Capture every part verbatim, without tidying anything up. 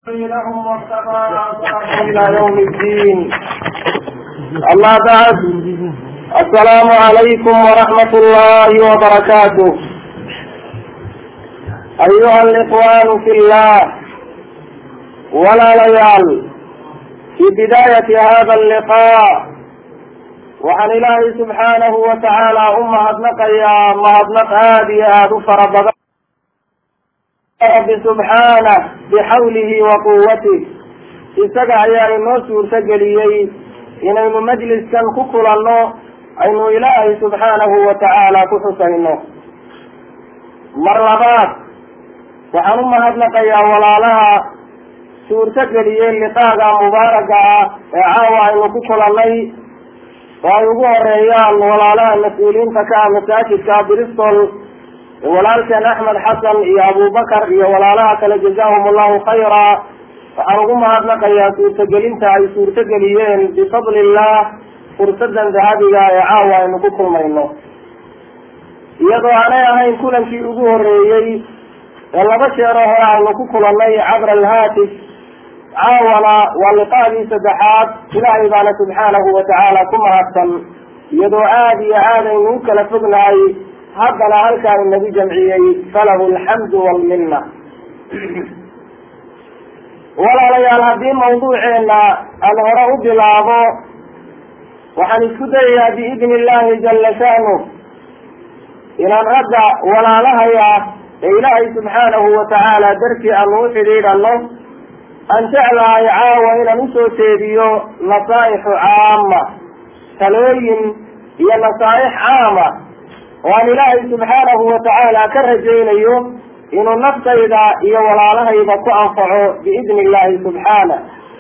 لهم واتبعوا إلى يوم الدين. أما بعد، السلام عليكم ورحمة الله وبركاته. أيها الإخوان في الله، ولا ليال في بداية هذا اللقاء وعن الله سبحانه وتعالى أم أدنق يا ما أدنق هذه أدفر رب سبحانه بحوله وقوته isaga ayaa inoo suurtageliyey inaynu majliskan ku kulanno aynu ilaahay subxaanahu wa tacaala ku xusayno. mar labaad waxaan u mahadnaqayaa walaalaha suurtageliyey liqaaga mubaaraga ah ee caawa aynu ku kulannay oo ay ugu horeeyaan walaalaha mas-uuliyiinta ka ah masaajidka bristol, walaalkeen axmed xasan iyo abubakar iyo walaalaha kale jazaahum allahu khayra. waxaan ugu mahadnaqayaa suurtagelinta ay suurtageliyeen bifadli illah fursadan dahabiga ee caawa aynu ku kulmayno, iyadoo aanay ahayn kulankii ugu horeeyey ee laba jeero hore aynu ku kulannay cabra alhaatif. caawana waa liqaadii saddexaad. ilaahay baana subxaanahu watacaala ku mahadsan, iyadoo aada iyo aad aynu u kala fognahay, haddana halkaa inagu jamciyey, falahu alxamdu walminna. walaalayaal, haddii mawduuceena aan hore u bilaabo, waxaan isku dayayaa biidni illahi jala sha'nu inaan ragga walaalahay ah ee ilaahay subxaanahu watacaala dartii aanu u xidhiidhano aan jeclahay caawa inaan usoo jeediyo nasaaixu caama, talooyin iyo nasaaix caama oo aan ilaahay subxaanahu watacaala ka rajaynayo inuu naftayda iyo walaalahayda ku anfaco biidni illahi subxaanah.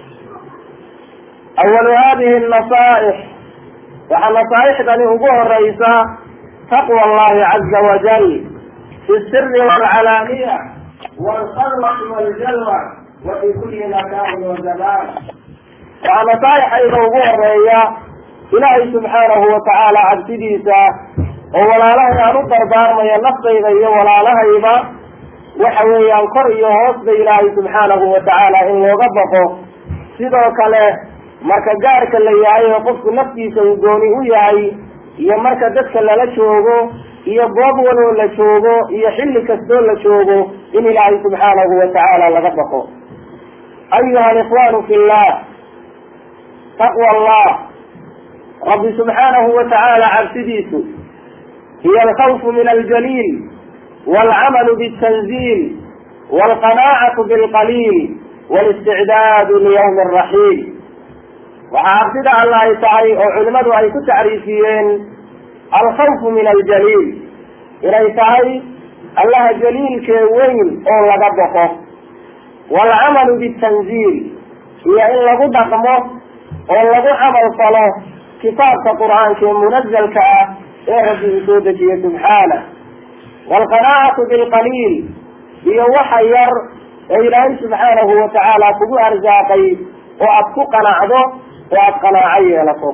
awalu hadihi nasaaix, waxaa nasaaixdani ugu horeysa taqwa allahi caza wajal fi siri walcalaaniya walqalwati waljalwa wa fi kulli makaanin wazamaan. waxaa nasaaixayda ugu horeeya ilaahay subxaanahu watacaala cabsidiisa oo walaalahay aan u dardaarmaya naftayda iyo walaalahayba waxa weeyaan kor iyo hoosba ilaahay subxaanahu watacaala in looga baqo. sidoo kale marka gaarka la yahay oo qofku naftiisa uu gooni u yahay, iyo marka dadka lala joogo, iyo goob waloo la joogo, iyo xilli kastoo la joogo, in ilaahay subxaanahu watacaala laga baqo. ayuha alikhwaanu fi llah, taqwa allah, rabbi subxaanahu watacaala cabsidiisu hiya alkhawfu min aljaliil walcamalu bitanziil walqanaacatu bilqaliil walisticdaadu liyawmi araxiil. waxaa cabsida alla ay tahay oo culimadu ay ku tacriifiyeen alkhawfu min aljaliil, inay tahay allaha jaliilkee weyn oo laga baqo, waalcamalu bitanziil, iyo in lagu dhaqmo oo lagu camal falo kitaabka qur-aanka munazalka ah ee rabbi uu soo dejiyey subxaanah, waalqanaacatu bilqaliil, iyo waxa yar ee ilaahay subxaanahu watacaala kugu arsaaqay oo aad ku qanacdo oo aad qanaaco yeelato,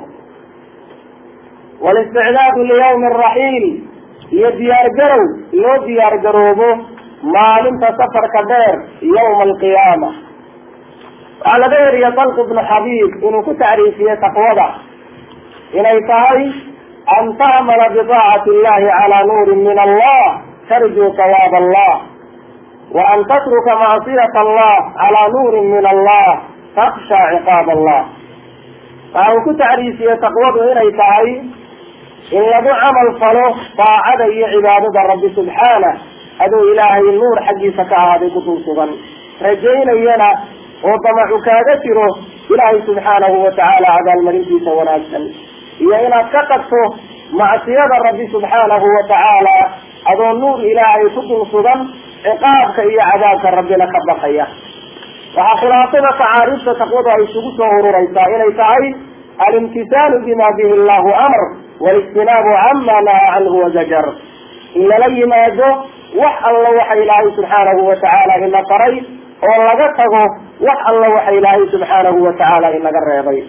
walisticdaadu liyawmi araxiil, iyo diyaargarow loo diyaargaroobo maalinta safarka dheer yawma alqiyaama. waxaa laga weriya talq ibnu xabiib inuu ku tacriifiyey taqwada inay tahay an tacmala biطaacati illahi calaa nuurin min allah tarjuu sawaab allah, wa an tatruka macsiyata allah calaa nuurin min allah taksha ciqaab allah. waxa uu ku tacriifiyey taqwadu inay tahay in lagu camal falo daacada iyo cibaadada rabbi subxaanah adoo ilaahay nuur xaggiisa ka ahaaday ku dul sugan, rajaynayana oo damacu kaaga jiro ilaahay subxaanahu watacaala abaalmarintiisa wanaagsan, iyo inaad ka tagto macsiyada rabbi subxaanahu watacaala adoo nuur ilaahay ku dul sugan, ciqaabka iyo cadaabka rabbina ka baqaya. waxaa khulaasada tacaariifta taqwadu ay isugu soo ururaysaa inay tahay alimtisaalu bima bihi allahu amr walijtinaabu cama nahaa canhu wazajar, in lala yimaado wax alla waxa ilaahay subxaanahu watacaala ina faray, oo laga tago wax alla waxa ilaahay subxaanahu watacaala inaga reebay.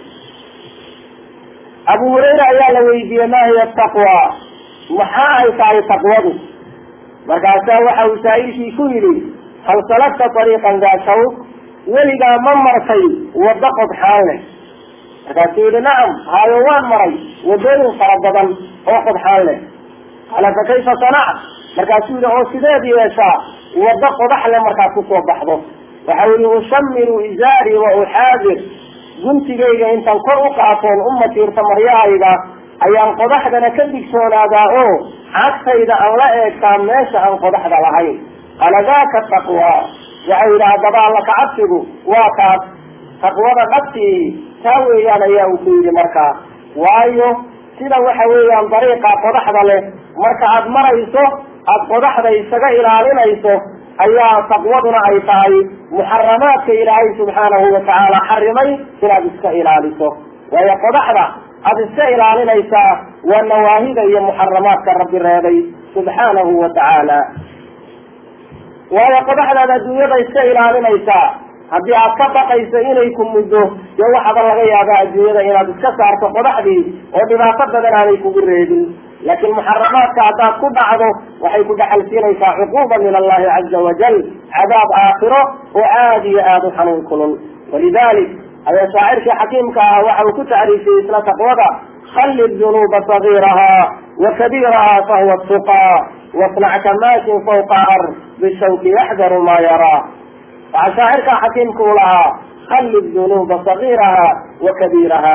abu hurayra ayaa la weydiiyey ma hiya taqwa, maxaa ay tahay taqwadu? markaasaa waxa uu saa'ilkii ku yidhi hal salakta ariiqan daa shawk weligaa ma martay waddo qodxaan leh markaasuu yihi nacam haayo waan maray wadooyin fara badan oo qodxaan leh qaala fa kayfa sanact markaasuu yihi oo sideed yeeshaa waddo qodax leh markaad kusoo baxdo waxau yihi ushamiru izaari wa uxaadir guntigayga intaan kor u qaatoon uma tiirta maryahayga ayaan qodaxdana ka digtoonaadaa oo cagtayda aan la eegtaa meesha aan qodaxda lahayn qaala daaka taqwa waxau yidhi haddaba alla kacabsigu waa kaas taqwada dhabtii taa weeyaan ayaa uu ku yidhi markaa waayo sida waxa weeyaan dariiqa qodaxda leh marka aada marayso aada qodaxda isaga ilaalinayso ayaa taqwaduna ay tahay muxaramaadka ilaahay subxaanahu watacaala xarimay inaad iska ilaaliso waayo qodaxda aada iska ilaalinaysaa waa nawaahida iyo muxaramaadka rabbi reebay subxaanahu watacaala waayo qodaxdaad adduunyada iska ilaalinaysaa haddii aad ka baqayso inay ku muddo dee waxaaba laga yaabaa adduunyada inaad iska saarto qodaxdii oo dhibaato badan aanay kugu reebin laakiin muxaramaadka haddaad ku dhacdo waxay ku dhaxalsiinaysaa cuquuba min allahi caza wajal cadaab aakhiro oo aad iyo aada u xanuun kulul walidalik ayaa shaacirkii xakiimka ah waxa uu ku tacriifiyey isla taqwada khali dunuuba sagiiraha wa kabiiraha fahuwa tuqaa wasnac kamaasin fawqa ar bishawki yaxdaru maa yaraa waxaa shaacirkaa xakiimka u lahaa khali dunuuba sagiiraha wa kabiiraha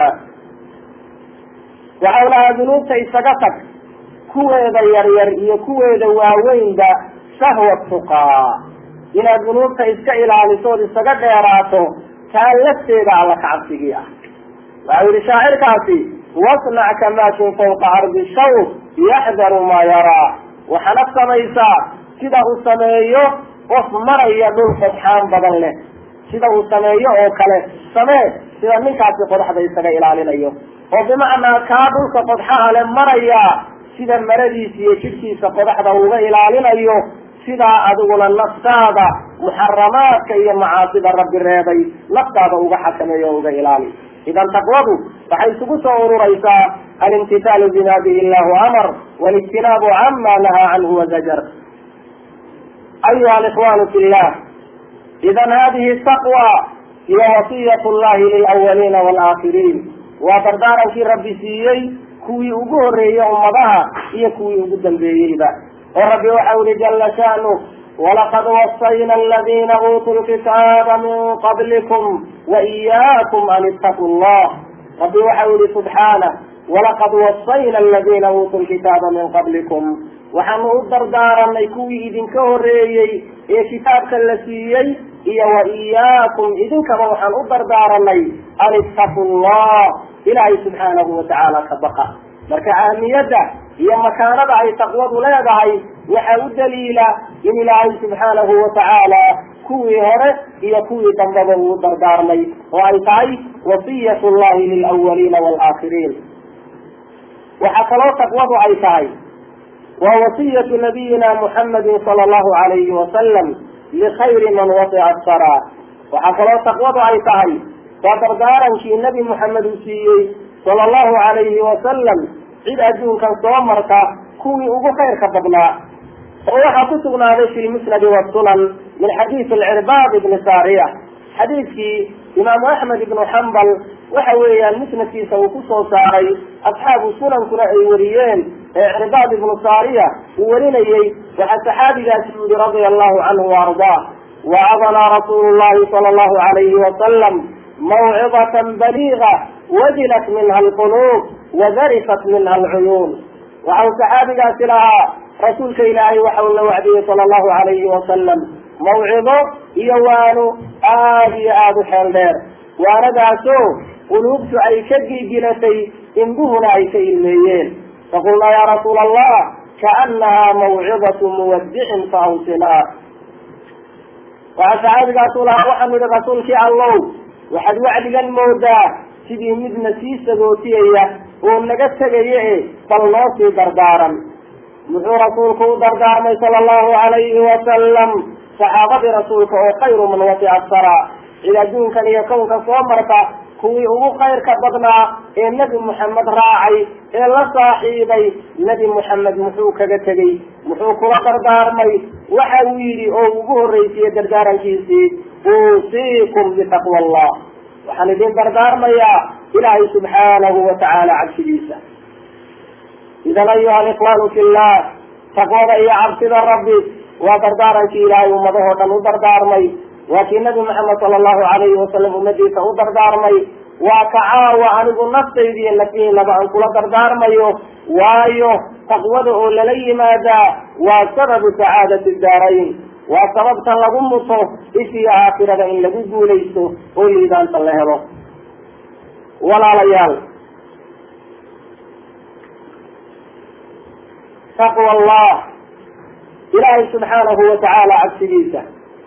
waxau lahaa dunuubta isaga tag kuweeda yaryar iyo kuweeda waaweynba sahwa tuqaa inaad dunuubta iska ilaalisood isaga dheeraato taa lafteeda alla kacabsigii ah waxau yihi shaacirkaasi wasnac kamaasin fawqa ardi shawk yaxdaru maa yaraa waxaana samaysaa sida uu sameeyo qof maraya dhul qodxaan badan leh sida uu sameeyo oo kale samee sida ninkaasi qodaxda isaga ilaalinayo oo bimacnaa kaa dhulka qodxaha le maraya sida maradiisa iyo jidhkiisa qodaxda uga ilaalinayo sidaa adiguna naftaada muxaramaadka iyo macaasida rabbi reebay naftaada uga xakameeyo o uga ilaali idan taqwadu waxay isugu soo ururaysaa alimtithaalu bima bihi illahu amar walijtinaabu cama nahaa canhu wazajar ayuha alikhwanu fi llah idan hadihi taqwa hiya wasiyat llahi lilawaliina walaakiriin waa dardaarankii rabbi siiyey kuwii ugu horeeyey ummadaha iyo kuwii ugu dambeeyeyba oo rabbi waxa uli jala sha'nu walaqad wasayna aladina uutuu lkitaaba min qablikum waiyaakum an ittaquu llah rabbi waxa uli subxaanah walaqad wasayna aladina uutuu lkitaaba min qablikum waxaanu u dardaaranay kuwii idinka horeeyey ee kitaabka la siiyey iyo waiyaakum idinkaba waxaan u dardaaranay an ittaquu llah ilaahay subxaanahu watacaala ka baqa marka ahamiyadda iyo makaanada ay taqwadu leedahay waxaa u daliila in ilaahay subxaanahu watacaala kuwii hore iyo kuwii dambaba uu dardaarmay oo ay tahay wasiyat llahi lilawaliina walaakiriin waxaa kaloo taqwadu ay tahay waa wasiyatu nabiyina muxamadin sala allahu alayhi wasalam likayri man wasica asara waxaa kaloo taqwadu ay tahay waa dardaarankii nebi moxamed uu siiyey sala allahu alayhi wasalam cid adduunkan soo marta kuwii ugu khayrka badnaa oo waxaa ku sugnaaday fi lmusnadi wasunan min xadiisi alcirbaad ibni saariya xadiidkii imaamu axmed ibnu xambal waxa weeyaan musnadkiisa uu ku soo saaray asxaabu sunankuna ay wariyeen ee cirbaad ibnu saariya uu warinayey waxaa saxaabigaasi u yihi radia allahu canhu waardaa wacadanaa rasuulu llahi sala allahu alayhi wasalam mawcidatan baliiga wajilat minha alquluub wadarifat minha alcuyuun waxau saxaabigaasi lahaa rasuulka ilaahay waxau la wacdiyey sala allahu alayhi wasalam mawcido iyo waanu aada iyo aada u xeel dheer waanadaasoo quluubtu ay ka gilgilatay indhuhuna ay ka ilmeeyeen faqulnaa ya rasuula allah kaanaha mawcidatu muwadicin faawsinaa waxaa saxaabigaasuu lahaa waxaanu yihi rasuulkii allow waxaad wacdigan moodaa sidii midna sii sagootiyaya oo naga tegaya e bal noo sii dardaaran muxuu rasuulku u dardaarmay sala allahu alayhi wasalam saxaabadii rasuulka oo khayru man wasica asara cid adduunkan iyo kownkan soo marta kuwii ugu khayrka badnaa ee nebi moxamed raacay ee la saaxiibay nebi moxamed muxuu kaga tegey muxuu kula dardaarmay waxa uu yidhi oo ugu horreysiye dardaarankiisii أوصيكم بتقوى الله. وحن الدين دردار ميا إلهي سبحانه وتعالى عبسيسا. إذا أيها الإخوان في الله تقوى إيا عبسد الرب ودردارا في إلهي ومضوه ودردار مي وكي النبي محمد صلى الله عليه وسلم ومديسة ودردار مي وكعاوى عنه النصي دي التي لبعن كل دردار ميو وايو تقوده للي ماذا وسبب سعادة الدارين وسبب تلقمته إشي آخرة إن لقوه ليسو قولي إذا أنت الله له ولا ليال. تقوى الله إلهي سبحانه وتعالى عبسيسا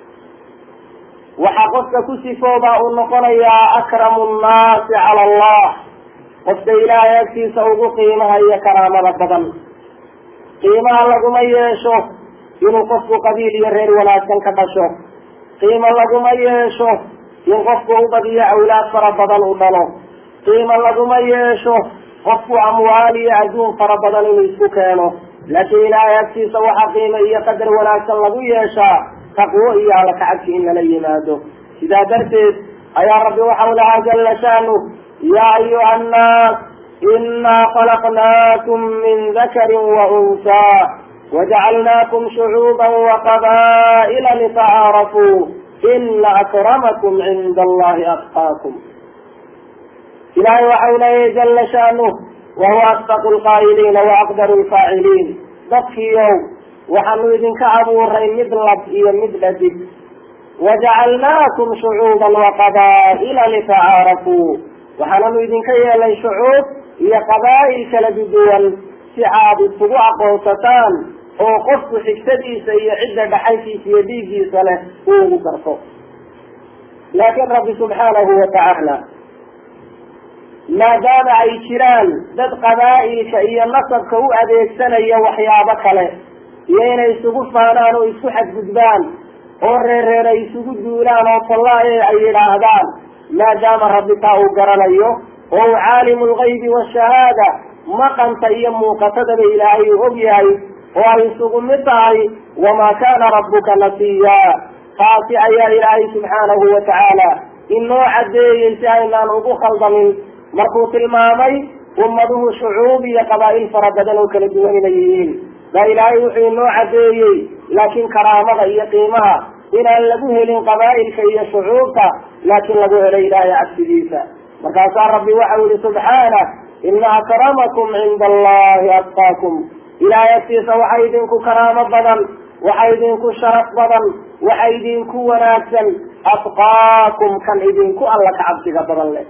وحقصت كسفوضا النقر يا أكرم الناس على الله قصد إلهي يكسي سوق قيمها هي كرامة بدن قيمها لكم أيشو ينقص قبيل يرير ولا تنكبشو قيمة لكم أيشو ينقص بدي أولاد فربضا أدنو قيمة لكم أيشو قصوا أموالي عدون فربضا للسكانو لكن إلهي يكسي سوح قيمة يقدر ولا تنلقوا يشاء تقوى إياه لك عبك إن لي ماده إذا درتت أيا ربي وحولها جل شانه يا أيها الناس إنا خلقناكم من ذكر وأنثى وجعلناكم شعوبا وقبائل لتعارفوا إن أكرمكم عند الله أتقاكم. إلهي وحوله جل شانه وهو أصدق القائلين وأقدر الفاعلين. ذكي يوم وحنو إذن كعبورين مدلب إيا مدلدك وجعلناكم شعوبا وقبائل لتعارفوا وحنو إذن كيالي شعوب إيا قبائل كالجدول سعاد السبوع قوستان وقصد حكتدي سيعد بحيثي سيديكي سنة ومكرفو. لكن رب سبحانه وتعالى ما دام عيشران ذات قبائل كإيا نصب كو أديك سنة وحيابك له يين يسوق فانان ويسوق جدبان ورر يسوق دولان وطلع أي الأهدان ما دام ربك وقرنيه هو عالم الغيب والشهادة ما كان تيمو قصد بإلهي وبيهي ويسوق متعي وما كان ربك نسيا قاطع يا إلهي سبحانه وتعالى إنه عدي ينتهينا نبو خلط من مرقوط المامي ومضه شعوبي قبائل فرددن وكالدوين إليهين لا إلهي وحي النوع عديي لكن كرامة هي قيمها إن لقوه للقبائل كي شعوبك لكن لقوه لإلهي عبسيسا وقال ربي وحول سبحانه إن أكرمكم عند الله أتقاكم. إلهي يكسيس وحيدنك كرامة بدن وحيدنك شرف بدن وحيدنك وناسا أتقاكم كان إذنك الله كعبسك بدن له.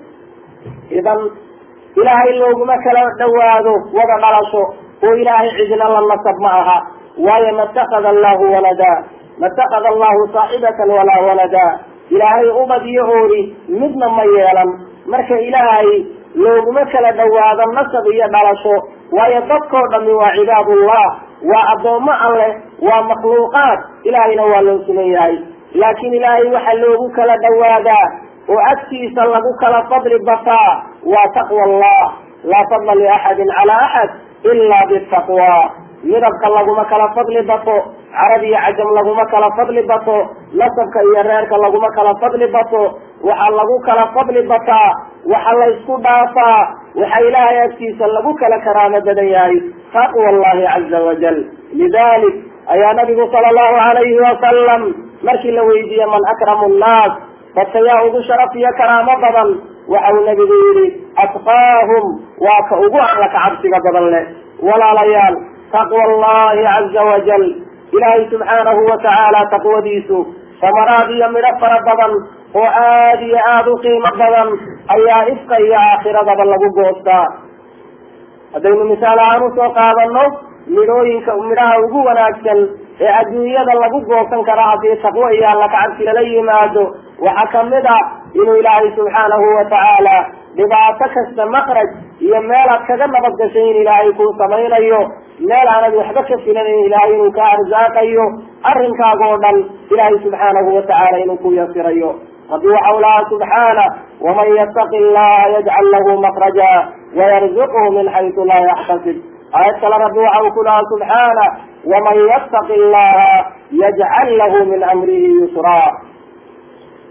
إذن إلهي اللوغ مكلا دواده وضغلشه وإلهي عزنا الله النصب معها وما اتخذ الله ولدا ما اتخذ الله صاحبة ولا ولدا. إلهي أبد يهوري مدنا ميالا مرك إلهي لو مثل دواد النصب يدلشه ويذكر دمي وعباد الله وأضوم الله ومخلوقات إلهي نوال سميهي لكن إلهي وحلوك لدوادا وأكسي سلقك لفضل البطاء وتقوى الله لا فضل لأحد على أحد إلا بالتقوى. يربك الله مكلا فضل بطو عربي عجم له مكلا فضل بطو نصبك يرارك الله مكلا فضل بطو وحلقوك لفضل بطا وحل يسكو دافا وحيلا يكسي سلقوك لكرامة بدياي تقوى الله عز وجل. لذلك أيها نبي صلى الله عليه وسلم مركي لو يجي من أكرم الناس فتياه شرف يا كرامة بدن وحول نبي أتقاهم وكأبوح لك عبسك بدن ولا ليال. تقوى الله عز وجل إلهي سبحانه وتعالى تقوى ديسو فمراضي مرفر بدن وآدي آدو قيمة بدن أي إفق يا آخر بدن لبو قوستا. هذين مثال عنه وقال النص مروينك أمرها وقوة أكسن أدوية لبو قوستا كراهة تقوى إياه لك عبسك للي مادو وحكم لدى إنه إلهي سبحانه وتعالى لبعثك السمخرج يمالك كذا نبضشين إلهي كون سمين أيوه مال أنا بوحدك فينا إلهي إنك أرزاق أيوه أرنك أقودا إلهي سبحانه وتعالى إنك يسر أيوه ربي وحولها سبحانه ومن يتق الله يجعل له مخرجا ويرزقه من حيث لا يحتسب. آيات ربي وحولها سبحانه ومن يتق الله يجعل له من أمره يسرا.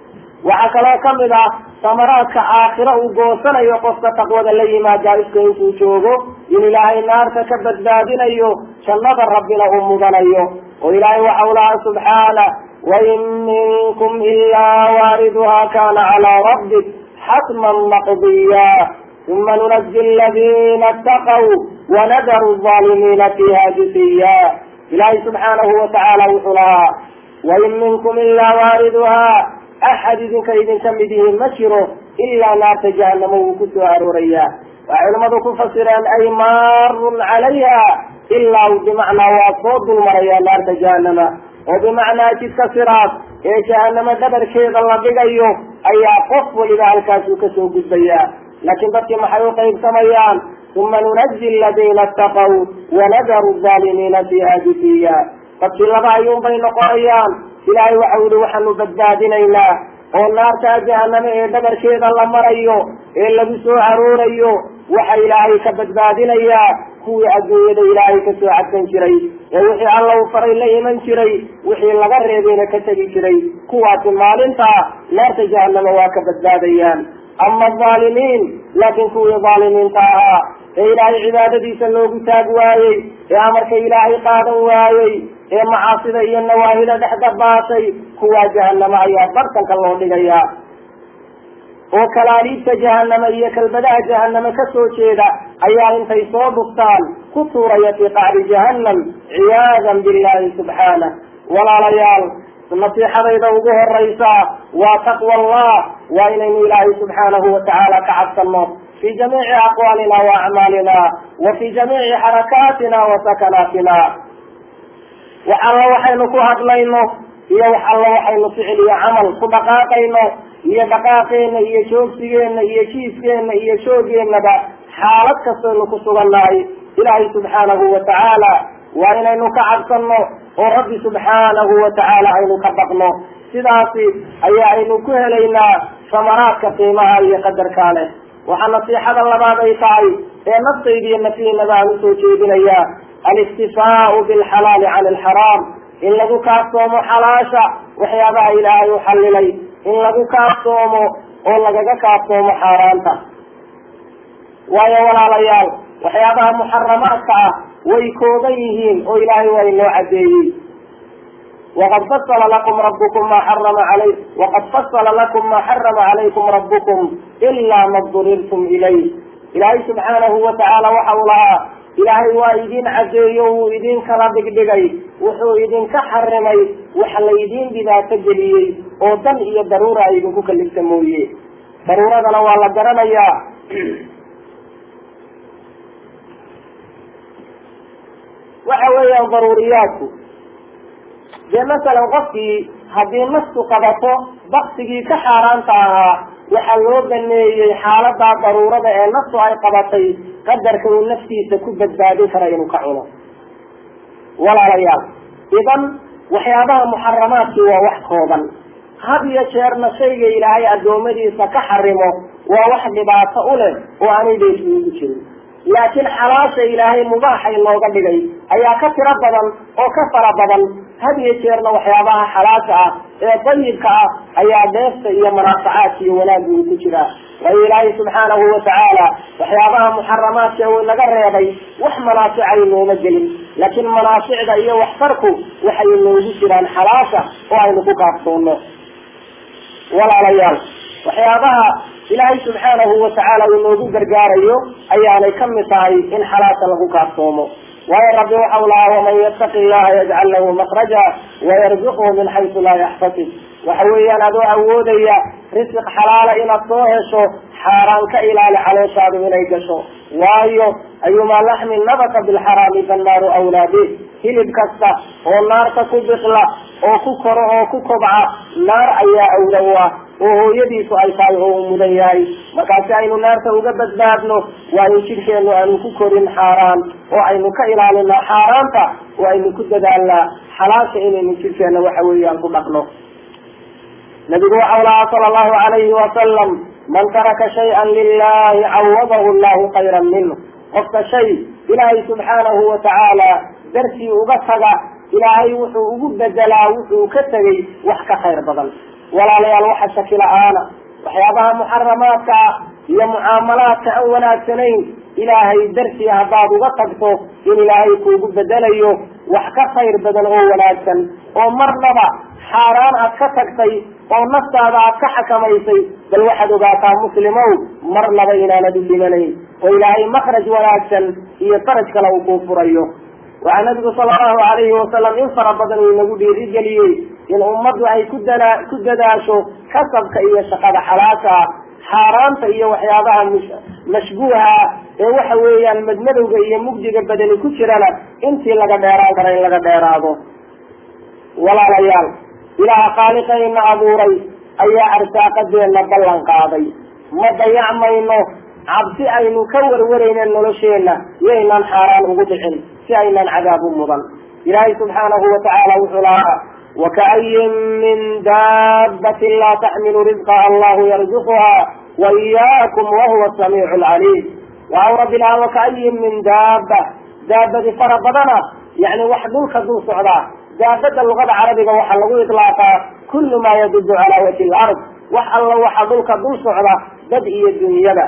وعكلا كمدا ثمرات كآخرة وقوصنا يقصد تقوى اللي ما جائزك انتو شوقو إن إلهي النار تكبت بادنا أيو شنظر ربنا أمضنا أيو وإلهي وحولها سبحانه وإن منكم إلا واردها كان على ربك حتما مقضيا ثم ننجي الذين اتقوا ونذر الظالمين فيها جثيا. إلهي سبحانه وتعالى وحولها وإن منكم إلا واردها أحد كيد سمده مشره إلا نار جهنم وكسوها روريا. وعلماء كفسران أي مار عليها إلا بمعنى وصود المريا نار جهنم وبمعنى تلك الصراط إيه جهنم دبر كيد الله بقيه أي قف ولذا الكاسو كسو قدبيا. لكن بس محيوق يبسميان ثم ننجي الذين اتقوا ونذر الظالمين فيها جثيا. بس الله يوم بين قريان إلهي وحول وحن بدادنا والنار جهنم إيه دبر كيد الله مريو إلا بسوء عروريو وحي إلهي كبدادنا هو أدوية إلهي كسوء عدن شري ووحي الله فري الله من شري وحي الله غربين كتبي شري قوات المال انتا نار جهنم واكبداديان. أما الظالمين لكن كوي ظالمين تاها إلهي عبادتي سلوك تاقواي يا أمرك إلهي قادم واي يا معاصي إيا النواهي لدحد باسي كوا جهنم أيها برتنك الله لغايا وكلاليب جهنم إيا كالبداء جهنم كسوشيدا أيها انتي صوبكتان كثورة قعر جهنم عياذا بالله سبحانه. ولا ليال النصيحة بيضا وجوه الرئيسة وتقوى الله وإن إلهي سبحانه وتعالى كعبد الله في جميع أقوالنا وأعمالنا وفي جميع حركاتنا وسكناتنا. وحال وحين كوهد لينه هي وحال وحين فعل عمل صدقاتينه هي دقاقين هي شوكسين هي شيسين هي شوقين حالة كسر كسر الله إلهي سبحانه وتعالى وإن إنك عبدنا ورب سبحانه وتعالى إنك بقنا سداسي أي إنك هلينا ثمرات كقيمها يقدر كانه. وحن نصيحة الله بعد إيطاعي إن نصيدي النفي نبان سوشي بنيا الاكتفاء بالحلال عن الحرام. إن لقوا كاستوم حلاشا وحيابها إلهي يحللي إن لقوا كاستوم ولقوا كاستوم حارانتا ويا ولا ليال وحيابها محرماتها ويكوبيهين وإلهي وإنه عديه. وقد فصل لكم ربكم ما حرم عليه وقد فصل لكم ما حرم عليكم ربكم إلا ما اضطررتم إليه. إلهي سبحانه وتعالى وحولها إلهي وإذين عديه وإذين كربك بغي وحو إذين كحرمي وحليدين بذا تجليه ودم إيا ضرورة إذن كلك سمويه ضرورة نوالا جرميا. وحويا ضرورياته زي مثلا قفتي هذه النص قبطه بقتي كحاران تاها وحلوب أن حالة ضرورة النص أي قبطي قدر كون نفسي تكون بدادي فرين كعونه ولا ريال. إذن وحيابها محرمات ووحد خوضا هذه يشيرنا شيء إلهي الدومدي سكحرمه ووحد باطئله وأني بيش يوجد. لكن حلاش إلهي مباح إنه قبلي أي كثر بدل أو كثر بدل هذه يشيرنا وحيابها حلاشة طيبك أي ديفت إيا منافعات ولا بيوتشرا. وإلهي سبحانه وتعالى وحيابها محرمات ونقر يبي وح منافع إنه مجلي لكن منافع ذا إيا وحفركوا وحي إنه يشيران حلاشة وإنه كافتونه ولا ريال. وحيابها إلهي سبحانه وتعالى إنه قرقاريه أي كم مثالي إن حلاشة له كافتونه. ويا رب وحوله ومن يتق الله يجعل له مخرجا ويرزقه من حيث لا يحتسب. وحويا أدو أوديا رزق حلال إلى الطوهشو حاران كإلى لحلوشا من أيكشو وايو أيما لحم نبت بالحرام فالنار أولى به هلب كستا والنار تكبخلا أو ككر أو ككبعا نار أيا أولوا وهو يديس أيطايه مدياي مكاسعين النار توقبت بابنه وأن شركين وأن ككر حاران وأن كإلى لنا حارانتا وأن كدد الله حلاش إن من شركين وحويا كبقنه. نبي الله صلى الله عليه وسلم من ترك شيئا لله عوضه الله خيرا منه. قفت شيء إلهي سبحانه وتعالى درسي أبسغ ilaahay wuxuu ugu bedelaa wuxuu ka tegay wax ka khayr badan. walaalayaal waxa shaki la-aana waxyaabaha muxaramaadka ah iyo mucaamalaadka aan wanaagsanayn ilaahay dartii haddaad uga tagto in ilaahay kuugu bedelayo wax ka khayr badan oo wanaagsan, oo marnaba xaaraan aad ka tagtay oo naftaada aad ka xakamaysay. bal waxaad ogaataa muslimow marnaba inaanad u dhimanayn oo ilaahay makraj wanaagsan iyo faraj kale uu kuu furayo. waxaa nabigu sala allahu alayhi wasalam in fara badan uu inagu dhiirigeliyey in ummaddu ay ku dana ku dadaasho kasabka iyo shaqada xalaasha, xaaraanta iyo waxyaabaha mashbuuha ee waxa weeyaan madmadowga iyo mugdiga badani ku jirana intii laga dheeraan kara in laga dheeraado. walaalayaal, ilaaha khaaliqayna abuuray ayaa arsaaqadeena ballan qaaday. ma dayacmayno cabsi aynu ka warwarayna nolosheena yaynan xaaraan ugu dhicin si aynan cadaab u mudan. ilaahay subxaanahu watacaala wuxuu lahaa waka'ayin min daabatin laa taxmilu rizqaha allahu yarzuquha wa iyaakum wahuwa asamiicu alcaliim. waxau rabbi lahaa waka'ayin min daaba, daabadi fara badana yani wax dhulka dul socdaa. daabada luqada carabiga waxaa lagu iطlaaqaa kullu maa yadudu calaa wajhi lard, wax alla waxa dhulka dul socda dad iyo dunyada.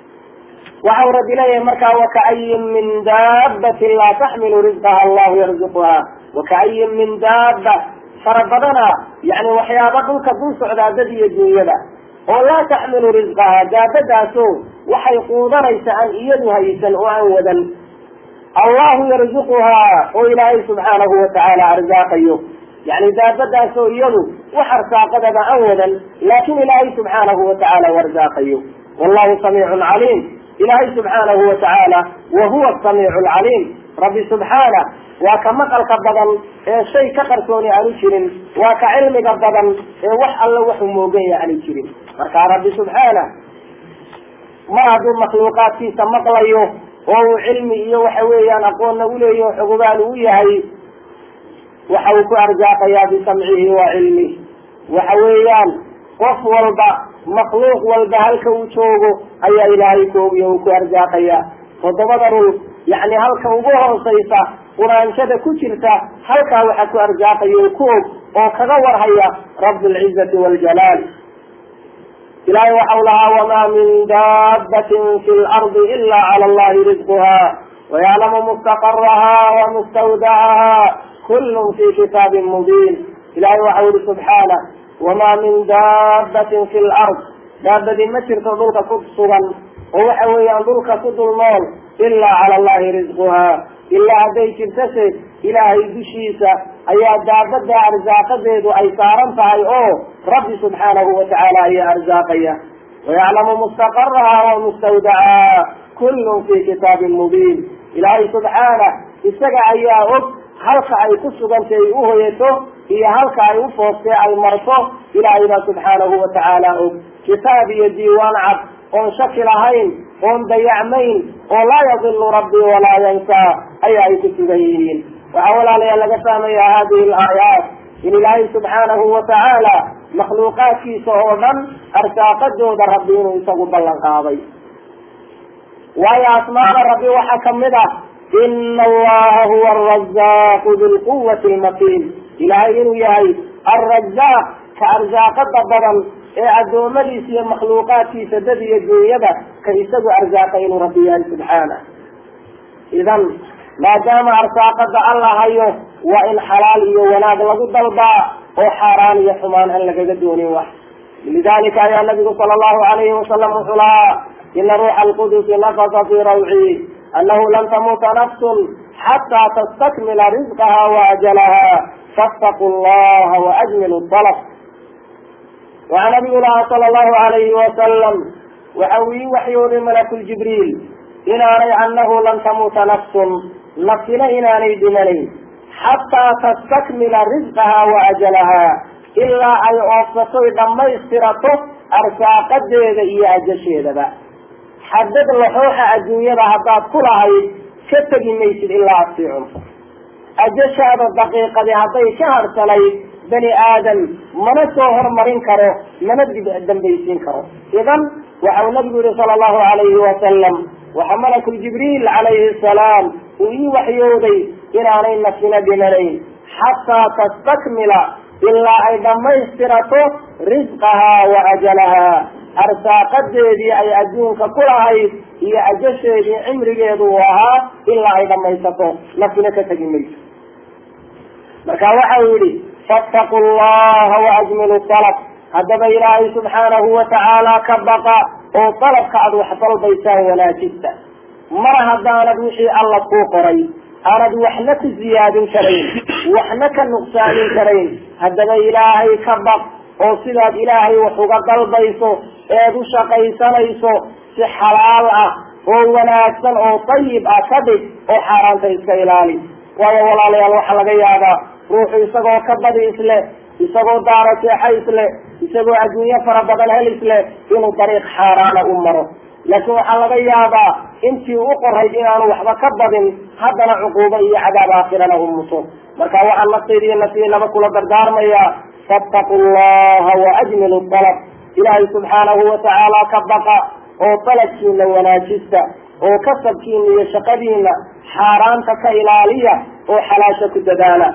waxau rabbi leeyahay markaa waka'ayin min daabatin laa taxmilu rizqaha allahu yarzuquha. waka'ayin min daaba fara badana yani waxyaaba dhulka dul socdaa dad iyo dunyada oo laa taxmilu rizqaha, daabadaaso waxay quudanaysa aan iyadu haysan oo aan wadan. allahu yarzuquhaa oo ilaahay subxaanahu watacaala arsaaqayo, yani daabadaasoo iyadu wax arsaaqadaba aan wadan laakin ilaahay subxaanahu watacaala u arsaaqayo. wallahu samiicun caliim, ilaahay subxaanahu watacaala wahuwa asamiicu alcaliim. rabbi subxaana waa ka maqalka badan ee shay ka qarsooni aanu jirin, waa ka cilmiga badan ee wax alla waxu mooganya aanu jirin. markaa rabbi subxaana mar hadduu makhluuqaadkiisa maqlayo oo uu cilmi iyo waxa weeyaan aqoonna uleeyaho xogogaan uu yahay, waxa uu ku arsaaqayaa bisamcihi wa cilmih. waxa weeyaan qof walba makhluuq walba halka uu joogo ayaa ilaahay koogiyo uu ku arsaaqaya. toddobada rul yani halka ugu hoosaysa quraanshada ku jirta halkaa waxa ku arsaaqayo ku og oo kaga warhaya rabbulcizati waljalaal. ilahay waxau lahaa wamaa min daabatin fi lardi ila cala allahi rizquha wayaclamu mustaqaraha wamustawdacaha kullun fi kitaabin mubiin. ilahay waxau yihi subxaana wamaa min daabatin fi lard, daabadi ma jirto dhulka ku sugan oo waxa weeyaan dhulka ku dul nool ilaa cala allahi rizquha, ilaa hadday jirtase ilaahay dushiisa ayaa daabada arsaaqadeedu ay saaran tahay oo rabbi subxaanahu watacaala ayaa arsaaqaya. wayaclamu mustaqaraha wamustawdacaha kullun fi kitaabin mubiin. ilaahay subxaana isaga ayaa og halka ay ku sugantay u hoyato iyo halka ay u foostay ay marto. ilaahay baa subxaanahu watacaala og kitaab iyo diiwaan cad oon shaki lahayn oon dayacmayn oo laa yadilu rabbii walaa yansaa ayaa ay ku sugan yihiin. waxaa walaalayaal laga fahmaya hadihi alaayaat in ilaahay subxaanahu watacaala makhluuqaadkiisa oo dhan arsaaqadooda rabbi inuu isagu ballan qaaday. waayo asmaada rabbi waxaa kamid ah ina allaha huwa arazaaqu bilquwati lmatiin, ilaahay inuu yahay alrazaaq ka arsaaqada badan ee adoomadiisa iyo makhluuqaadkiisa dad iyo dunyada ka isagu arsaaqay inuu rabbi yahay subxaana. idan maadaama arsaaqada alla hayo waa in xalaal iyo wanaag lagu dalbaa oo xaaraan iyo xumaan aan lagaga doonin wax. lidalika ayaa nabigu sala allahu alayhi wasalam wuxuu lahaa ina ruuxa alqudusi nafasa fi rawci anahu lan tamuuta nafsun xataa tastakmila rizqaha waajalaha fattaqu llaha waajmilu dalab. waxaa nabigu lahaa sala allahu alayhi wasalam waxa uu ii waxyooday malakuljibriil inaanay anahu lan tamuuta nafsun, nafsina inaanay dhimanayn xataa tastakmila rizqaha wa ajalaha, ilaa ay oofsatoy dhammaystirato arsaaqadeeda iyo ajasheedaba. xadad laxooxa adduunyada haddaad ku lahayd ka tegi maysid ilaa aad sii cunto. ajashaada daqiiqadi hadday ka harsanayd bani aadam mana soo hormarin karo, mana dambaysiin karo. idan waxau nabigu yihi sala allahu alayhi wasalam waxa malakuljibriil calayhi salaam uu ii waxyooday inaanay nafsina dhimanayn حتى تستكمل إلا أيضا ما يسترته رزقها وأجلها أرساقت دي أي أجونك كلها هي أجشة دي عمر جيدوها إلا أيضا ما يسترته لكنك تجميل مركا وحاولي فاتقوا الله وأجملوا الطلب هذا إلهي سبحانه وتعالى كبقى وطلب كعد وحصل بيسان ولا جدا مرة هدانا بوحي الله كوقري أرد وحنك الزيادة كريم وحنك النقصان كريم هذا إلهي كبق وصلت إلهي وحقق البيسو إيدو شقيسانيسو في حلال وناسا وطيب أكبر وحاران تيسك إلهي ويا والله لي الله حلقي هذا روحي يساقو كبدي إسله يساقو دارتي حيثله يساقو عدوية فربضان هل إسله إنه طريق حاران أمره لكن حلقي هذا انتي أقرهي إنه وحبا كبدين هذا عقوبة إيا عذاب آخر لهم مصور مركا وحن نصيري النسي لما كل دردار ميا فاتقوا الله وأجملوا الطلب إلهي سبحانه وتعالى كبقى وطلب كينا وناجسة وكسب كينا يشقدين حارانتك إلالية وحلاشة الددالة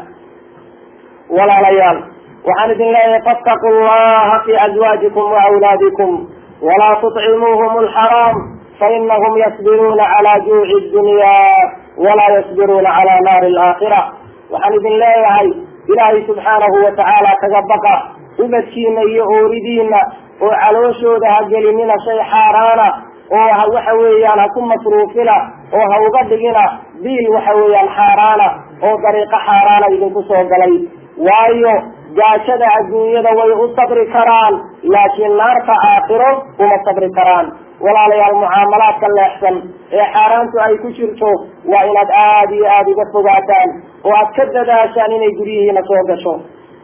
ولا ليال وعن ذي الله فاتقوا الله في أزواجكم وأولادكم ولا تطعموهم الحرام فإنهم يصبرون على جوع الدنيا ولا يصبرون على نار الآخرة وعن ذي الله إلهي سبحانه وتعالى تجبك وبكينا يؤردين وعلوشوا ذا جلمنا شيء حارانا وحويانا كم مصروفنا وهوقدقنا بيل وحويان حارانا وطريق حارانا إذن كسوه قليل وايو جاشد الدنيا ويهو الصبر كران لكن نار آخره وما الصبر كران ولا لي المعاملات كالأحسن حارانتو أي كشرتو وإن آدي آدي قفقاتان وأتكدد عشان يجريه نسوقشو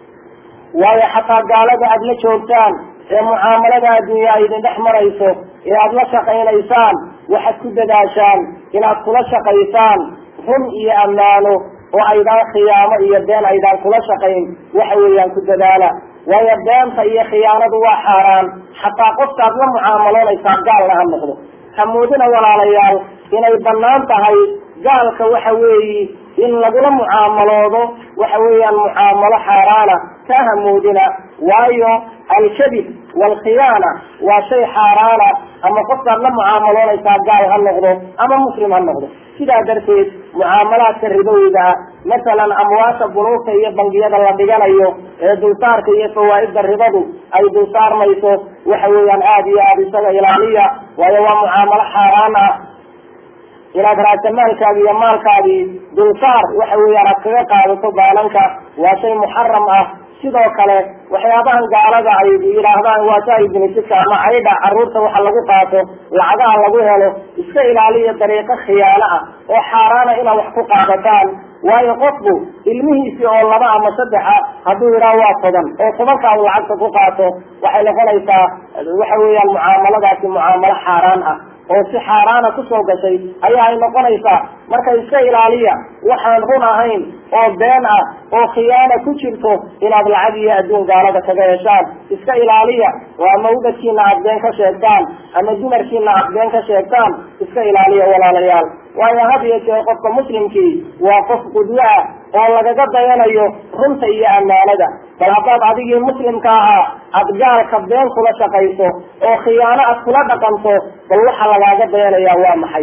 وهي حتى قالت أدل شوكتان معاملة الدنيا إذن دحمر إيسو إن أدل شقين إيسان وحد كدد عشان إن أدل شقيسان هم إيا أمانو وأيضا خيانة يبدان أيضا كل شقين وحويا كددالا ويبدان فهي خيانة وحاران حتى قفت أدل معاملون إيسان قال لها النقض حمودنا ولا ليال إن البنان تهي قالك وحوي إن لقل معاملوه وحويا المعاملة حارانا كهمودنا وايو الكذب والخيانة وشيء حارانا أما قفت أدل معاملون إيسان قال لها النقض أما مسلم النقض كذا درسيت معاملات الربوية مثلا أموات البنوك هي بنقية اللبقان أيو دولتار هي فوائد الربو أي دولتار ميسو وحويا آدي آدي سنة إلانية وهو معاملة حارانة إلى دراسة مالك هذه مالك هذه دولتار وحويا ركيقة وطبالنك وشيء محرم sidoo kale waxyaabahan gaalada ay yiraahdaan waa tahay binisiska ama ayda caruurta waxa lagu qaato lacagaha lagu helo iska ilaaliya dariiqo khiyaano ah oo xaaraana ina wax ku qaadataan waayo qofku ilmihiisi oo laba ama saddex haduu yiraahdo waa toban oo tobanka uu lacagta ku qaato waxay noqonaysaa waxa weeyaan muaamaladaasi muaamalo xaaraan ah oo si xaaraana ku soo gashay ayaa ay noqonaysaa marka iska ilaaliya waxaan run ahayn oo been ah oo khiyaano ku jirto inaad lacag iyo adduun gaalada kaga heshaan iska ilaaliya waa mawdadkiina aad been ka sheegtaan ama dumarkiina aad been ka sheegtaan iska ilaaliya walaalayaal waayo hadiyo jeer qofka muslimkii waa qof qudwa oo lagaga dayanayo runta iyo amaanada bal haddaad adigii muslimka ahaa aad gaalka been kula shaqayso oo khiyaano aad kula dhaqanto bal waxa lagaaga dayanayaa waa maxay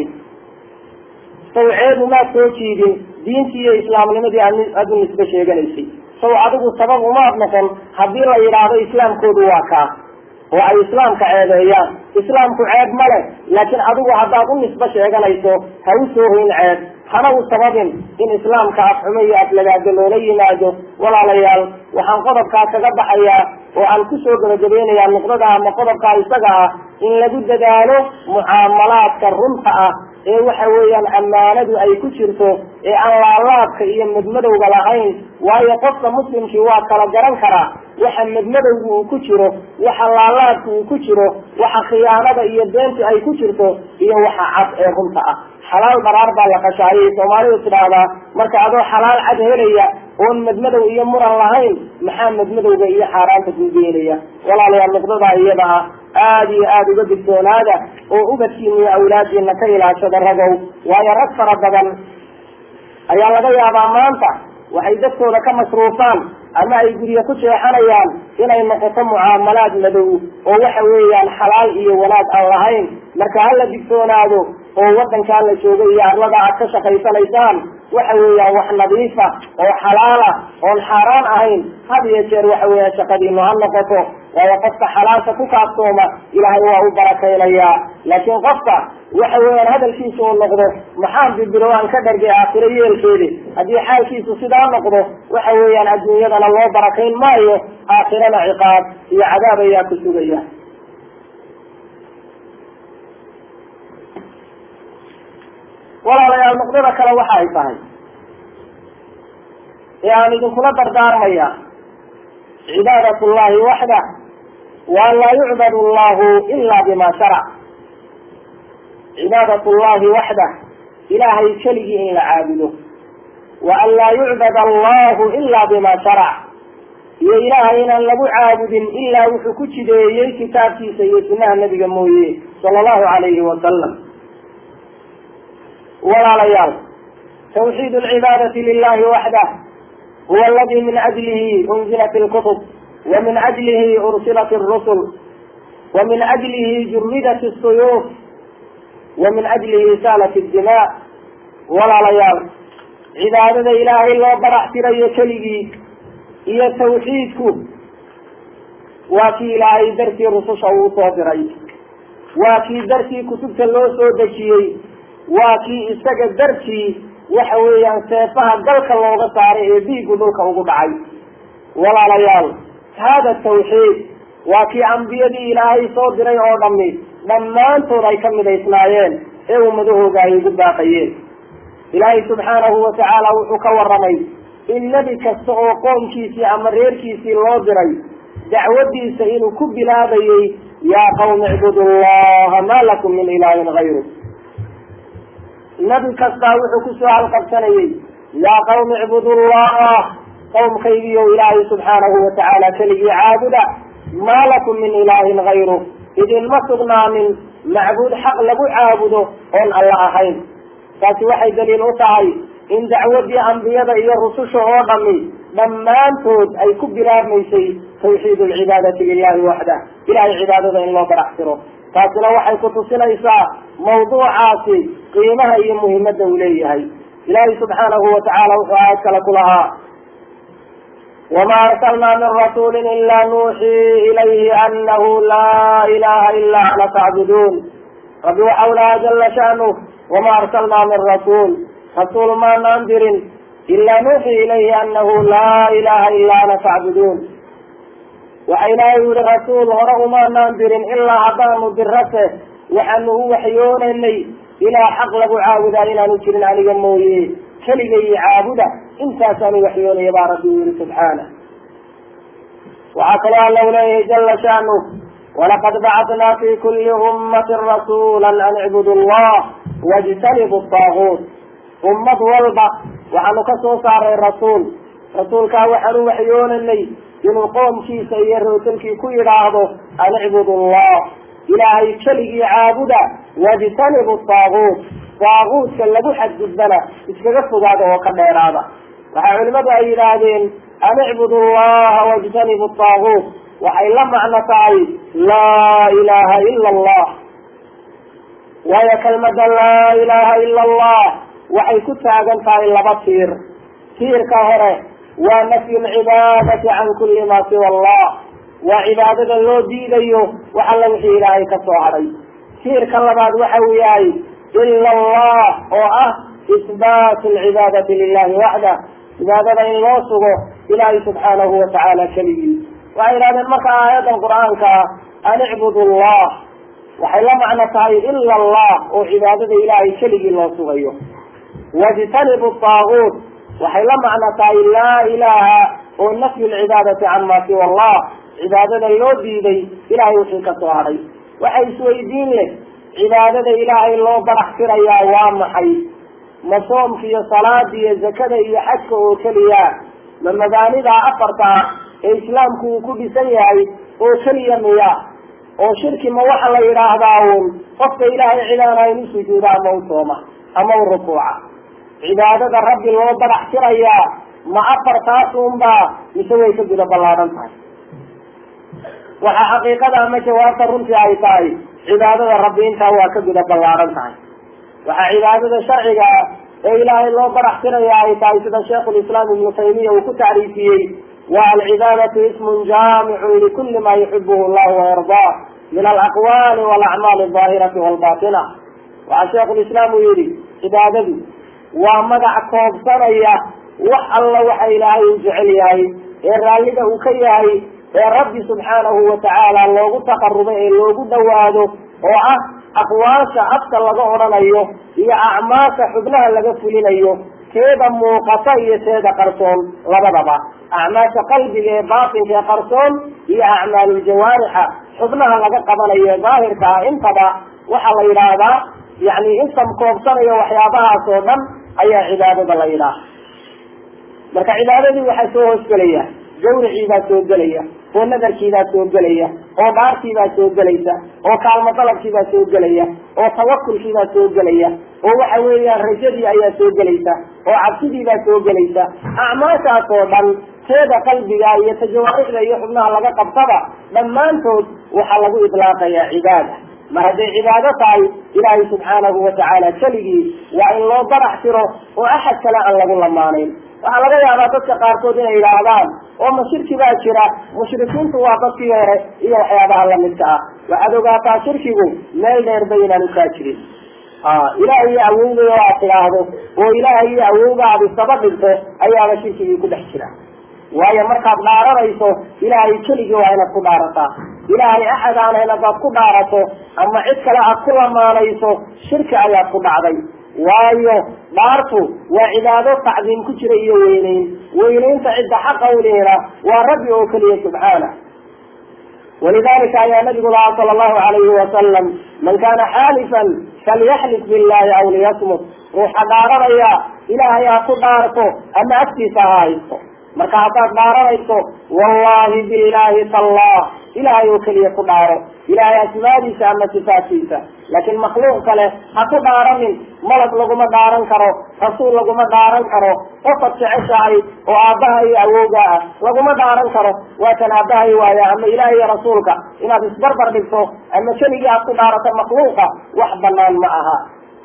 sawceedu maad soo jiidin diintii iyo islaamnimadii aad u nisbe sheeganaysay saw adigu sabab umaad noqon haddii la yidhaahdo islaamkoodu waa kaa oo ay islaamka ceebeeyaan islaamku ceeb ma leh laakiin adigu haddaad u nisbe sheeganayso ha u soo hoyn ceeb hana u sababin in islaamka afxumo iyo aflagaado loola yimaado walaalayaal waxaan qodobkaa kaga baxayaa oo aan kusoo gabagabeynayaa nuqdada ama qodobkaa isaga ah in lagu dadaalo mucaamalaadka runta ah ee waxa weeyaan amaanadu ay ku jirto ee aan laalaadka iyo madmadowga lahayn waayo qofka muslimkii waa kala garan karaa waxa madmadowga uu ku jiro waxa laalaadka uu ku jiro waxa khiyaanada iyo beenta ay ku jirto iyo waxa cad ee runta ah xalaal baraar baa la qashaayay Soomaalidu tidhaahdaa marka adoo xalaal cad helaya oon madmadow iyo muran lahayn maxaa madmadowga iyo xaaraanta guudeynaya walaalayaal nuqdada iyada ah aad iyo aad uga digtoonaada oo ubadkiina iyo awlaadiina ka ilaashada ragow waayo rag fara badan ayaa laga yaabaa maanta waxay dadkooda ka masruufaan ama ay guryo ku jeexanayaan inay noqoto mucaamalaad madow oo waxa weeyaan xalaal iyo wanaag aan lahayn. marka hala digtoonaado oo wadankaa la jooga iyo arlada aad ka shaqaysanaysaan waxa weeyaan wax nadiifa oo xalaala oon xaaraan ahayn had iyo jeer waxa weeyaan shaqadiinu ha noqoto. waayo qofka xalaasha ku kaaftooma ilaahay waa u barakaynayaa, laakiin qofka waxa weeyaan hadalkiisa uu noqdo maxaan bibiro aan ka dhargay aakhiro yeelkeedi, haddii xaalkiisu sidaa noqdo waxa weeyaan adduunyadana loo barakayn maayo, aakhirana ciqaab iyo cadaab ayaa ku sugaya. walaalayaal nuqdada kale waxa ay tahay ee aan idinkula dardaarmaya cibaadat llahi waxda wa an laa yucbad allahu ila bima sharac. cibaadat llahi waxda ilaahay keligii in la caabudo, wa an laa yucbad allahu ila bima sharac, iyo ilaahay inaan lagu caabudin ilaa wuxuu ku jideeyey kitaabkiisa iyo sunaha nabiga mooye sala allahu calayhi wasalam. walaalayaal tawxiid alcibaadati lilahi waxdah huwa aladi min ajlihi unzilat alkutub wa min ajlihi ursilat alrusul wa min ajlihi juridat asuyuuf wa min ajlihi saalat addima. walaalayaal cibaadada ilaahay loo barax tirayo keligii iyo tawxiidku waa kii ilaahay dartii rususha uu soo diray, waa kii dartii kutubta loo soo dejiyey, waa kii isaga dartii waxa weeyaan seefaha dalka looga saaray ee dhiigu dhulka ugu dhacay. walaalayaal hada tawxiid waa kii ambiyadii ilaahay soo diray oo dhami dhammaantood ay ka midaysnaayeen ee ummadahooga ay ugu baaqayeen. ilaahay subxaanahu watacaala wuxuu ka waramay in nebi kasta oo qoomkiisii ama reerkiisii loo diray dacwadiisa inuu ku bilaabayey yaa qawmi icbudu llaha ma lakum min ilaahin gayru. nabi kastaa wuxuu kusoo halqabsanayey yaa qawmi icbudu llah, qowmkaygiiyo ilaahay subxaanahu watacaala keligii caabuda, maa lakum min ilaahin gayru, idinma sugnaanin macbuud xaq lagu caabudo oon alla ahayn. taasi waxay daliil u tahay in dacwadii ambiyada iyo rususha oo dhami dhammaantood ay ku bilaabmaysay tawxiid alcibaadati lilahi waxdah, ilahay cibaadada in loo baraxtiro. taasina waxay ku tusinaysaa mawduucaasi qiimaha iyo muhimadda uu leeyahay. ilaahay subxaanahu watacaala wuxuu aayad kale ku lahaa wama arsalnaa min rasuuli ila nuuxii ilayhi anahu laa ilaha ila ana facbuduun. rabbi waxau lahaa jala sha'nuh wama arsalnaa min rasuul, rasuul maanaan dirin ilaa nuuxii ilayhi anahu laa ilaha ila ana facbuduun. waxa ilaahay yihi rasuul hore umaanaan dirin ilaa haddaanu dirase waxaanu u waxyoonaynay ilaa xaq lagu caabudaa inaanu jirin aniga mooye, keligay caabuda, intaasaanu waxyoonaya baa rabbi u yihi subxaana. waxaa kaloo alla u leeyahay jala sha'nuh walaqad bacatnaa fi kuli ummatin rasuula an icbudu llah wajtanibu taaguut. ummad walba waxaanu ka soo saaray rasuul, rasuulkaa waxaanu waxyoonanay inuu qoomkiisa iyo rootalkii ku yidhaahdo an icbudu llah, ilaahay keligii caabuda, wajtanibu taaguut, taaguutka lagu xadgudbana iskaga fogaada oo ka dheeraada. waxaa culimadu ay yidhaahdeen an icbudu llaha wajtanibu taaguut waxay la macno tahay laa ilaha ila allah. waayo kelmada laa ilaha ila allah waxay ku taagan tahay laba tiir. tiirka hore waa nafyu lcibaadati can kuli ma siwa allah, waa cibaadada loo diidayo wax alla wixii ilaahay ka soo hadhay. tiirka labaad waxa uu yahay ila allah oo ah isbaatu alcibaadati lilahi waxdah, cibaadada in loo sugo ilaahay subxaanahu watacaala keligii. waxay yidhahdeen marka aayadan qur'aanka ah an icbudu llah waxay la macno tahay ila allah oo cibaadada ilaahay keligii loo sugayo. wajtanibu taaguut waxay la macno tahay laa ilaha oo nafyu lcibaadati can ma siwa allah, cibaadada loo diiday ilahay wixii ka soo hadhay. waxay isweydiin leh cibaadada ilaahay loo barax tirayaa waa maxay? ma soomka iyo salaada iyo zakada iyo xajka oo keliya? ma mabaanida afarta ee islaamku uu ku dhisan yahay oo keliya miya? oo shirki ma waxa la yidhaahdaa un qofka ilaahay cidaan aynu sujuuda ama u sooma ama u rukuuca? cibaadada rabbi loo barax tirayaa ma afartaasunbaa mise way ka guda ballaaran tahay? waxaa xaqiiqada ama jawaabta runtii ay tahay cibaadada rabbi intaa waa ka guda ballaaran tahay. waxaa cibaadada sharciga ee ilaahay loo barax tiraya ay tahay sida sheikhulislaam ibnu taymiya uu ku tacriifiyey, waa alcibaadatu ismun jaamicun likuli ma yuxibuhu llahu wayardaa min alaqwaali walacmaali aldaahirati walbatina. waxaa sheikhulislaam uu yihi cibaadadu waa magac koobsanaya wax alla waxa ilaahay uu jecel yahay ee raallida uu ka yahay ee rabbi subxaanahu watacaala loogu taqarubay ee loogu dhawaado oo ah aqwaasha afka laga odhanayo iyo acmaasha xubnaha laga fulinayo, teeda muuqata iyo teeda qarsoon labadaba, acmaasha qalbiga ee baatinka ee qarsoon iyo acmaaluljawaarixa xubnaha laga qabanayo ee daahirka ah, intaba waxaa la yidhaahdaa yani intan koobsanayo waxyaabahaas oo dhan ayaa cibaadada la yidhaaha. marka cibaadadii waxaa soo hoosgelaya gawriciibaa soo gelaya, oo nadarkiibaa soo gelaya, oo dhaartiibaa soo gelaysa, oo kaalmo dalabkiibaa soo gelaya, oo tawakulkiibaa soo gelaya, oo waxa weeyaan rajadii ayaa soo gelaysa, oo cabsidiibaa soo gelaysa. acmaashaas oo dhan teeda qalbiga iyo tajawaarixda iyo xubnaha laga qabtaba dhammaantood waxaa lagu idlaaqayaa cibaada. mar hadday cibaado tahay ilaahay subxaanahu watacaala keligii waa in loo barax tiro oo axad kale aan lagu lamaanayn. waxaa laga yaabaa dadka qaarkood inay yidhaahdaan oo ma shirki baa jira, mushrikiintu waa dadkii hore iyo waxyaabaha lamidka ah. waxaad ogaataa shirkigu meel dheer ba inaan ukaa jirin. ilaahay iyo awowgay oo aad tidhaahdo oo ilaahay iyo awowga aad isaba dhigto ayaaba shirkigii ku dhex jira. waayo markaad dhaaranayso ilaahay keligii waa inaad ku dhaarataa. ilaahay axad aan hayn hadaad ku dhaarato ama cid kale aad ku lamaanayso shirki ayaad ku dhacday. waayo dhaartu waa cibaado tacdiim ku jira iyo weyneyn. weyneynta cidda xaqa ulehna waa rabbi oo keliya subxaana. walidalika ayaa nabigu lahaa sala allahu alayhi wasalam, man kana xaalifan falyaxlif billahi aw liyasmut. ruuxa dhaaranaya ilaahay ha ku dhaarto ama agtiisa ha haysto. marka haddaad dhaaranayso wallahi billahi tallah, ilaahay oo keliya ku dhaaro, ilaahay asmaadiisa ama sifaadkiisa. laakiin makhluuq kale ha ku dhaaranin. malag laguma dhaaran karo, rasuul laguma dhaaran karo, qofad jeceshahay oo aabbaha iyo awowga ah laguma dhaaran karo. waa kan aabbahay waaya ama ilaahay iyo rasuulka inaad isbarbar dhigto ama keligii aad ku dhaarato makhluuqa wax banaan ma aha.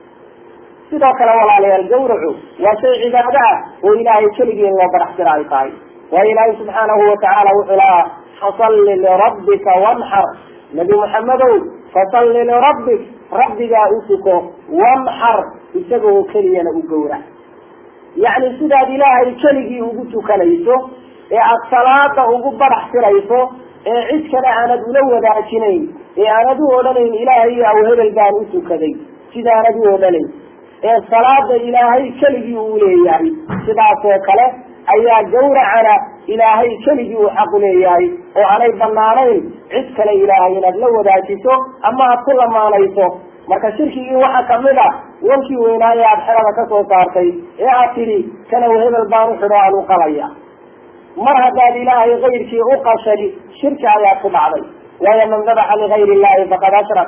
sidoo kale walaalayaal, gawracu waa shay cibaado ah oo ilaahay keligii in loo barax tira ay tahay. waa ilaahay subxaanahu watacaala wuxuu lahaa fasalli lirabbika wanxar. nabi muxamedow fasalli lirabbik, rabbigaa u tuko, wanxar isagoo keliyana u gawrac. yacni sidaad ilaahay keligii ugu tukanayso ee aada salaada ugu barax tirayso ee cid kale aanad ula wadaajinayn, ee aanad u odhanayn ilaahay iyo awhebel baan u tukaday, sidaanad u odhanayn, ee salaada ilaahay keligii uu leeyahay, sidaas oo kale ayaa gawracana ilaahay keligii uu xaq uleeyahay oo aanay banaanayn cid kale ilaahay inaad la wadaajiso ama aad ku lamaanayso. marka shirkigii waxaa kamid a wankii weynaaye aada xerada kasoo saartay ee aad tidhi kanaw hebel baan u xidho aan u qalaya. mar haddaad ilaahay kayrkii u qashay shirki ayaad ku dhacday. waayo man dabaxa ligayri illahi faqad ashrak.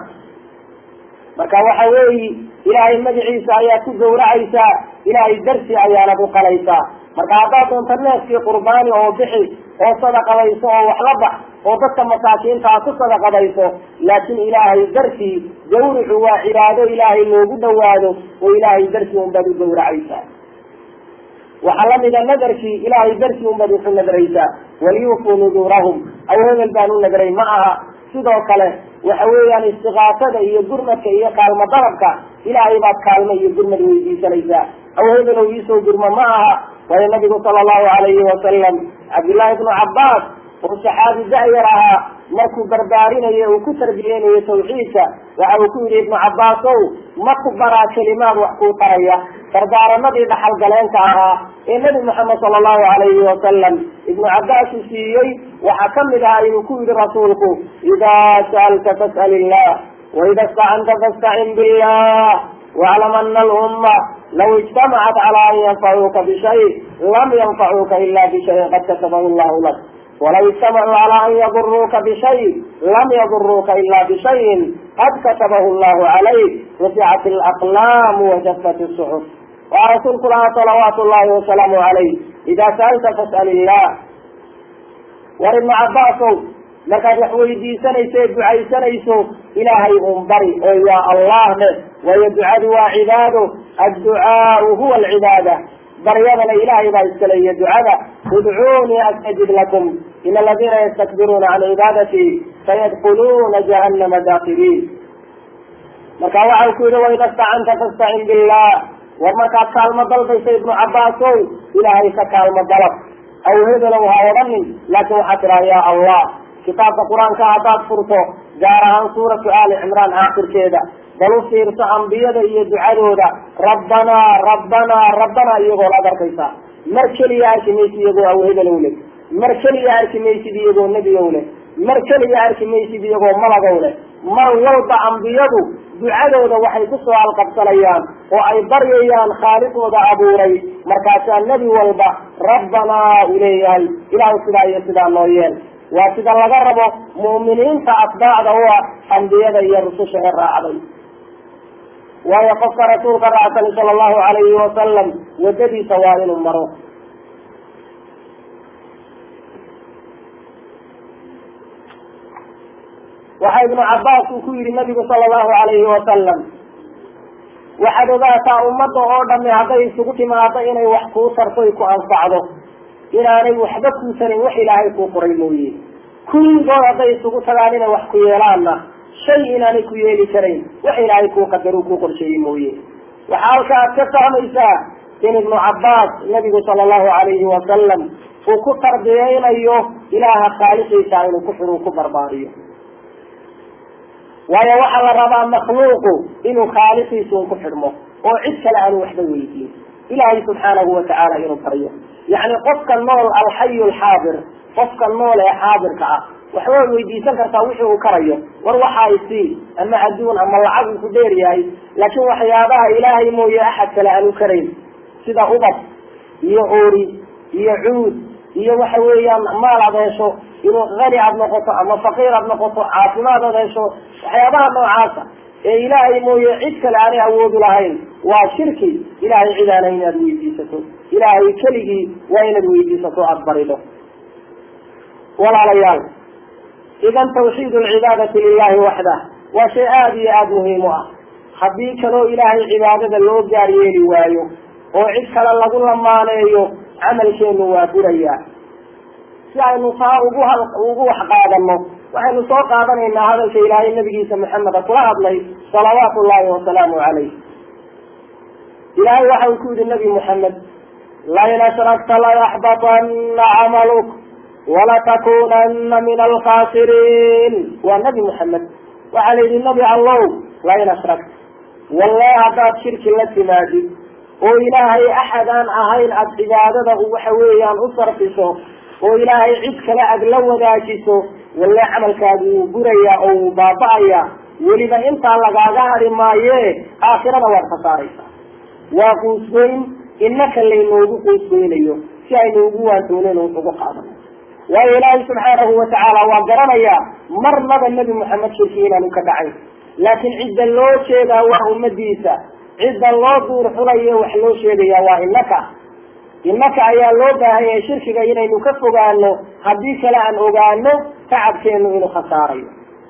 marka waxa weeyi ilaahay magaciisa ayaad ku gawracaysaa, ilaahay darsi ayaanad u qalaysaa. marka haddaad doonto neefkii qurbaani oo bixi oo sadaqadayso oo wax la bax oo dadka masaakiinta aad ku sadaqadayso, laakiin ilaahay dartii gawricu waa cibaado ilaahay loogu dhawaado oo ilaahay dartii unbaad u gawracaysaa. waxaa lamida nadarkii ilaahay dartii unbaad uxu nadraysaa. waliyufuu nuduurahum, aw hebel baan u nadray ma aha. sidoo kale waxa weeyaan istiqaasada iyo gurmadka iyo kaalmo dalabka ilaahay baad kaalmo iyo gurmad weydiisanaysaa. aw hebelow iisoo gurmo ma aha. waayo nabigu sala allahu alayhi wasalam cabdullaahi ibnu cabbaas oo saxaabi da-yar ahaa markuu barbaarinayo uu ku tarbiyeynayo tawxiidka waxa uu ku yidhi ibnu cabbaasow ma ku baraa kelimaad wax kuu taraya. dardaaranadii dhaxalgaleenka ahaa ee nabi maxamed sala allahu alayhi wasalam ibnu cabbaas uu siiyey waxaa kamid ahaa inuu ku yidhi rasuulku, idaa sa'alta fas'al illah waida istacanta fastacin billah waclam ana alumma law ijtamacat calaa an yanfacuuka bishay lam yanfacuuka ila bishayin qad katabahu llahu lak walaw ijtamacuu calaa an yaduruuka bishay lam yaduruuka ila bishayin qad katabahu llahu calayk ruficat alaqlaamu wajafat isuxuf ورسول الله صلوات الله وسلامه عليه إذا سألت فاسأل الله. وابن عباس markaad wax weydiisanayso ducaysanayso ilaahay uun bari oo yaa allah leh waayo ducadu waa cibaado adducaau huwa alcibaada baryadana ilaahay baa iskaleeya ducada udcuunii astajib lakum ina aladiina yastakbiruuna can cibaadatii sayadkhuluuna jahannama daakiriin. markaa waxau ku yihi waida stacanta fastacin billah, war markaad kaalmo dalbaysa ibnu cabaasow ilaahay ka kaalmo dalab aw hebelow ha odhanin laakin waxaad tidhaha yaa allah. kitaabka qur-aanka haddaad furto gaar ahaan suuratu aali cimraan aakhirkeeda bal u fiirso ambiyada iyo ducadooda rabbanaa rabbanaa rabbanaa iyagoo la arkaysaa. mar keliya arki maysid iyagoo awhebelow leh, mar keliya arki maysid iyagoo nebigow leh, mar keliya arki maysid iyagoo malagow leh. mar walba ambiyadu ducadooda waxay ku soo alqabsanayaan oo ay baryayaan khaaliqooda abuuray. markaasaa nebi walba rabbanaa u leeyahay ilaahu sidaa iyo sidaa noo yeel. waa sida laga rabo mu'miniinta atbaacda u ah ambiyada iyo rususha ee raacday. waayo qofka rasuulka raacsan sala allahu calayhi wasalam wadadiisa waa inuu maro. waxaa ibnu cabbaas uu ku yihi nabigu sala allahu calayhi wasalam, waxaad ogaataa ummadda oo dhami hadday isugu timaado inay wax kuu tartoy ku anfacdo inaanay waxba kuusanin wax ilaahay kuu qoray mooye. kulligood hadday isugu tagaan inay wax ku yeelaanna shay inaanay ku yeeli karayn wax ilaahay kuu qadaruu kuu qorsheeyey mooye. waxaa halka aad ka fahmaysaa in ibnu cabbaas nabigu sala allahu calayhi wasalam uu ku tarbiyeynayo ilaaha khaaliqiisa inuu ku xiduu ku barbaariyo. waayo waxaa la rabaa makhluuqu inuu khaaliqiisa un ku xidhmo oo cid kale aanu waxba weydiin, ilaahay subxaanahu watacaala inuu baryo. yacni qofka nool alxayu alxaadir, qofka nool ee xaadirka ah waxbaad weydiisan kartaa wixii uu karayo, war waxa isii ama adduun ama lacag uu ku dheer yahay, laakiin waxyaabaha ilaahay mooye axad kale aanu karayn sida ubad iyo oori iyo cuud iyo waxa weeyaan maal aad hesho, inuu hani aad noqoto ama faqiir aad noqoto, caafimaad aad hesho, waxyaabaha noocaasa ee ilaahay mooye cid kale aanay awoodu lahayn waa shirki. ilaahay cid aana inaad weydiisato, ilaahay keligii waa inaad weydiisato aada barido. walaalayaal, idan tawxiid alcibaadati lilahi waxdah waa shay aada iyo aada muhiim u ah. haddii kaloo ilaahay cibaadada loo gaar yeeli waayo oo cid kale lagu lamaaneeyo camalkeenu waa burayaa. si aynu taa ugu ugu wax qaadano waxaynu soo qaadanaynaa hadalka ilaahay nabigiisa maxameda kula hadlay salawaatu llahi wasalaamu calayh. ilaahay waxa uu ku yihi nabi moxamed, lain ashrakta layaxbaطana camaluk walatakunana min alkhasiriin. waa nabi moxamed waxaa la yidhi nabi allow, lain ashrakta wallahi haddaad shirki la timaadid oo ilaahay axad aan ahayn aada cibaadada waxa weeyaan u sarfiso oo ilaahay cid kale aada la wadaajiso, walle camalkaadu wuu burayaa oo wuu baaba-ayaa. weliba intaa lagaaga hari maaye aakhirada waad khasaaraysaa. waa quusgoyn innaka laynoogu quusgoynayo si aynu ugu waantoonen ugu qaadano. waayo ilaahay subxaanahu watacaala waa garanayaa marnaba nebi moxamed shirki inaanu ka dhacayn, laakiin cidda loo jeedaa waa ummadiisa, cidda loo duur xulayo wax loo sheegaya waa innaka. innaka ayaa loo baahan yahay shirkiga inaynu ka fogaano, haddii kale aan ogaano tacabkeenu inuu khasaarayo.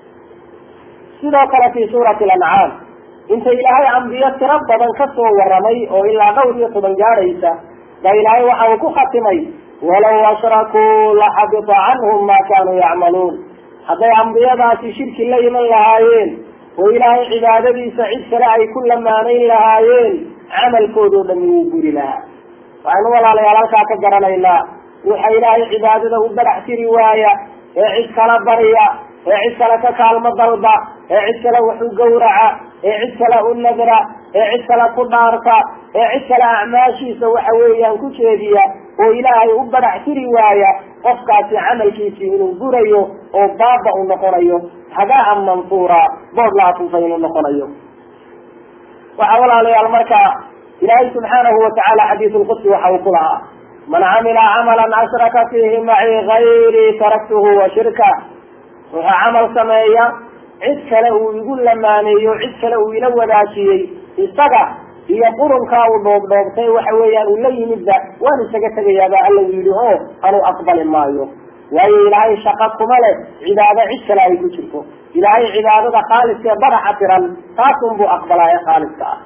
sidoo kale fi suurati alancaam inta ilaahay ambiyo tiro badan ka soo waramay oo ilaa dhowr iyo toban gaadhaysa baa ilaahay waxa uu ku khatimay walaw ashrakuu laxabita canhum ma kaanuu yacmaluun. hadday ambiyadaasi shirki la iman lahaayeen oo ilaahay cibaadadiisa cid kale ay ku lamaanayn lahaayeen camalkoodoo dhami wuu guri lahaa. waxaynu walaalayaal halkaa ka garanaynaa waxa ilaahay cibaadada u badax tiri waaya ee cid kala barya ee cid kale ka kaalmo dalba ee cid kale wax u gawraca ee cid kale u nadra ee cid kale ku dhaarta ee cid kale acmaashiisa waxa weeyaan ku jeediya oo ilaahay u badax tiri waaya, qofkaasi camalkiisii inuu burayo oo baaba u noqonayo, hadaa mansuura bood la atuufay inuu noqonayo. waxaa walaalayaal markaa ilaahay subxaanahu watacaala xadiis lqudsi waxa uu ku lahaa, man camila camalan ashraka fiihi macii gayri taraktuhu wa shirka. wuxuu camal sameeya cid kale uu igu lamaaneeyo, cid kale uu ila wadaajiyey, isaga iyo qurunkaa uu dhoobdhoobtay waxa weeyaan uu la yimidba waan isaga tegayaaba alla yidhi oo anuu aqbali maayo. waayo ilaahay shaqa kuma leh cibaado cid kale ay ku jirto. ilaahay cibaadada khaaliska ee badaxa tiran taasun buu aqbalaayo khaaliska ah.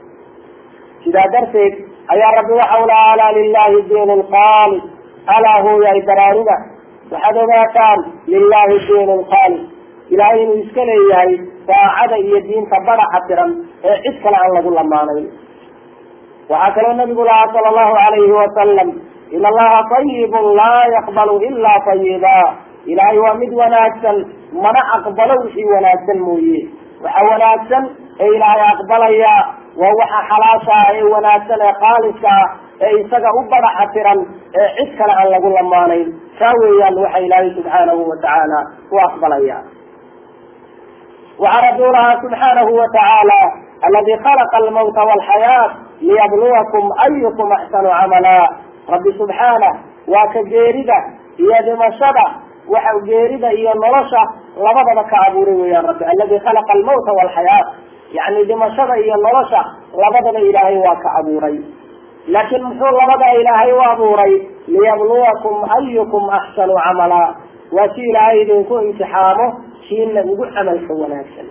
sidaa darteed ayaa rabbi waxa u laha alaa lilahi diin lkhaalis, alaa hooyay baraaruga waxaad ogaataan lilahi diin lkhaalis, ilaahay inuu iska leeyahay daacada iyo diinta badaxa tiran ee cid kale aan lagu lamaanayn. waxaa kaloo nabigu lahaa sala allahu alayhi wasalam, in allaha tayibun laa yaqbalu ilaa tayiba, ilaahay waa mid wanaagsan mana aqbalo wixii wanaagsan mooye. waxa wanaagsan ee ilaahay aqbalaya waa waxa xalaasha ah ee wanaagsan ee khaaliska ah ee isaga u badaxa tiran ee cid kale aan lagu lamaanayn. kaa weeyaan waxa ilaahay subxaanahu watacaala u aqbalaya. waxaa rabbi u lahaa subxaanahu watacaala, aladi khalaqa almawta walxayaat liyabluwakum ayukum axsanu camala. rabbi subxaanah waa ka geerida iyo dhimashada, waxa geerida iyo nolosha labadaba ka abuuray weeyaan rabbi. aladi khalaqa almawta walxayaat, yani dhimashada iyo nolosha labadaba ilaahay waa ka abuuray. laakiin muxuu labada ilaahay u abuuray? liyabluwakum ayukum axsanu camala, waa si ilaahay idinku imtixaamo kiina ugu camalka wanaagsan.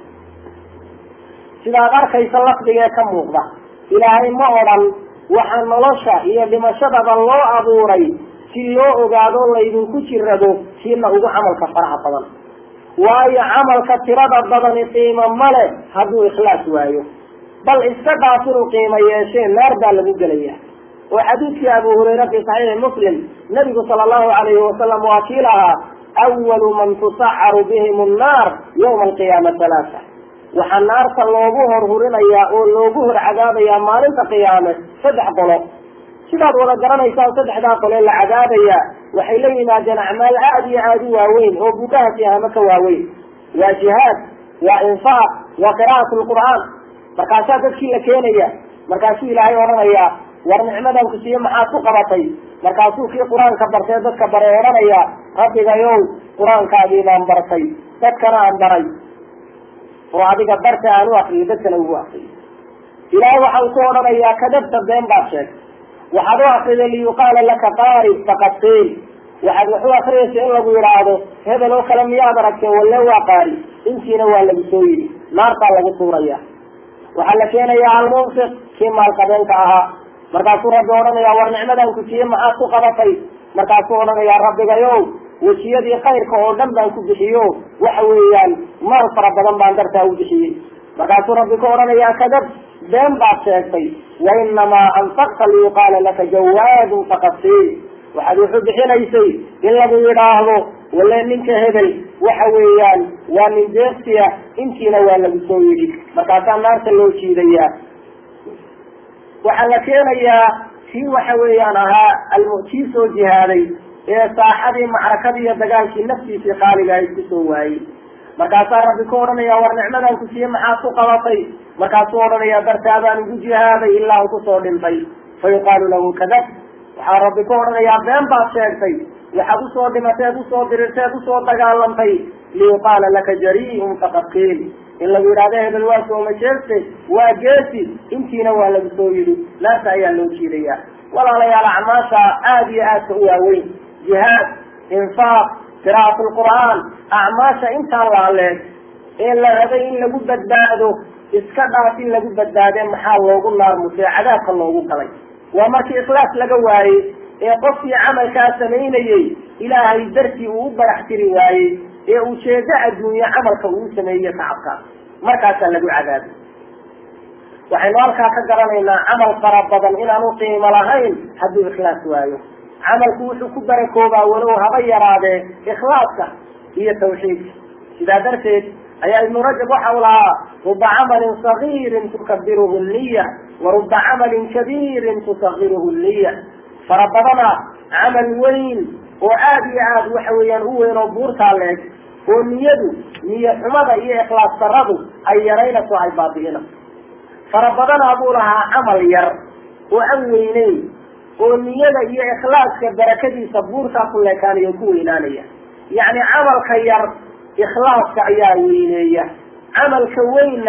sidaad arkaysa lafdigee ka muuqda, ilaahay ma odhan waxaa nolosha iyo dhimashadaba loo abuuray si loo ogaado laydinku jirado kiina ugu camalka faraha badan. waayo camalka tirada badani qiimo male hadduu ikhlaas waayo, bal iska dhaaf inuu qiimo yeeshee naar baa lagu gelaya. oo xadiidkii abu hurayra fi saxiixi muslim, nabigu sala allahu alayhi wasalam waa kii lahaa, awalu man tusacaru bihim annaar yawma alqiyaama halaasa, waxaa naarta loogu horhurinayaa oo loogu hor cadaabayaa maalinta qiyaame saddex qolo. sidaad wada garanaysaan saddexdaa qole la cadaabaya waxay la yimaadeen acmaal aada iyo aada u waaweyn oo bukahaas ahama ka waaweyn. waa jihaad, waa infaaq, waa qira'at lqur'aan. markaasaa dadkii la keenaya, markaasuu ilaahay odhanaya, war nicmadan ku siiye maxaad ku qabatay? markaasuu kii qur-aanka bartee dadka baray odhanaya, rabbigayow qur-aankaagii baan bartay, dadkana aan baray, oo adiga barta aan u akriyo dadkana ugu akriyo. ilaahay waxa uu ku odhanayaa, kadabta been baad sheegtay, waxaad u akriday liyuqaala laka qaari faqad qiil, waxaad wax u akriyaysa in lagu yidhaahdo hebel oo kale miyaad aragtee walle waa qaari, intiina waa lagu soo yidhi, naartaa lagu tuuraya. waxaa la keenayaa almunfiq, kii maalqabeenka ahaa, markaasuu rabbi odhanayaa, war nicmadan ku siiye maxaad ku qabatay? markaasuu odhanayaa, rabbigayow wejiyadii khayrka oo dhan baan ku bixiyo waxa weeyaan maal fara badan baan dartaa u bixiyey. markaasuu rabbi ku odhanayaa, kadab been baad sheegtay, wainamaa anfaqta liyuqaala laka jawaadun faqad qiil, waxaad wuxuu bixinaysay in lagu yidhaahdo walle ninka hebel waxa weeyaan waa nin deeqsiya, intiina waa lagu soo yidhi. markaasaa naarta loo jiidayaa. waxaa la keenayaa kii waxa weeyaan ahaa almu'tii soo jihaaday ee saaxadii macrakadii iyo dagaalkii naftiisii qaaliga isku soo waayey. markaasaa rabbi ku odhanaya, war nicmadan ku siiye maxaad ku qabatay? markaasuu odhanaya, dartaabaan ugu jihaaday ilaa uu kusoo dhintay. fa yuqaalu lahu kadab, waxaa rabbi ku odhanayaa, been baad sheegtay, waxaad usoo dhimateed usoo dirirteed usoo dagaalantay, liyuqaala laka jari'un faqad qiil, in lagu yidhahdo hebel waa sooma jeeste, waa geesi, intiina waa lagu soo yidhi. naarta ayaa loo jiidaya. walaalayaal, acmaasha aada iyo aadka u waaweyn, jihaad, infaaq, qira'at lqur'aan, acmaasha intaan la aleeg ee la rabay in lagu badbaado, iska dhaaf in lagu badbaade maxaa loogu naarmusee cadaabka loogu galay? waa markii ikhlaas laga waayey ee qofkii camalkaa samaynayey ilaahay dartii uu u barax tiri waayey ee ujeedo adduunye camalka uu sameeye tacabkaas, markaasaa lagu cadaabay. waxaynu halkaa ka garanaynaa camal fara badan inaanu qiimo lahayn hadduu ikhlaas waayo. camalku wuxuu ku barakoobaa walow haba yaraadee ikhlaaska iyo tawxiidka. sidaa darteed ayaa ibnu rajab waxa u lahaa, ruba camalin sagiirin tukabiruhu niya wa ruba camalin kabiirin tusagiruhu niya. fara badana camal weyn oo aada iyo aad waxa weeyaan u weyn oo buurtaa leeg, oo niyadu niyo xumada iyo ikhlaas daradu ay yaraynayso, ay baabi'inayso. fara badanaa buu lahaa camal yar oo aan weyneyn, oo niyada iyo ikhlaaska barakadiisa buurtaa ku leekaanaya ku weynaanaya. yacni camalka yar ikhlaaska ayaa weyneeya, camalka weynna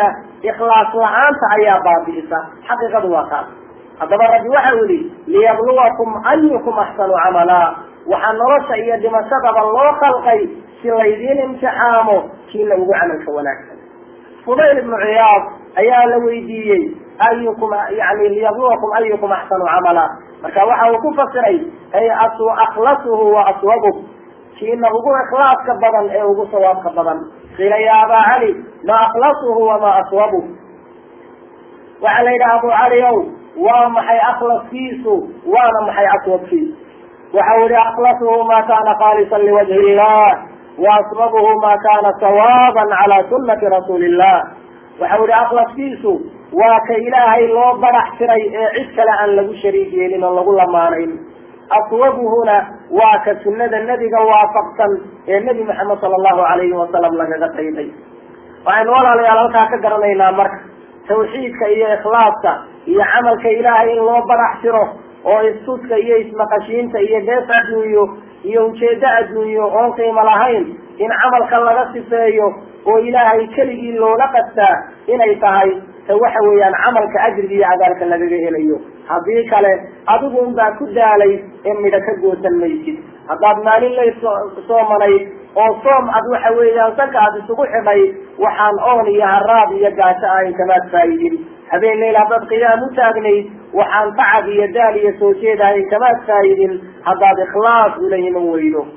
ikhlaas la-aanta ayaa baabi'isa xaqiiqadu waa taas haddaba rabbi waxa u yihi liyabluwakum ayukum axsanu camalaa waxaa nolosha iyo dhimashadaba loo khalqay si laydiin imtixaamo kiina ugu camalka wanaagsan fudayl ibnu ciyaad ayaa la weydiiyey ayukum yani liyabluwakum ayukum axsanu camala marka waxa uu ku fasiray ay asu akhlasuhu wa aswabuk kiina ugu ikhlaaska badan ee ugu sawaabka badan qila ya aba cali ma akhlasuhu wama aswabuk waxaa la yidhaha abu cali ow waa maxay akhlaskiisu waana maxay aswabkiisu waxa u yihi akhlasuhu ma kana khalisan liwajhi illah waasbabuhu ma kana sawaaban cala sunati rasuuli illah waxa u yihi akhlaskiisu waa ka ilaahay loo barax tiray ee cid kale aan lagu shariik yeelin oo lagu lamaanayn aswabuhuna waa ka sunada nebiga waafaqsan ee nebi maxamed sala allahu alayhi wasalam lagaga qayday waxaynu walaalayaal halkaa ka garanaynaa marka tawxiidka iyo ikhlaaska iyo camalka ilaahay in loo barax tiro oo istuska iyo ismaqashiinta iyo dees adduunyo iyo ujeedo adduunyo oon qiimo lahayn in camalka laga sifeeyo oo ilaahay keligii loola qastaa inay tahay ta waxa weeyaan camalka ajriga iyo cadaalka lagaga helayo haddii kale adigu un baa ku daalay in midho ka goosan maysid haddaad maalin lay soomanayd oo soom ad waxa weeyaan sanka aad isugu xidhay waxaan oon iyo haraad iyo gaajo ahayn kamaad faa'idin habeen leyl haddaad qiyaam u taagnayd waxaan tacab iyo daal iyo soo jeed ahayn kamaad faa'idin haddaad ikhlaas ula iman weydo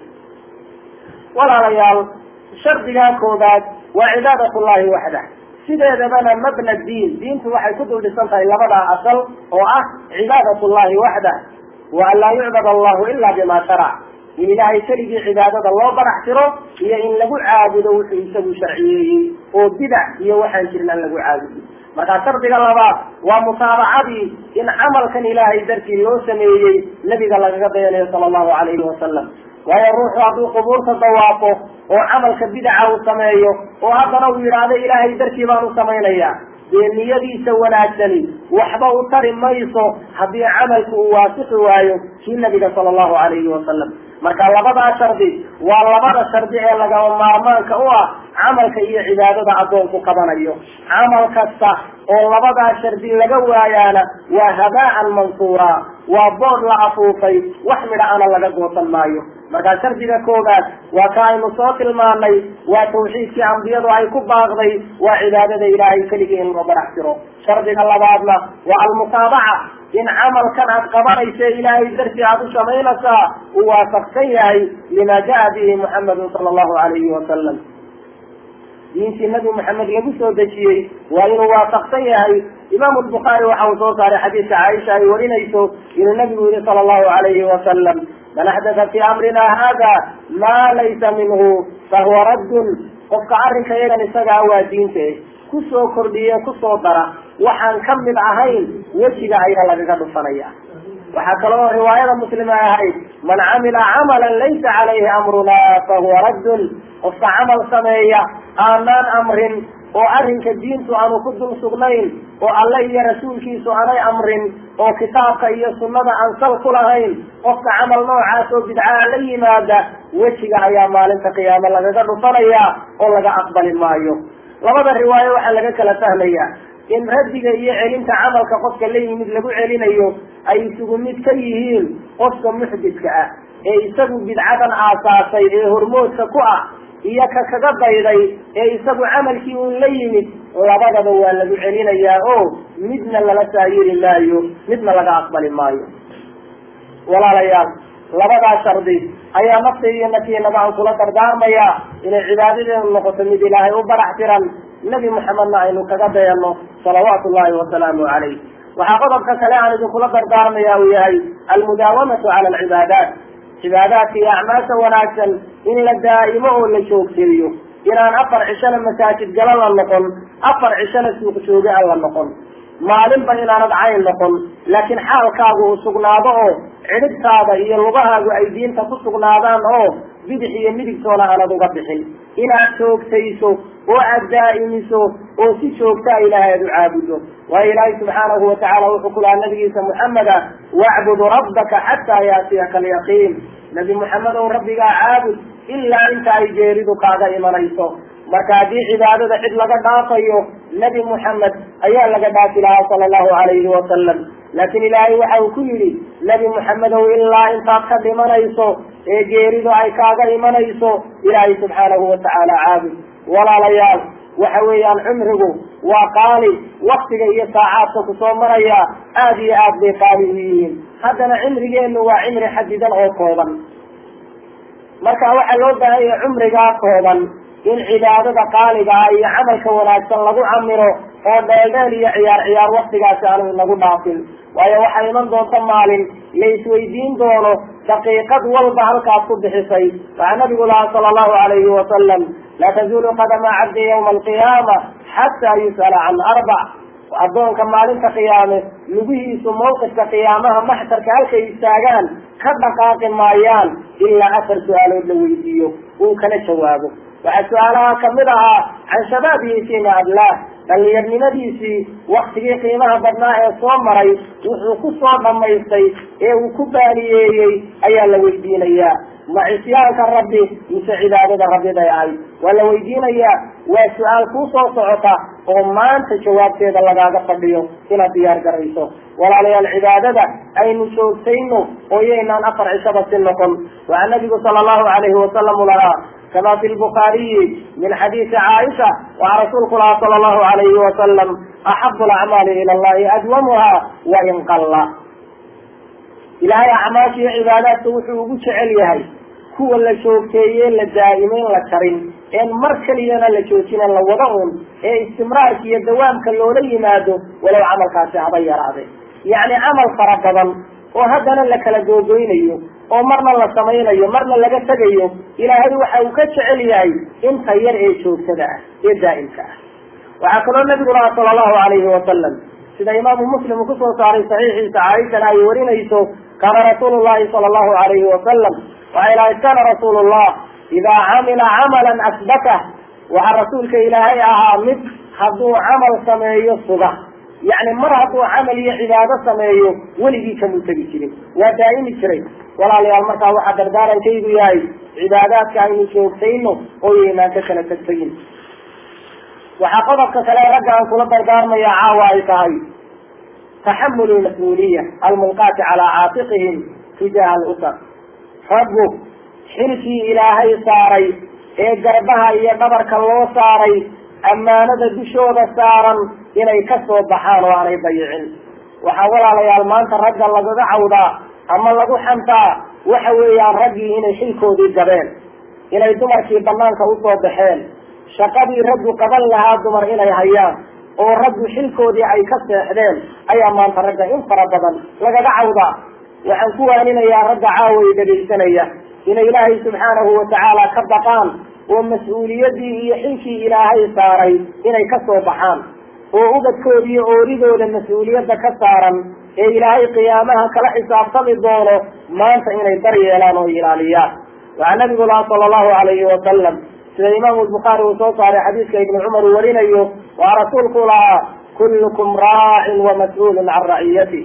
walaalayaal shardigaa koobaad waa cibaadatullahi waxdah sideedabana mabna diin diintu waxay ku dul dhisan tahay labadaa asal oo ah cibaadatullahi waxdah wa an laa yucbad allahu ila bima sharac in ilaahay keligii cibaadada loo barax tiro iyo in lagu caabudo wuxuu isagu sharciyeeyey oo bidac iyo waxaan jirin aan lagu caabudin markaa shardiga labaad waa mutaabacadii in camalkan ilaahay dartii loo sameeyey nabiga lagaga dayanayo sala allahu alayhi wasalam waayo ruuxu hadduu qubuurta dawaafo oo camalka bidaca uu sameeyo oo haddana uu yidhaahdo ilaahay dartii baan u samaynayaa dee niyadiisa wanaagsani waxba u tari mayso haddii camalku uu waasixi waayo kii nabiga sala allahu alayhi wasalam marka labadaa shardi waa labada shardi ee lagama maarmaanka u ah camalka iyo cibaadada addoonku qabanayo camal kasta oo labadaa shardi laga waayaana waa habaa'an mansuura waa bood la afuufay wax midha ana laga goosan maayo markaa shardiga koobaad waa ka aynu soo tilmaanay waa tawxiidkii ambiyadu ay ku baaqday waa cibaadada ilaahay keligii in loo barax tiro shardiga labaadna waa almutaabaca in camalkan aad qabanaysa ilaahay dartii aad u samaynaysaa uu waafaqsan yahay lima jaa bihi muxamedun sala allahu alayhi wasalam diintii nabi maxamed lagu soo dejiyey waa inuu waafaqsan yahay imaamu lbukhaari waxa uu soo saaray xadiidka caaisha ay warinayso inuu nabigu yihi sala allahu alayhi wasalam man axdatha fi amrina hada ma laysa minhu fahuwa raddun qofka arrinka yagan isagaa waa diinte kusoo kordhiye kusoo dara waxaan ka mid ahayn wejiga ayaa lagaga dhufanaya waxaa kaloo riwaayada muslima ahayd man camila camalan laysa calayhi amruna fahuwa raddun qofka camal sameeya aanaan amrin oo arrinka diintu aanu ku dul sugnayn oo alle iyo rasuulkiisu aanay amrin oo kitaabka iyo sunnada aan sal ku lahayn qofka camal noocaas oo bidcaa la yimaada wejiga ayaa maalinta qiyaame lagaga dhufanaya oo laga aqbali maayo labada riwaayo waxaa laga kala fahmaya in raddiga iyo celinta camalka qofka la yimid lagu celinayo ay isugu mid ka yihiin qofka muxdidka ah ee isagu bidcadan aasaasay ee hormoodka ku ah iyo ka kaga dayday ee isagu camalkii uun la yimid labadaba waa lagu celinayaa oo midna lala saayiri maayo midna laga aqbali maayo walaalayaal labadaa shardi ayaa naftayda iyo naftiinaba aan kula dardaarmaya inay cibaadadeenu noqoto mid ilaahay u barax tiran nebi maxamedna aynu kaga dayano salawaatu llahi wasalaamu calayh waxaa qodobka kale aan idinkula dardaarmaya uu yahay almudaawamatu cala alcibaadaat cibaadaadka iyo acmaasha wanaagsan in la daa'imo oo la joogteeyo inaan afar cishana masaajid gala la noqon afar cishana suuq jooga aan la noqon maalinba inaanad cayn noqon laakiin xaalkaagu uu sugnaado oo cidhibtaada iyo lugahaagu ay diinta ku sugnaadaan oo bidix iyo midigtoona aanad uga bixin inaad joogtayso oo aad daa'imiso oo si joogtaa ilaahay aad u caabudo waayo ilaahay subxaanahu watacaala wuxuu ku lahaa nabigiisa muxameda wacbud rabbaka xataa yaatiyaka alyaqiin nabi muxamed ow rabbigaa caabud ilaa inta ay geeridu kaaga imanayso marka haddii cibaadada cid laga dhaafayo nabi muxamed ayaa laga dhaafi lahaa sala allahu alayhi wasalam laakiin ilaahay waxa uu ku yidhi nebi muxamedow ilaa intaad ka dhimanayso ee geeridu ay kaaga imanayso ilaahay subxaanahu watacaala caabud. walaalayaal waxa weeyaan cumrigu waa qaali, waktiga iyo saacaadka kusoo maraya aada iyo aad bay qaali u yihiin, haddana cimrigeenu waa cimri xadidan oo kooban. marka waxaa loo baahanya cumrigaa kooban in cibaadada qaaliga ah iyo camalka wanaagsan lagu camiro oo dheeldheel iyo ciyaar ciyaar waktigaasi aanu inagu dhaafin. waayo waxaa iman doonta maalin la isweydiin doono daqiiqad walba halkaad ku bixisay. waxaa nabigu lahaa sala allahu alayhi wasalam laa tazuulu qadama cabdi yawma alqiyaama xataa yus'ala can arbac. addoonka maalinta qiyaame lugihiisu mawqifka qiyaamaha maxsharka halkay istaagaan ka dhaqaaqi maayaan ilaa afar su-aalood la weydiiyo uu kana jawaabo. waxaa su-aalaha kamid ahaa can shabaabihi fiima ablaah, dhallinyarnimadiisii waktigii qiimaha badnaa ee soo maray wuxuu ku soo dhamaystay ee uu ku baaliyeeyey ayaa la weydiinayaa. ma cisyaanka rabbi mise cibaadada rabbi bay ahay waa la weydiinayaa. waa su-aal kuu soo socota oo maanta jawaabteeda lagaaga fadhiyo inaad diyaar garayso. walaalayaal cibaadada aynu joogtayno oo yaynaan afar cishaba si noqon. waxaa nabigu sala allahu alayhi wasalam lahaa kama fi lbukhaariyi min xadiisi caaisha, waxaa rasuulku lahaa sala allahu alayhi wasalam axabu alacmaali ila allahi adwamuha wain qalla. ilaahay acmaasha iyo cibaadaadka wuxuu ugu jecel yahay kuwa la joogteeye la daa'imay la karin een mar keliyana la joojina la wada un ee istimraarka iyo dawaamka loola yimaado walow camalkaasi haba yaraade. yacni camal fara badan oo haddana la kala googoynayo oo marna la samaynayo marna laga tegayo, ilaahay waxa uu ka jecel yahay inta yar ee joogtada ah ee daa'imka ah. waxaa kaloo nabigu lahaa sala allahu alayhi wasalam sida imaamu muslim uu kusoo saaray saxiixiisa caaishana ay warinayso kaana rasuulu llahi sala allahu alayhi wasalam waxay lahayd kaana rasuulu llah idaa camila camalan asbatah. waxaa rasuulka ilaahay ahaa mid hadduu camal sameeyo suga, yacni mar hadduu camal iyo cibaado sameeyo weligii kamuu tegi jirin, waa daa'imi jiray. walaalayaal markaa waxaa dardaarankaygu yahay cibaadaadka aynu joogtayno oo yaynaan ka kala tegtegin. waxaa qodobka kale ragga aan kula dardaarmaya caawa ay tahay taxamulu lmas-uuliya almunqaati calaa caatiqihim tijaha alusar. raggu xilkii ilaahay saaray ee garbaha iyo dhabarka loo saaray ammaanada dushooda saaran inay ka soo baxaan oo aanay dayicin. waxaa walaalayaal maanta ragga lagaga cawdaa ama lagu xantaa waxa weeyaan raggii inay xilkoodii gabeen, inay dumarkii banaanka usoo baxeen, shaqadii raggu qaban lahaa dumar inay hayaan oo raggu xilkoodii ay ka seexdeen ayaa maanta ragga in fara badan lagaga cawdaa. waxaan ku waaninayaa ragga caaway dhegaysanaya inay ilaahay subxaanahu watacaala ka baqaan oo mas-uuliyadii iyo xilkii ilaahay saaray inay ka soo baxaan oo ubadkooda iyo ooridooda mas-uuliyadda ka saaran ee ilaahay qiyaamaha kala xisaabtami doono maanta inay dar yeelaan oo ilaaliyaan. waxaa nabigu lahaa sala allahu alayhi wasalam sida imaamu lbukhaari uu soo saaray xadiiska ibnu cumar uu warinayo, waa rasuulku lahaa kullukum raacin wa mas-uulun can raciyati.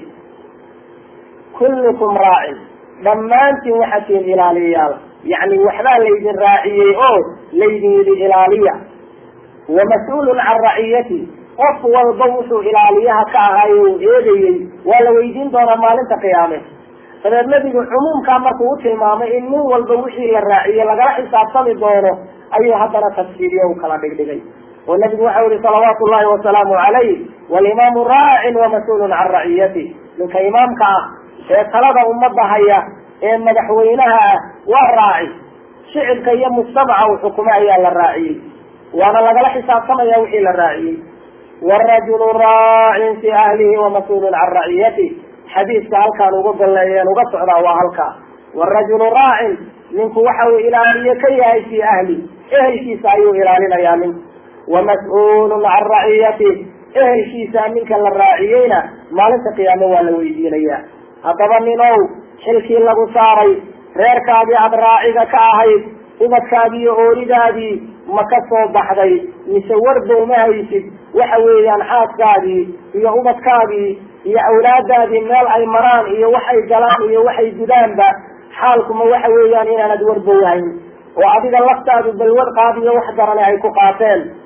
kullukum raacin, dhammaantiin waxaa tiin ilaaliyayaal, yacni waxbaa laydin raaciyey oo laydin yidhi ilaaliya. wa mas-uulun can raciyati, qof walba wuxuu ilaaliyaha ka ahaaye uu eegayey waa la weydiin doonaa maalinta qiyaame. dabeed nabigu cumuumkaa markuu u tilmaamay in nin walba wixii la raaciyey lagala xisaabtami doono ayuu haddana tafsiiriyo u kala dhigdhigay oo nabigu waxau yihi salawaatu llahi wasalaamu calayh walimaamu raacin wa mas-uulun can raciyati. ninka imaamka ah ee talada ummadda haya ee madaxweynaha ah waa raaci, shicibka iyo mujtamaca uu xukumo ayaa la raaciyey waana lagala xisaabtamaya wixii la raaciyey. warajulu raacin fi ahlihi wa mas-uulun can raciyati. xadiiska halkaan uga golleeyeen uga socdaa waa halkaa. warajulu raacin, ninku waxa uu ilaaliye ka yahay fi ahli, ehelkiisa ayuu ilaalinayaa ninku. wamas-uulun can raciyati, ehelkiisa ninka la raaciyeyna maalinta qiyaame waa la weydiinayaa. haddaba ninow xilkii lagu saaray reerkaadii aada raaciga ka ahayd, ubadkaadii iyo ooridaadii ma ka soo baxday mise wardow ma haysid waxa weeyaan xaaskaadii iyo ubadkaadii iyo awlaadaadii meel ay maraan iyo waxay galaan iyo waxay gudaanba xaalkuma waxa weeyaan inaanad warbow hayn oo adiga laftaadu balwad qaad iyo wax darane ay ku qaateen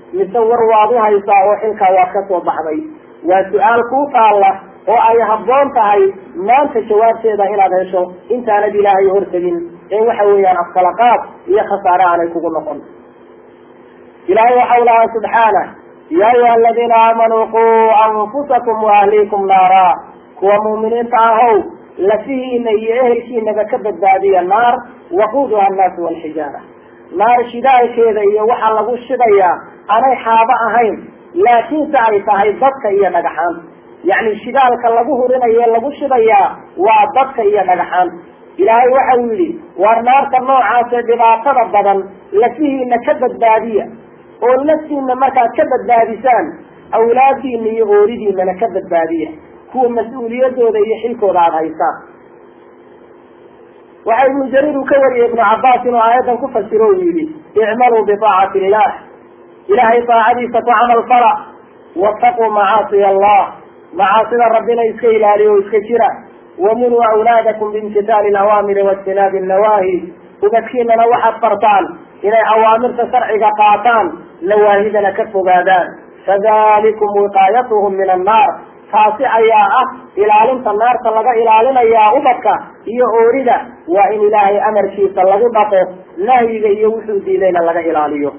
mise war waad u haysaa oo xilkaa waad ka soo baxday? waa su-aal kuu taalla oo ay habboon tahay maanta jawaabteeda inaad hesho intaanad ilaahay hortegin ee waxa weeyaan afkalaqaad iyo khasaare aanay kugu noqon. ilaahay waxau lahaa subxaanah, ya ayuha aladiina aamanuu quu anfusakum waahliikum naara, kuwa mu'miniinta ahow lafihiina iyo ehelkiinaba ka badbaadiya naar, waquuduha annaasu walxijaara. naar shidaalkeeda iyo waxaa lagu shidayaa anay xaabo ahayn, laakiinse ay tahay dadka iyo dhagaxaan. yacni shidaalka lagu hurinayo lagu shidayaa waa dadka iyo dhagaxaan. ilaahay waxau yidhi waar naarta noocaasee dhibaatada badan lafihiina ka badbaadiya, oo naftiina markaad ka badbaadisaan awlaadiina iyo ooridiinana ka badbaadiya, kuwa mas-uuliyadooda iyo xilkooda aada haysaan. waxa ibnu jariir uu ka wariyey ibnu cabbaas inuu aayadan ku fasiro uu yidhi icmaluu biaacati illah, ilaahay taacadiisa ku camal fala, wattaquu macaasiya allah, macaasida rabbina iska ilaaliyo o iska jira, wamunuu awlaadakum biimtitaali alawaamiri waijtinaabi annawaahi, ubadkiinana waxaad fartaan inay awaamirta sharciga qaataan, nawaahidana ka fogaadaan. fadalikum wiqaayatuhum min annaar, taasi ayaa ah ilaalinta naarta laga ilaalinayaa ubadka iyo oorida, waa in ilaahay amarkiisa lagu dhaqo, nahyiga iyo wuxuu diidayna laga ilaaliyo.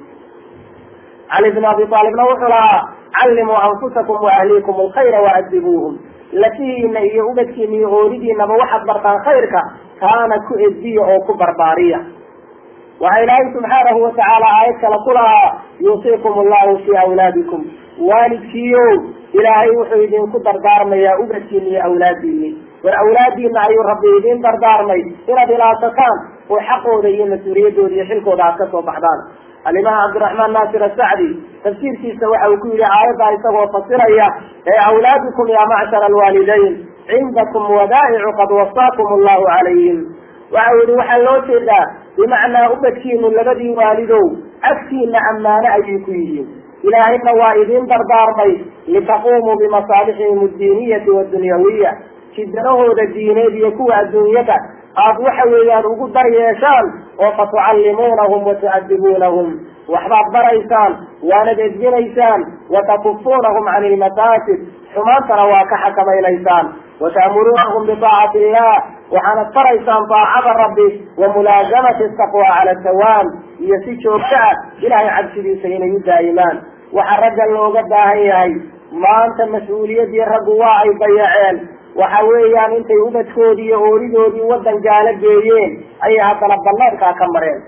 cali bn abi aalibna wuxuu lahaa callimuu anfusakum waahliikum alkhayra waadibuuhum, lafihiina iyo ubadkiina iyo ooridiinaba waxaad bartaan khayrka, taana ku edbiya oo ku barbaariya. waxaa ilaahay subxaanahu watacaala aayad kale ku lahaa yuusiikum allahu fii awlaadikum, waalidkiiyo ilaahay wuxuu idinku dardaarmayaa ubadkiina iyo awlaadiini. war awlaadiina ayuu rabbi idin dardaarmay inaad ilaasataan oo xaqooda iyo mas-uuliyadooda iyo xilkooda aad ka soo baxdaan. alimaha cabdiraxmaan naasir asacdi tafsiirkiisa waxa uu ku yihi aayadda isagoo fasiraya ee awlaadukum ya macshara alwaalidayn cindakum wadaa'icu qad wasaakum allahu calayhim. waxa uu yihi waxaa loo jeedaa bimacnaa ubadkiinu labadii waalidow agtiina ammaane ayay ku yihiin, ilaahayna waa idin dardaarmay litaquumuu bimasaalixihim addiiniyati waddunyawiya, jidanahooda diineed iyo kuwa adduunyada aada waxa weeyaan ugu dar yeeshaan, oo fatucallimuunahum watu'adibuunahum, waxbaad baraysaan waanad edbinaysaan, watakufuunahum can ilmafaasid, xumaantana waa ka xakamaynaysaan, wata'muruunahum biaacati illah, waxaanad faraysaan daacada rabbi wa mulaasamati taqwa cala dawaam, iyo si joogto ah ilahay cabsidiisa inay u daa'imaan. waxaa ragga looga baahan yahay maanta mas-uuliyadii raggu waa ay dayaceen, waxa weeyaan intay ubadkoodii iyo ooridoodii waddan gaalo geeyeen ayay haddana banaankaa ka mareen.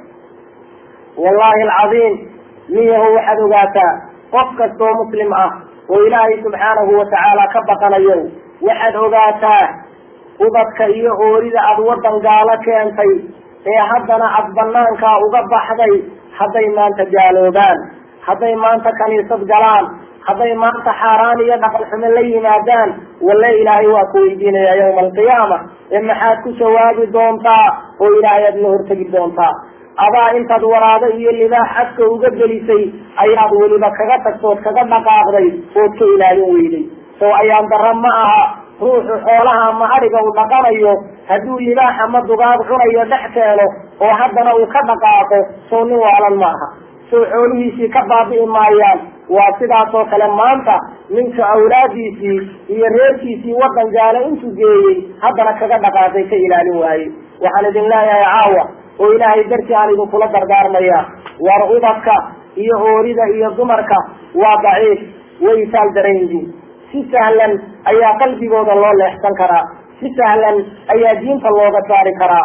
wallahi alcadiim, niyahu waxaad ogaataa qof kastoo muslim ah oo ilaahay subxaanahu watacaala ka baqanayo, waxaad ogaataa ubadka iyo oorida aada waddan gaalo keentay ee haddana aad banaankaa uga baxday, hadday maanta gaaloobaan, hadday maanta kaniisad galaan, hadday maanta xaaraan iyo dhaqan xumo la yimaadaan, walle ilaahay waa ku weydiinaya yawma alqiyaama, ee maxaad ku jawaabi doontaa oo ilaahay aad la hortegi doontaa? adaa intaad waraado iyo libaax afka uga gelisay ayaad weliba kaga tagtood kaga dhaqaaqday ood ka ilaalin weyday. soo ayaan darra ma aha ruuxu xoolaha ama adhiga uu dhaqanayo hadduu libaax ama dugaag cunayo dhex keeno oo haddana uu ka dhaqaaqo, soo nin waalan ma aha, soo xoolihiisii ka baabi'i maayaan. waa sidaas oo kale maanta ninka awlaadiisii iyo reerkiisii waddan gaalo intuu geeyey haddana kaga dhaqaaqay ka ilaalin waaye. waxaan idin leeyahay caawa oo ilaahay dartii aan idinkula dardaarmaya, war ubadka iyo oorida iyo dumarka waa daciif, way taal daran yihiin. si sahlan ayaa qalbigooda loo leexsan karaa, si sahlan ayaa diinta looga saari karaa.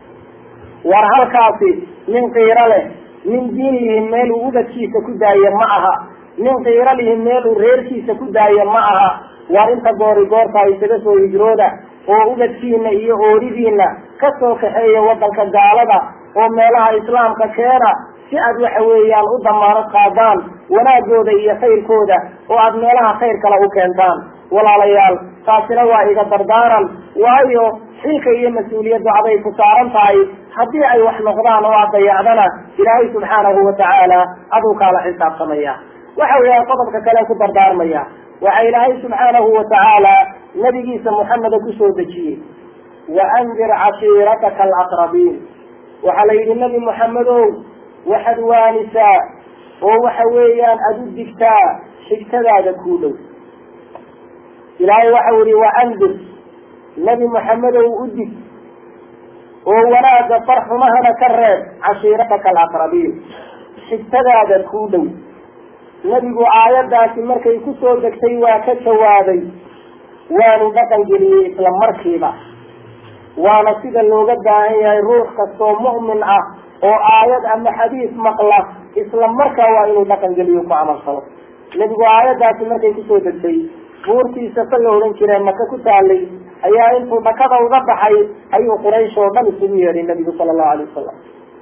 war halkaasi nin qiiro leh, nin diin lihi meel uu ubadkiisa ku daaye ma aha, nin qiiro lihi meel uu reerkiisa ku daaye ma aha. waar inta goori goorta isaga soo hijrooda oo ubadkiina iyo ooridiina ka soo kaxeeya waddanka gaalada oo meelaha islaamka keena, si aad waxa weeyaan u damaanad qaadaan wanaagooda iyo khayrkooda oo aad meelaha khayr kale u keentaan. walaalayaal, taasina waa iga dardaaran, waayo xilka iyo mas-uuliyaddu aday ku saaran tahay. haddii ay wax noqdaan oo aad dayacdana ilaahay subxaanahu watacaala aduu kaala xisaabtamaya. waxa weeyaan qodobka kale ku dardaarmaya, waxa ilaahay subxaanahu watacaala nabigiisa muxameda kusoo dejiyey waandir cashiirataka alaqrabiin. waxaa la yidhi nabi muxamedow waxaad waanisaa ووحويا أدو الدكتاء حكتدا كودو إلهي وحوري وأنذر نبي محمد وأدك وولاد فرح مهنا كرر عشيرتك الأقربين حكتدا كودو نبي آيات مركي كسو دكتي وكتوادي وانو بطن جلي إسلام مركبة وانا سيدا اللوغة هي روح كسو مؤمن اه وآيات أما حديث مقلة إسلام مركا وانو بطن جلي يقع عمل صلاة نبي آيات مركي كسو دكتي بورتي سفله لنكرا مكا كتالي أيها انتو بكذا وضبحي أيها قريش وضم السمية للنبي صلى الله عليه وسلم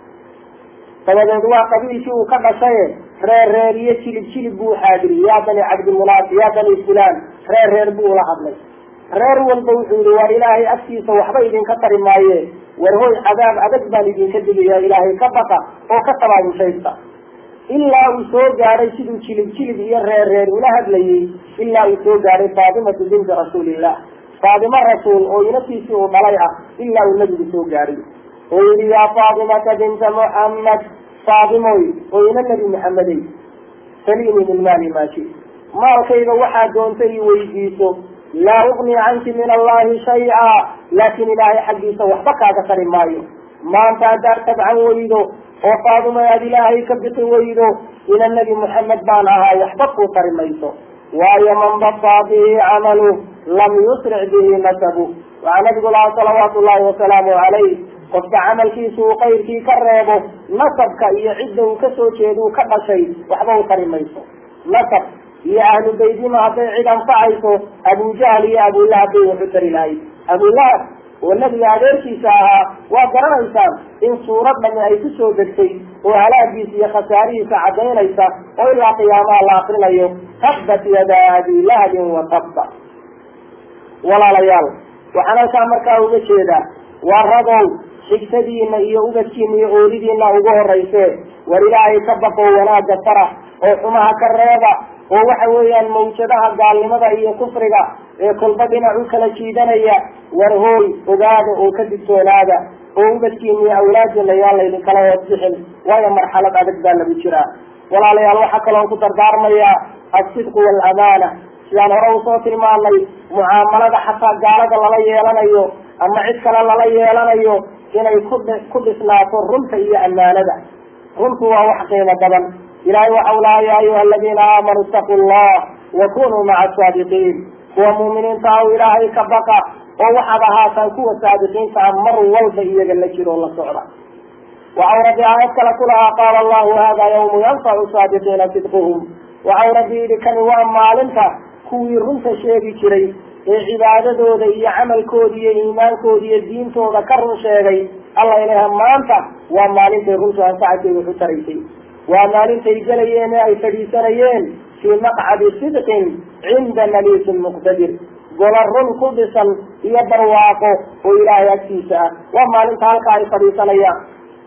فوجد waa qabiilkii uu ka dhashay reer reeriye jilib jilib buu xaadiri yaa bani cabdilmulaaq yaa bani fulaan reer reer buu la hadlay reer walba wuxuu yidhi waa ilaahay agtiisa waxba idinka tari maaye war hoy cadaab adag baan idinka digayaa ilaahay ka baqa oo ka tabaabushaysta ilaa uu soo gaadhay siduu jilib jilib iyo reer reer ula hadlayay ilaa uu soo gaadhay faatimatu binti rasuulillah faatimo rasuul oo inatiisii uu dhalay ah ilaa uu nabigu soo gaadhay ويقول يا فاطمة بنت محمد فاطمة وإن النبي محمد سليني من مالي ما شئت ما كيف وحد دونتي ويجيسو لا أغني عنك من الله شيئا لكن إلهي حقيسة وحبك كثر مايو ما أنت أدار تبعا ويدو وفاطمة يا إلهي كبت ويدو إن النبي محمد بانها يحبك كثر ميسو وأي من بطى به عمله لم يسرع به نسبه وعلى نبي الله صلوات الله وسلامه عليه قد عمل في سوق غير في كربه نصبك يعده كسو شيدو كبشي وحبه كريميسو نصب يا أهل البيت ما عدا فعيسو أبو جهل يا أبو لهب وحتر إلهي أبو لهب والنبي عليه في ساعة وقرأ إنسان إن صورة من أي كسو دكتي وعلى جيسي خساري سعدين ليس وإلا قيام الله آخر اليوم تبت يدا أبي لهب وتبت ولا ليال وحنا سامركا وبشيدا والرضو xigtadiina iyo ubadkiina iyo oolidiina ugu horreysee war ilaahay ka baqo wanaagga fara oo xumaha ka reeba oo waxa weeyaan mawjadaha gaalnimada iyo kufriga ee kolba dhinac u kala jiidanaya war hooy ogaada oo ka digtoonaada oo ubadkiina iyo awlaadina yaa laydin kala hoosbixin waayo marxalad adag baa lagu jiraa walaalayaal waxaa kaloo ku dardaarmayaa alsidqu waalamaana sidaan hore usoo tilmaanay mucaamalada xataa gaalada lala yeelanayo ama cid kale lala yeelanayo inay ku dhisnaato runta iyo amaanada runtu waa wax qiimo badan ilaahay waxau lahaa yaa ayuha aladiina aamanuu ittaqu llah wakunuu maca asaadiqiin kuwa muuminiinta aw ilaahay ka baqa oo waxaad ahaataan kuwa saadiqiinta ah mar walba iyaga la jiro la socda waxau rabbi aayad kale ku lahaa qaala allahu hada yawmu yanfacu saadiqiina sidquhum waxau rabbi yidhi kani waa maalinta kuwii runta sheegi jiray ee cibaadadooda iyo camalkooda iyo iimaankooda iyo diintooda ka run sheegay alla ilaha maanta waa maalintay runtu anfacatay wuxu taraysay waa maalintay gelayeen ee ay fadhiisanayeen fii maqcadi sidqin cinda maliikin muqtadir gola run ku dhisan iyo barwaaqo oo ilaahay agtiisa ah waa maalinta halka ay fadhiisanayaan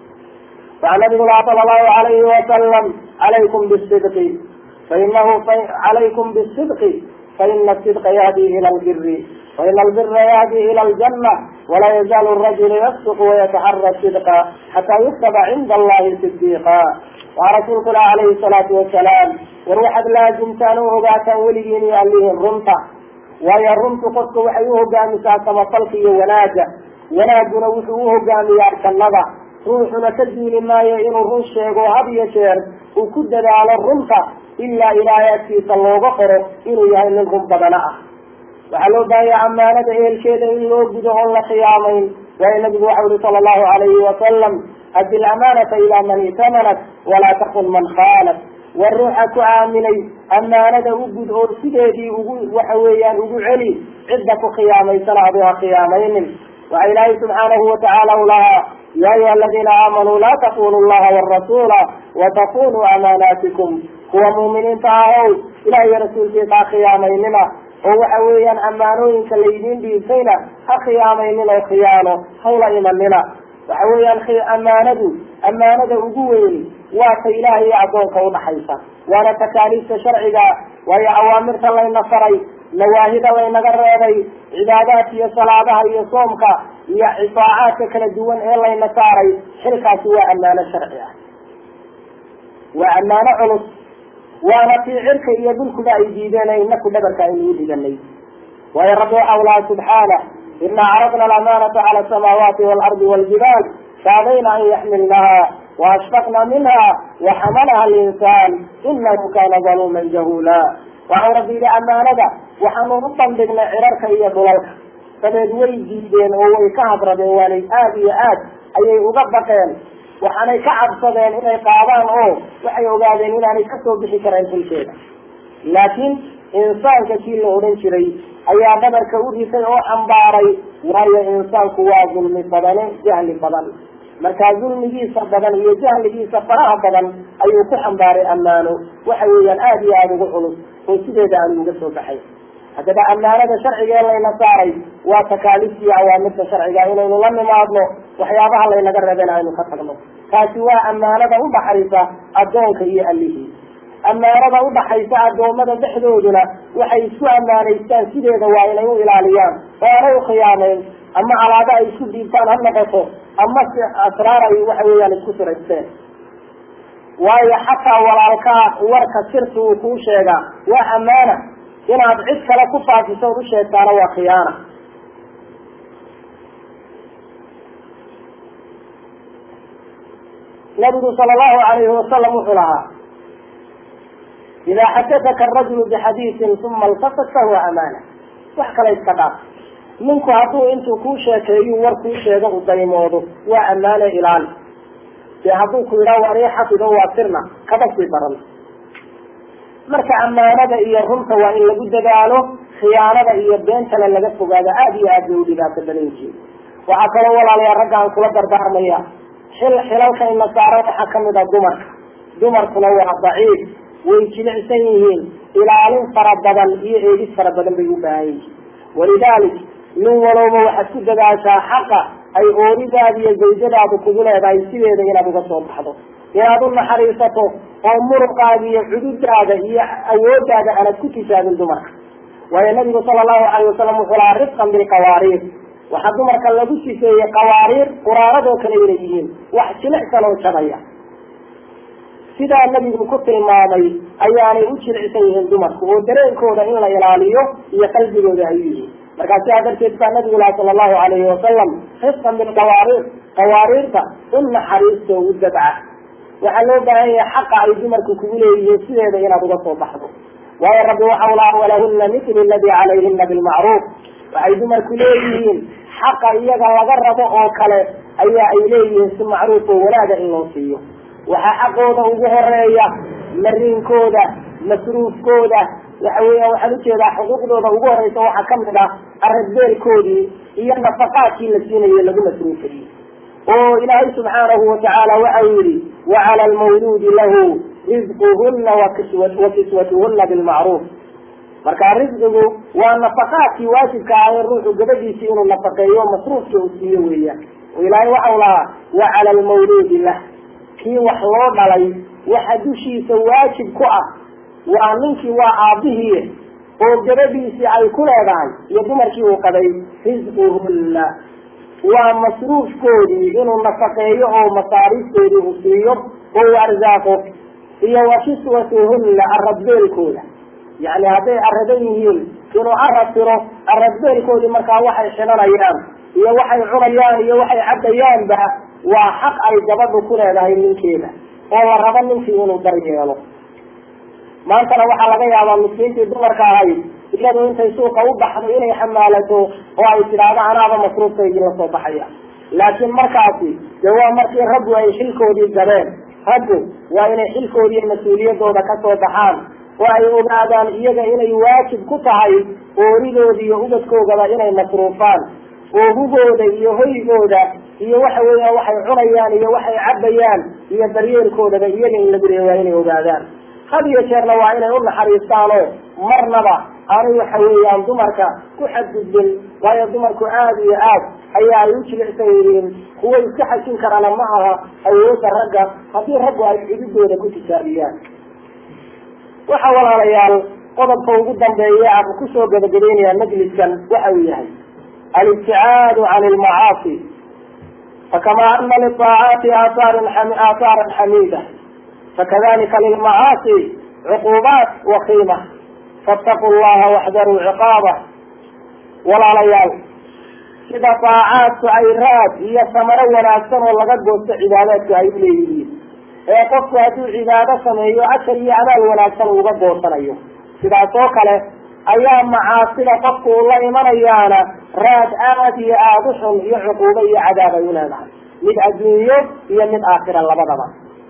waxaa nabigu laha sala allahu alayhi wasalam calaykum bisidqi fainahu calaykum bisidqi فإن الصدق يهدي إلى البر وإن البر يهدي إلى الجنة ولا يزال الرجل يصدق ويتحرى الصدق حتى يكتب عند الله صديقا ورسولك عليه الصلاة والسلام وروح لازم كانوا باتا وليين عليهم رمتا وهي الرمت قصة وحيوه قامسا كما طلقي وناجة وناجنا وحيوه قامي يارك النظر روحنا كدي لما يئن الرشيق وهبي شير وكدد على الرمتا إلا إلهياتي صلى بقره إنه يهي منكم بدناء وحلو بايا عمانا بإيل كيدا إنه بدعون لخيامين وإن نبي وحوله صلى الله عليه وسلم أدي الأمانة إلى من ائتمنت ولا تخن من خانت والروح كعاملي أمانة أبد أرسدي وحويا أبو علي عدة خيامين سنعبها خيامين وإلهي سبحانه وتعالى لها يا أيها الذين آمنوا لا تخونوا الله والرسول وتخونوا أماناتكم هو مؤمنين تعالوا إلهي رسول كيسا خياميننا هو حويا أمانوين كالليدين بيسينا أخياميننا وخيانه حول إيماننا وحويا أمانة أمانة أقوين وات إلهي يعطوك ونحيسا وانا تكاليس شرعي وهي أوامر الله النصري نواهد وينقرري عبادات هي صلاة هي صومك هي إطاعاتك لدوان إلا النصاري حركة سواء أمانة شرعية وأمانة علص وانا في عرك يدلك لا يجيبنا إنك دبرك أن يجيبني ويربع الله سبحانه إنا عرضنا الأمانة على السماوات والأرض والجبال فأبينا أن يحملنها وأشفقنا منها وحملها الإنسان إنه كان ظلوما جهولا وعرضي لأمانة وحنرطا بنا عرك يدلك فبدوي جيبين ويكهب ربيواني آدي آد أي أغبقين وحني كعب صدين إني قاضان أو وحي أغادين إني كسو بحكرين في الشيء لكن إنسان كثير أولين شري أي بدر كأودي سيئو أنباري وهي إنسان كوا ظلم فضل جهل فضل مركز ظلم جيسا فضل هي جهل جيسا فراها فضل أي كو أنباري أمانو وحيويا آدي آدي وحلو وسيدة أن يقصوا بحي هذا أمانة شرعي الله ينصاري وتكاليفي عوامل شرعي إنه لم يماضنه وحيابها الله ينقربنا أن يخطقنا كاسوا أمانة بحريفة أدونك هي اللي أمانة بحريفة أدومة بحدودنا وحيسوا أمانيستان سيدة دوائنه إلى اليوم وأنه خيامين أما على ذا يسود إنسان هم نقصه أما أسراره وحيويا لكسر السين وهي حتى ولالكا ورك سرت وكوشيغا وأمانة inaad cid kale ku faafiso u sheegtaana waa khiyaana nabigu sala allahu alayhi wasalam wuxuu lahaa idaa xadathaka arajulu bixadiisin uma iltafat fahuwa amaana wax kale iska dhaaf ninku hadduu intuu kuu sheekeeyu war kuu sheego u daymoodo waa amaane ilaali dee hadduu ku yidhaha warii xafido waa sirna kaba sii daran marka amaanada iyo runta waa in lagu dadaalo khiyaanada iyo beentana laga fogaado aada iyo aad bay u dhibaato badan yihiin waxaa kaloo walaalayaa ragga aan kula dardaarmaya xil xilalka ina saaran waxaa kamid a dumarka dumarkuna waa daciif way jilicsan yihiin ilaalin fara badan iyo eegis fara badan bay u baahan yihiin walidalik nin walowba waxaad ku dadaashaa xaqa ay ooridaada iyo zawjadaadu kugu leedahay sideeda inaad uga soo baxdo inaad u naxariisato oo muruqaaga iyo cududaada iyo awoodaada aanad ku tijaabin dumarka waayo nabigu sala allahu alayh wasalam wuxuu lahaa rifqan bilqawaariir waxaa dumarka lagu sifeeyey qawaariir quraaradoo kale inay yihiin wax jilicsan oo jabaya sidaa nabigu ku tilmaamay ayaanay u jilicsan yihiin dumarku oo dareenkooda in la ilaaliyo iyo qalbigooda ay yihiin markaa sidaa darteed baa nabigu laha sala allahu alayhi wasalam rifqan bilqawaariir qawaariirta u naxariisto u dabca waxaa loo baahan yahay xaqa ay dumarku kugu leeyihiin sideeda inaad uga soo baxdo waayo rabbi waxau laha walahuna mitlu ladii calayhina bilmacruuf waxay dumarku leeyihiin xaqa iyaga laga rabo oo kale ayaa ay leeyihiin si macruuf oo wanaaga in loo siiyo waxaa xaqooda ugu horeeya mariinkooda masruufkooda waxa weeyaan waxaan ujeedaa xuquuqdooda ugu horeysa waxaa kamid ah aradbeelkoodii iyo nafaqaadkii la siinayo lagu masruufayey oo ilaahay subxaanahu watacaala waxa uu yihi wacala almawluudi lahu rizquhuna wakiswatuhuna bilmacruuf marka risqigu waa nafaqaadkii waajibka ah ee ruuxu gabadhiisii inuu nafaqeeyo masruufka uu siiyo weeyaan oo ilaahay waxau lahaa wacala almawluudi lah kii wax loo dhalay waxa dushiisa waajib ku ah waa ninkii waa aabihii oo gabadhiisii ay ku leedahay iyo dumarkii uu qabay risquhuna waa masruufkoodii inuu nafaqeeyo oo masaariiftoodii uu siiyo oo u arsaaqo iyo wakiswatuhunna aradbeelkooda yani hadday aradan yihiin inuu arad tiro aradbeelkoodii markaa waxay xidhanayaan iyo waxay cunayaan iyo waxay cabbayaanba waa xaq ay gabadhu ku leedahay ninkeeda oo la rabo ninkii inuu daryeelo maantana waxaa laga yaabaa miskiintii dumarka ahayd iyadu intay suuqa u baxdo inay xamaalato oo ay tidhaahdo anaaba masruufkaygii lasoo baxaya laakiin markaasi dee waa markii raggu ay xilkoodii gabeen raggu waa inay xilkoodii iyo mas-uuliyadooda kasoo baxaan oo ay ogaadaan iyaga inay waajib ku tahay ooridoodi iyo ubadkoogaba inay masruufaan oo hugooda iyo hoygooda iyo waxa weeyaan waxay cunayaan iyo waxay cabbayaan iyo daryeelkoodaba iyaga in lagu leeya waa inay ogaadaan had iyo jeerna waa inay u naxariistaan oo marnaba aanay waxa weeyaan dumarka ku xadgudbin waayo dumarku aada iyo aad ayaa ay u jilicsan yihiin kuwa iska xajin karana ma aha awooda ragga haddii raggu ay xididooda ku tijaabiyaan waxa walaalayaal qodobka ugu dambeeya aan kusoo gabagabaynayaa majliskan waxa uu yahay alibticaadu can ilmacaasi fakama ana liaacaati aataaran aataaran xamiida فكذلك للمعاصي عقوبات وخيمة، فاتقوا الله واحذروا عقابه. ولا ليال sida طاعات ay raad iyo samaro wanaagsan oo laga goosto cibaadaadka ay leeyihiin ee qofku hadduu cibaado sameeyo ajar iyo abaal wanaagsan uga goosanayo, sidaas oo kale ayaa macaasida qofku uu la imanayaana raad aad iyo aada u xun iyo cuquubo iyo cadaab ay u leedahay, mid adduunyo iyo mid aakhira labadaba.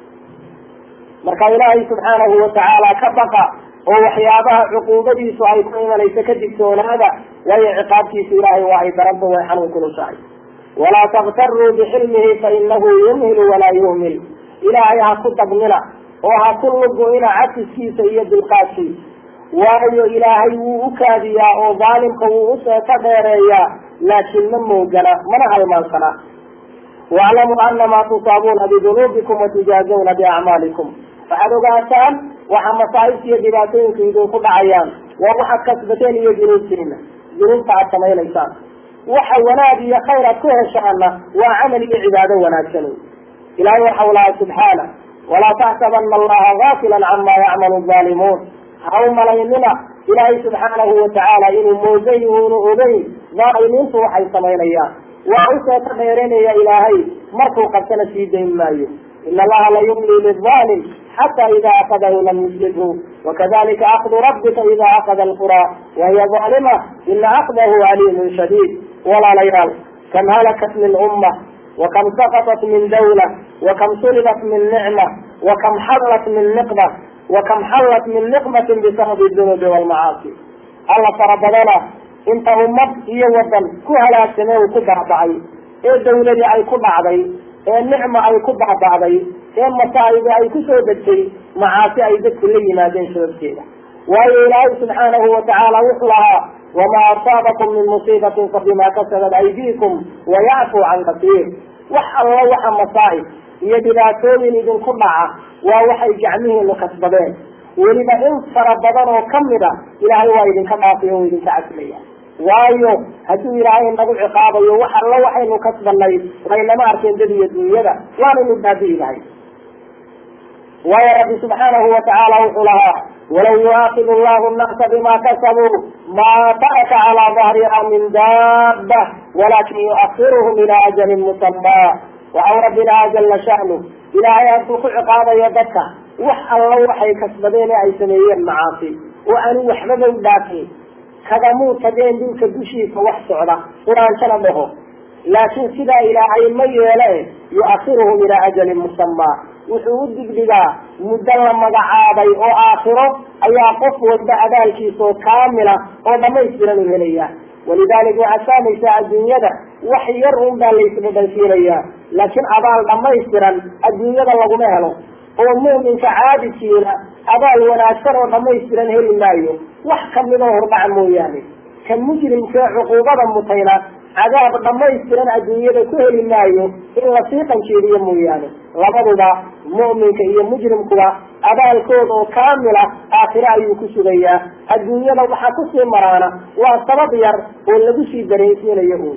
marka ilaahay subxaanahu watacaala ka baqa oo waxyaabaha cuquubadiisu ay ku imanayso ka digtoonaada, waayo ciqaabtiisu ilaahay waa ay daranta way xanuun kulushahay. walaa taktaruu bixilmihi fainahu yumhilu walaa yuhmil, ilaahay ha ku dagmina oo ha ku lugu-ina cafiskiisa iyo dulqaadkiisa, waayo ilaahay wuu u kaadiyaa oo daalimka wuu useeka dheereeyaa, laakiin ma moogana mana halmaansana. waclamuu anamaa tusaabuuna bidunuubikum watujaazawna biacmaalikum, waxaad ogaataan waxa masaa'ibta iyo dhibaatooyinka idinku dhacayaan waa waxaad kasbateen iyo dunuubtiina, dunuubta aad samaynaysaan. waxa wanaag iyo khayr aad ku heshaana waa camal iyo cibaado wanaagsan. ilahay waxau lahaa subxaana walaa taxsabana allaha gaafilan cama yacmalu zaalimuun, ha u malaynina ilaahay subxaanahu watacaala inuu moogan uunu ogeyn dhaalimiintu waxay samaynayaan. waa useeka dheeranaya ilaahay, markuu qabtana sii dayn maayo. ina allaha la yumli liظaalim xata ida akadahu lam yuslibhu wakadalika akdu rabbika ida akada alqura wahiya ظaalima ina akdahu caliimun shadiid. walaalayaal, kam halakat min umma wakam saqaطat min dawla wakam sulibat min nicma wakam xallat min niqma wakam xallat min niqmatin bisababi dunuubi walmacaasi. alla fara badana inta ummad iyo wadan ku halaagsamee uu ku baaba'ay, ee dawladii ay ku dhacday, ee nicma ay ku baaba'day, ee masaa'ibi ay ku soo degtay, macaasi ay dadku la yimaadeen sababteeda. waayo ilaahay subxaanahu watacaala wuxuu lahaa wamaa asaabakum min musiibatin fabima kasabat aydiikum wayacfu can kasiir. wax alla waxa masaa'ib iyo dhibaatooyin idinku dhaca waa waxay gacmihiinu kasbadeen, weliba in fara badan oo kamid a ilaahay waa idinka dhaafay oo idinka caslaya. waayo hadduu ilaahay nagu ciqaabayo wax alla waxaynu kasbanay laynama arkeen dad iyo dunyada, waanaynu baabi'i lahay. waayo rabbi subxaanahu watacaala wuxuu lahaa walaw yuaakidu llahu nnasa bima kasabuu maa taraka calaa dahriha min daaba walakin yuakiruhum ilaa ajalin musamaa. waxau rabbinaa jala sha'nu ilaahay hadduu ku ciqaabayo dadka wax alla waxay kasbadeen ee ay sameeyeen macaasi oo aanu waxbaba u dhaafin, kagamuu tageen dhulka dushiisa wax socda quraanshana dhaho, laakiin sidaa ilaahay ma yeele yuakiruhum ilaa ajalin musamaa. wuxuu u digdhigaa muddo la magacaabay oo aakhiro ayaa qof walba abaalkiisa oo kaamila oo dhamaystiran u helaya. walidaalika waxaad fahmaysaa adduunyada wax yar un baa laysdhadhansiinayaa, laakiin abaal dhamaystiran adduunyada laguma helo, oo mu'minka caabidkiina abaal wanaagsan oo dhamaystiran heli maayo, wax kamidoo hordhaca mooyaane. ka mujrimkee cuquubada mutayna cadaab dhamaystiran adduunyada ku heli maayo in lasii qanjeediyo mooyaane. labaduba mu'minka iyo mujrimkuba abaalkooda oo kaamila aakhire ayuu ku sugayaa, adduunyada waxaa kusii maraana waa sabab yar oo lagu sii dareensiinayo un.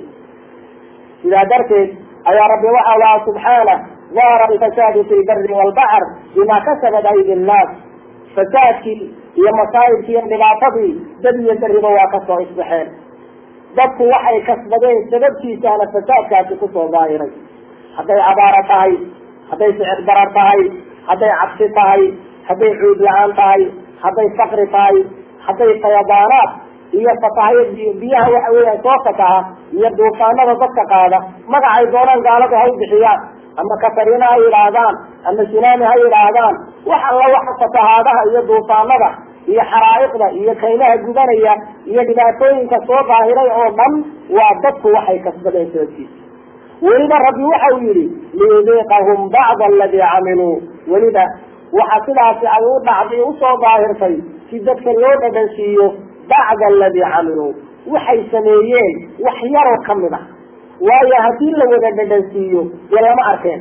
sidaa darteed ayaa rabbi waxau lahaa subxaana dahara alfasaadu fi lbari waalbaxr bima kasabat aydi nnaas. fasaadkii iyo masaa'ibkii iyo dhibaatadii dad iyo beriba waa kasoo isbaxeen, dadku waxay kasbadeen sababtiisaana fasaadkaasi kusoo daahiray. hadday abaara tahay, hadday sicir darar tahay, hadday cabsi tahay, hadday cuud la-aan tahay, hadday fakri tahay, hadday fayadaanaad iyo fatahayo biyaha waxa weeyaan soo fataha iyo duufaanada dadka qaada, magacay doonaan gaalada ha u bixiyaan, ama katarina ha yidhaahdaan, ama sunaami ha yidhaahdaan, wax alla waxa fatahaadaha iyo duufaanada iyo xaraa'iqda iyo kaymaha gubanaya iyo dhibaatooyinka soo daahiray oo dhan waa dadku waxay kasbadeen sababtiisa. weliba rabbi waxau yihi liyudiiqahum bacda aladii camiluu, weliba waxa sidaasi ay u dhacday usoo daahirtay si dadka loo dhadhansiiyo bacda aladii camiluu, waxay sameeyeen wax yaroo kamid ah. waayo haddii la wada dhadhansiiyo dee lama arkeen.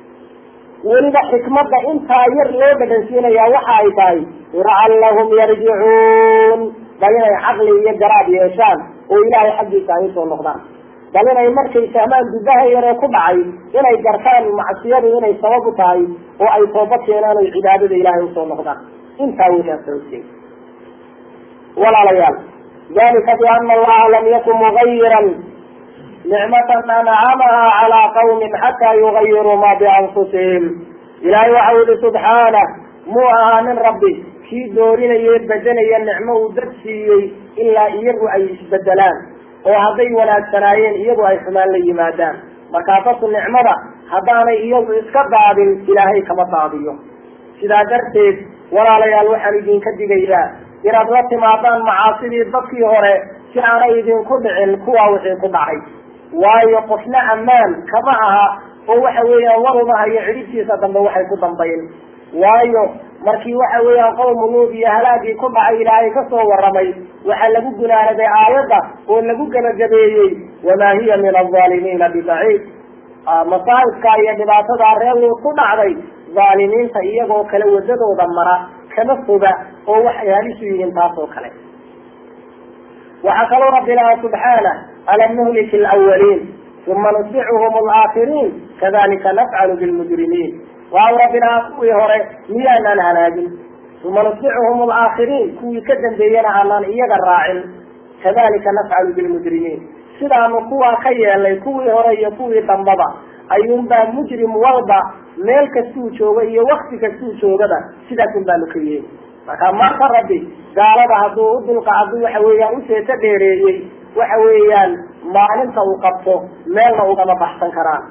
weliba xikmadda intaa yar loo dhadhansiinayaa waxa ay tahay lacallahum yarjicuun, bal inay caqli iyo garaad yeeshaan oo ilaahay xaggiisa ay usoo noqdaan. bal inay markay fahmaan gudaha yaree ku dhacay inay gartaan macsiyadu inay sabab u tahay oo ay toobad keenaan oy cibaadada ilaahay usoo noqdaan intaa weeyaan sababteed. walaalayaal dalika biana allaha lam yakun mugayiran nicmatan ancamaha calaa qawmin xataa yugayiruu ma bianfusihim. ilaahay waxa u yihi subxaanah, muu ahaanin rabbi kii doorinaye bedelaya nicmo uu dad siiyey ilaa iyagu ay isbedelaan oo hadday wanaagsanaayeen iyagu ay xumaan la yimaadaan. markaa dadku nicmada haddaanay iyagu iska daadin ilaahay kama daadiyo. sidaa darteed walaalayaal waxaan idinka digayaa inaad la timaadaan macaasidii dadkii hore si aanay idinku dhicin kuwa wixii ku dhacay. waayo qofna ammaan kama aha oo waxa weeyaan warumaha iyo cidhibtiisa dambe waxay ku dambayn. waayo markii waxa weeyaan qowmu luud iyo halaagii ku dhacay ilaahay kasoo waramay waxaa lagu gunaanaday aayadda oo lagu gabagabeeyey wamaa hiya min alظaalimiina bibaciid. masaa'ibka iyo dhibaatada reer luud ku dhacday dhaalimiinta iyagoo kale wadadooda mara kama foga oo waxay halisu yihiin taas oo kale. waxaa kaloo rabbi laha subxaanah alam nuhliki alawaliin uma nutbicuhum alaakhiriin kadalika nafcalu bilmujrimiin. waa rabbi lahaa kuwii hore miyaanaan halaagin, uma nutbicuhum alaakhiriin kuwii ka dambeeyana aanaan iyaga raacin, kadalika nafcalu bilmujrimiin. sidaanu kuwaa ka yeelnay kuwii hore iyo kuwii dambaba ayuunbaa mujrim walba meel kastuu jooga iyo wakti kastuu joogaba sidaasun baanu ka yeeli. marka marka rabbi gaalada hadduu u dulqa hadduu waxa weeyaan useeta dheereeyey waxa weeyaan maalinta uu qabto meelna ugama baxsan karaan.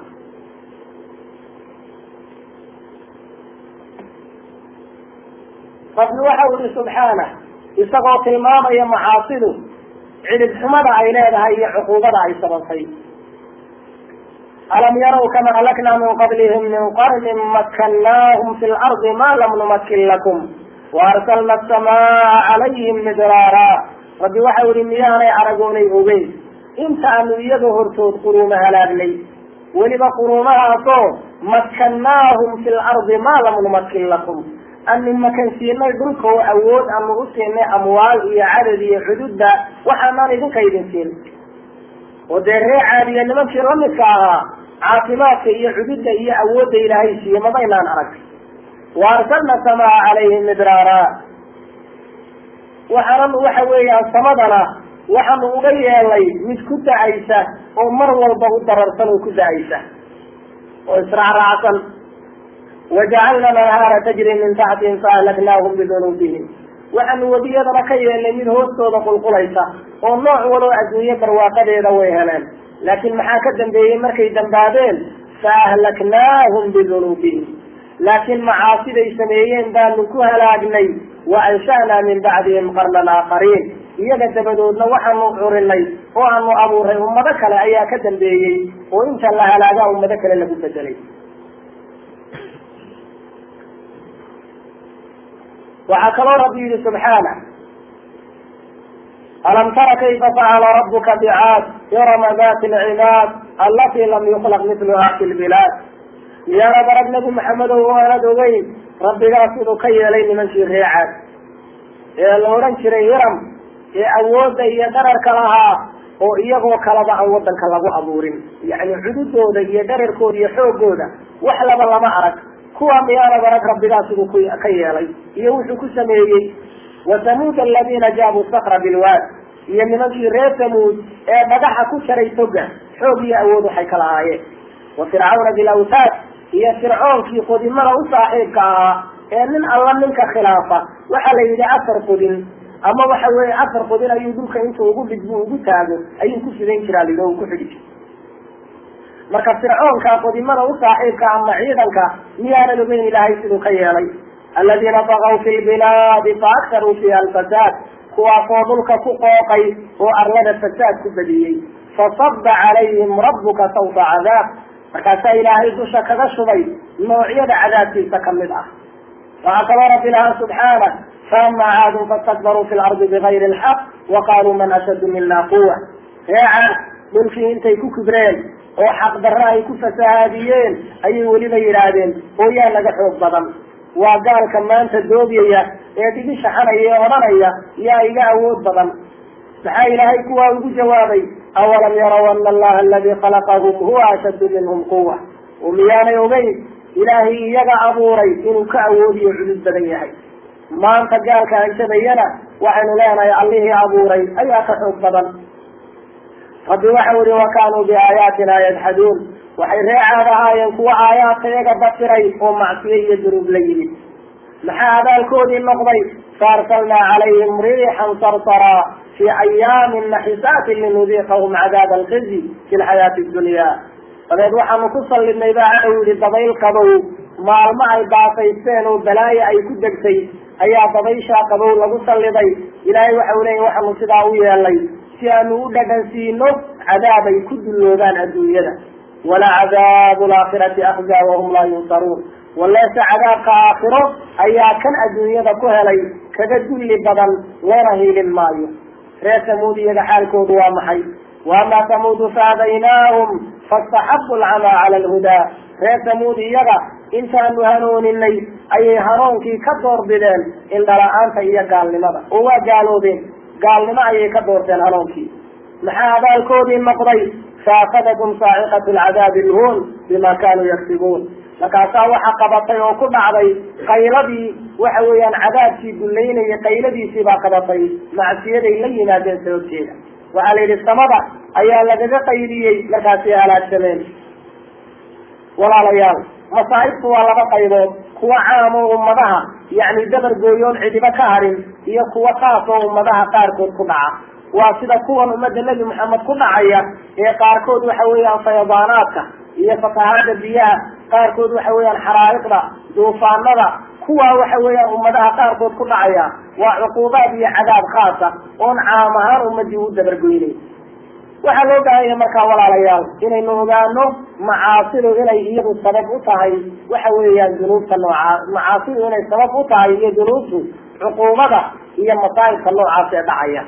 rabbi waxa u yihi subxaanah isagoo tilmaamaya macaasidu cidhib xumada ay leedahay iyo cuquubada ay sababtay. alam yarow kama halaknaa min qablihim min qarnin makkannaahum fi lardi ma lam numakin lakum waarsalna asamaa calayhim midraara. rabbi waxa u yihi miyaanay aragoonay ogeyn intaanu iyaga hortood quruuma halaagnay, weliba quruumahaasoo makkannaahum fi lardi ma lam numakin lakum anu makansiinay dhulka oo awood anu u siinay amwaal iyo cadad iyo xududda waxaanaan idinka idin siin. oo dee ree caadiya nimankii lamidka ahaa caafimaadka iyo cududda iyo awoodda ilaahay siiye madaynaan arag. waarsalna samaa calayhim midraara, waxaanan waxa weeyaan samadana waxaanu uga yeelnay mid ku da-aysa oo mar walba u dararsan oo ku da-aysa oo israacraacsan. wajacalna nahaara tajri min taxtihim faahlaknaahum bidunuubihim, waxaanu webiyadana ka yeelnay mid hoostooda qulqulaysa oo nooc waloo adduunye barwaaqadeeda way heleen. laakiin maxaa ka dambeeyey markay dambaabeen? faahlaknaahum bidunuubihim, laakiin macaasiday sameeyeen baanu ku halaagnay. wa ansha'naa min bacdihim qarnan aakhariin, iyaga dabadoodna waxaanu curinay oo aanu abuuray ummado kale ayaa ka dambeeyey oo inta la halaagaa ummado kale lagu bedelay. waxaa kaloo rabbi yihi subxaanah alam tara kayfa facala rabuka bicaad irama dati lcibaad alatii lam yuklaq mitluha fi lbilaad. miyaanad arag nabi maxamedow oo aanad ogeyn rabbigaas inuu ka yeelay nimankii reecaad ee la odhan jiray hiram ee awoodda iyo dhararka lahaa oo iyagoo kalaba aan wadanka lagu abuurin, yani cududooda iyo dhararkooda iyo xoogooda wax laba lama arag. kuwa miyaanad arag rabbigaas siduu ka yeelay iyo wuxuu ku sameeyey. wathamuud aladiina jaabuu sakra bilwaad, iyo nimankii reer thamuud ee dhagaxa ku jaray toga xoog iyo awood waxay ka lahaayeen. wa fircawna bilawtaad, iyo fircoonkii qodimada u saaxiibka ahaa ee nin alla ninka khilaafa waxaa la yidhi afar qodin ama waxa weeye afar qodin ayuu dhulka intuu ugu dhigbu ugu taago ayuu ku fidayn jiraa lido uu ku xidhi jir. marka fircoonka qodimada u saaxiibka ama ciidanka miyaanad ogeyn ilaahay siduu ka yeelay. aladiina bagaw fi lbilaadi faaktaruu fiiha alfasaad, kuwaasoo dhulka ku qooqay oo arlada fasaad ku badiyey. fasaba calayhim rabuka sawta cadaab, markaasaa ilaahay dusha kaga shubay noocyada cadaabkiisa kamid ah. waxaa kaloo rabbi lahaa subxaanah faama caadun fastakbaruu fi lardi bigayri lxaq waqaaluu man ashaddu mina quwa. reecaad dhulkii intay ku kibreen oo xaq darra ay ku fasahaadiyeen ayay weliba yidhaahdeen oo yaa naga xoog badan. waa gaalka maanta doobiyaya ee dhigi shaxanaya ee odhanaya yaa iga awood badan. maxaa ilaahay kuwaa ugu jawaabay awalam yaraw ana allaha aladi khalaqahum huwa ashaddu minhum quwa oo miyaanay ogeyn ilaahay iyaga abuuray inuu ka awoodiyo cudud badan yahay maanta gaalka anjadayana waxaynu leenahay allihii abuuray ayaa ka xoog badan rabbi waxa uri wakanuu biaayaatina yajxaduun waxay reecaad ahaayeen kuwa aayaadka iyaga bafiray oo macsiye iyo dunuub la yimid maxaa abaalkoodii noqday faarsalnaa calayhim riixan sarsaraa fi ayaamin naxisaatin linudiiqahum cadaaba alkizyi fi lxayaati dunya dabeed waxaanu ku sallidnay baa alla yihi dabayl qabow maalmo ay baasaysteen oo balaayo ay ku degtay ayaa dabayshaa qabow lagu salliday ilaahay waxau leeyahy waxaanu sidaa u yeelnay si aanu u dhadhansiino cadaab ay ku dulloobaan adduunyada walacadaabu laakhirati akhzaa wahum laa yunsaruun waleese cadaabka aakhiro ayaa kan adduunyada ku helay kaga dulli badan loona hiilin maayo reer samuud iyaga xaalkoodu waa maxay waama samuudu faadaynaahum fastaxabu alcamaa cala alhudaa reer samuud iyaga intaanu hanooninay ayay hanoonkii ka doorbideen indhala-aanta iyo gaalnimada oo waa gaaloobeen gaalnimo ayay ka doorteen hanoonkii maxaa abaalkoodii noqday faakadakum saaciqatu alcadaabi alhuun bima kanuu yaksibuun markaasaa waxa qabatay oo ku dhacday qayladii waxa weeyaan cadaabkii dullaynayay qayladiisii baa qabatay macsiyaday la yimaadeen sababteeda waxaa la yidhi samada ayaa lagaga qaydiyey markaasay halaagsameen walaalayaal masaa'ibtu waa laba qaybood kuwa caam oo ummadaha yacni dabar gooyoon cidiba ka harin iyo kuwa kaas oo ummadaha qaarkood ku dhaca waa sida kuwan ummadda nebi maxamed ku dhacaya ee qaarkood waxa weeyaan fayadaanaadka iyo fatahaada biyaha qaarkood waxa weeyaan xaraaiqda duufaanada kuwaa waxa weeyaan ummadaha qaarkood ku dhacaya waa cuquubaad iyo cadaab khaasa oon caam ahaan ummadii u dabargoynay waxaa loo baahanya markaa walaalayaal inaynu ogaano macaasidu inay iyadu sabab u tahay waxa weeyaan dunuubta noocaa macaasidu inay sabab u tahay iyo dunuubtu cuquubada iyo masaa'ibka noocaas ee dhacaya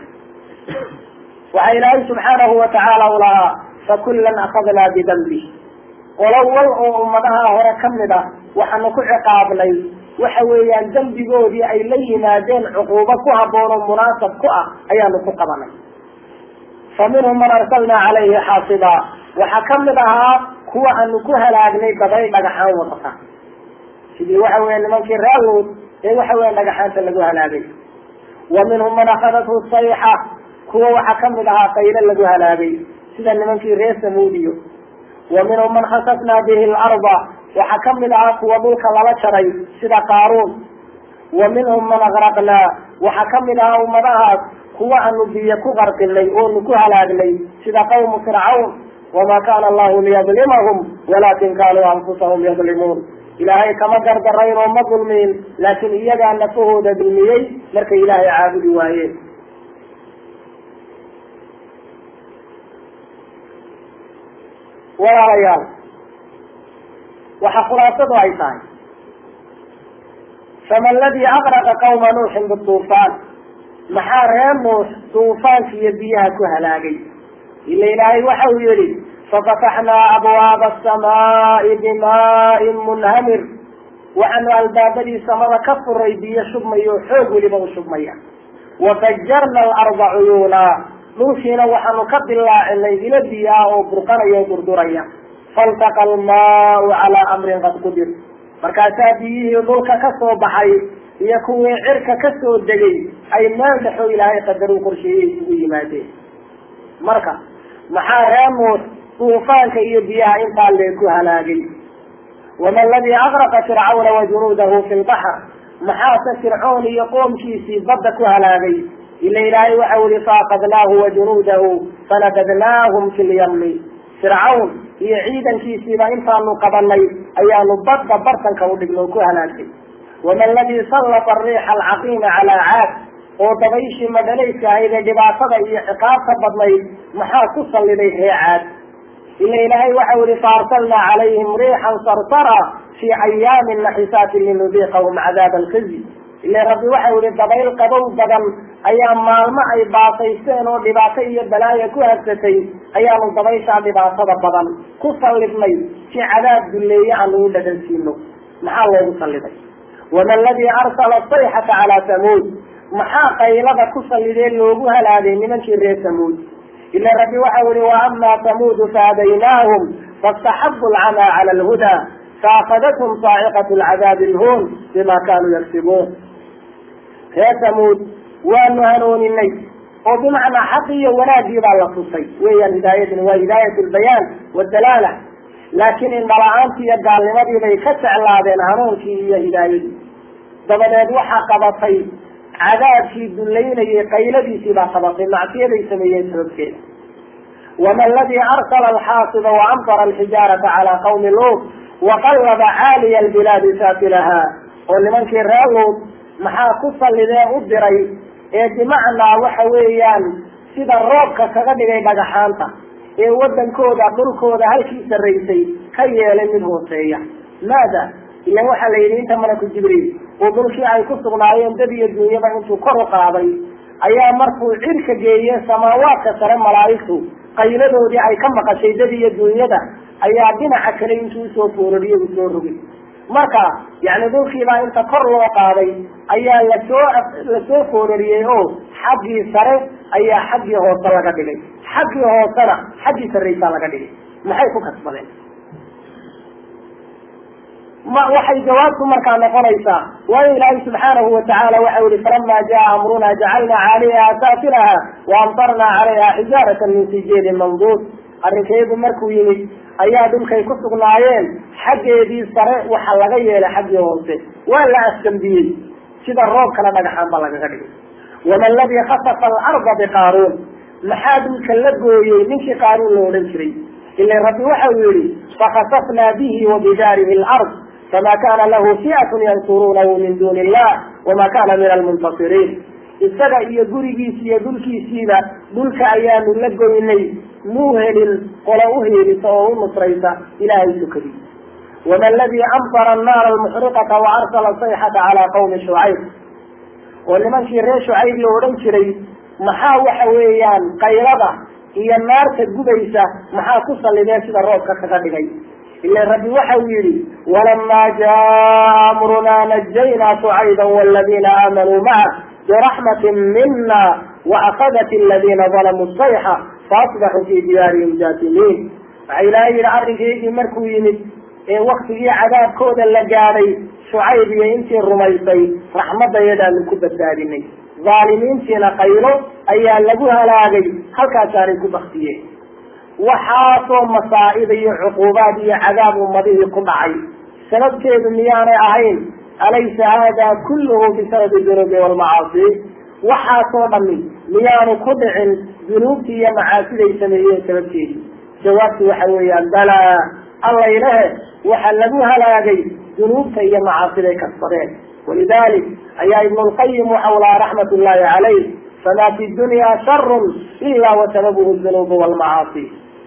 waxaa ilaahay subxaanahu watacaala u lahaa fakullan akadnaa bidambi qolo wal oo ummadaha hore kamid ah waxaanu ku ciqaabnay waxa weeyaan dembigoodii ay la yimaadeen cuquubo ku habboon oo munaasab ku ah ayaanu ku qabanay fa minhum man arsalnaa calayhi xaasiba waxaa kamid ahaa kuwa aanu ku halaagnay dabayl dhagaxaan wadata sidii waxa weya nimankii reer luud ee waxa weya dhagaxaanta lagu halaagay wa minhum man akadathu sayxa kuwa waxaa kamid ahaa qaylo lagu halaagay sida nimankii reer samuudiyo wa minhum man khasafnaa bihi larda waxaa kamid ahaa kuwa dhulka lala jaray sida qaaruun wa minhum man agraqnaa waxaa kamid ahaa ummadahaas kuwa aanu biyo ku qarqinay oonu ku halaagnay sida qawmu fircawn wamaa kana allahu liyadlimahum walakin kanuu anfusahum yadlimuun ilaahay kama gardarayn oo ma dulmiin laakiin iyagaa nafahooda dulmiyey markay ilaahay caabudi waayeen walaalayaal waxa khulaasadu ay tahay fama aladii aqraqa qawma nuuxin bituufaan maxaa reer nuux duufaanka iyo biyaha ku halaagay ila ilaahay waxa uu yihi fafataxnaa abwaaba asamaai bimaain munhamir waxaanu albaabadii samada ka furay biyo shubmaya oo xoog weliba u shubmaya wafajarna alarda cuyuuna dhulkiina waxaanu ka dilaacinay ilo biyo ah oo burqanaya o durduraya faltaqa almaau calaa amrin qad qudir markaasaa biyihii dhulka ka soo baxay iyo kuwii cirka ka soo degay ay meel dhexoo ilaahay qadar u qorsheeyey isugu yimaadeen marka maxaa reer nuux duufaanka iyo biyaha intaa lee ku halaagay wama aladii aqraqa fircawna wa junuudahu fi lbaxr maxaase fircoon iyo qoomkiisii badda ku halaagay ila ilaahay waxau yihi faakadnaahu wa junuudahu fanabadnaahum fi lyami fircawn iyo ciidankiisiiba intaanu qabanay ayaanu badda bartanka udhigno ku halaagsay wama aladii sallata ariixa alcaqiima calaa caad oo dabayshii madhalayska ahayd ee dhibaatada iyo ciqaabta badnayd maxaa ku salliday ree caad ila ilaahay waxau yihi faarsalnaa calayhim riixan sarsara fii ayaamin naxisaatin linudiiqahum cadaaba alkizyi ila rabbi waxau yihi dabayl qabow badan ayaa maalmo ay baasaysteen oo dhibaato iyo balaaya ku hagsatay ayaanu dabayshaa dhibaatada badan ku sallidnay si cadaab dulleeye aan ugu dhadhansiino maxaa loogu salliday wama aladii arsala sayxata calaa samuud محا قيلة كسلدين لوجوها لهذه من شر ثمود إلا ربي وحول وأما ثمود فهديناهم فاستحبوا العمى على الهدى فأخذتهم صاعقة العذاب الهون بما كانوا يكسبون. يا ثمود وأنهنون النيل وبمعنى حقي ونادي بالله وهي الهداية وهداية البيان والدلالة، لكن المرأة يقال لماذا يكسع الله بين هنون في هداية دبنا وحا قبطي عذاب في الدلين قيل بي سبا قبطي معصية بيسميين سبب. وما الذي أرسل الحاصب وأمطر الحجارة على قوم لوط وقلب عالي البلاد سافلها ولمن كيرالو محا كفا لذا أدري بمعنى وحويان سيدا الروبك كغدي بغحانتا ee wadankooda dhulkooda halkiisa raysay ka yeelay mid hooseeya. maada ila waxa la yiri inta malaku jibriil oo dhulkii ay ku sugnaayeen dad iyo dunyaba intuu kor u qaaday ayaa markuu cirka geeyay samaawaadka sare malaa'iktu qayladoodii ay ka maqashay dad iyo dunyada ayaa dhinaca kale intuu soo foorariyay soo rogay. marka yani dhulkii baa inta kor loo qaaday ayaa la soo la soo foorariyay oo xaggii sare ayaa xaggii hoose laga dhigay, xaggii hoosena xaggii sarreysa laga dhigay. maxay ku kasbadeen? ma waxay jawaabtu markaa noqonaysaa waa ilaahay subxaanahu watacaala waxa uli falamaa jaa amruna jacalna calayha saafilaha waamtarna calayha xijaaratan min sijiilin manduud. arrinkeedu markuu yimid ayaa dhulkay ku sugnaayeen xaggeedii sare waxa laga yeelay xaggii hoose waa la asdambiyey sida roobkana dhagaxaan baa lagaga dhigay. wama aladii khasafa alarda biqaaruun maxaa dhulka la gooyey ninkii qaaruun loo odhan jiray ila rabbi waxa uu yihi fakhasafnaa bihi wabidaarihi alard fama kana lahu fi'atun yansuruunahu min duuni illah wama kana min almuntasiriin. isaga iyo gurigiisi iyo dhulkiisiiba dhulka ayaanu la goynay muu helin qola u heelisa oo u nusraysa ilaahay sukadii. wama aladii amtara annaara almuxriqata waarsala sayxata calaa qawmi shucayb oo nimankii reer shucayb loo odhan jiray maxaa waxa weeyaan qaylada iyo naarta gubaysa maxaa ku sallideen sida roobka kaga dhigay. ila rabbi waxa uu yihi walamaa jaa amrunaa najaynaa shucayban waladiina aamanuu maca biraxmatin mina waaakadat aladiina dalamuu sayxa faasbaxuu fii diyaarihim jaasimiin. waxaa ilaahay yihi arrinkeygii markuu yimid ee waktigii cadaabkooda la gaadhay shucayb iyo intii rumaysay raxmadayadaanu ku badbaadinay, dhaalimiintiina qaylo ayaa lagu halaagay halkaasaanay ku baktiyeen. waxaasoo masaa'ib iyo cuquubaad iyo cadaab ummadihii ku dhacay sababteedu miyaanay ahayn? alaysa hada kulluhu bisababi dunuubi walmacaasi? waxaasoo dhami miyaanu ku dhicin dunuubtii iyo macaasiday sameeyeen sababteedii? jawaabtu waxa weeyaan balaa, alla ilahe waxa lagu halaagay dunuubta iyo macaasiday kasbadeen. walidalik ayaa ibnu lqayim waxa ulaha raxmat ullahi calayh fama fi dunya sharun ila wasababuhu dunuubu walmacaasi.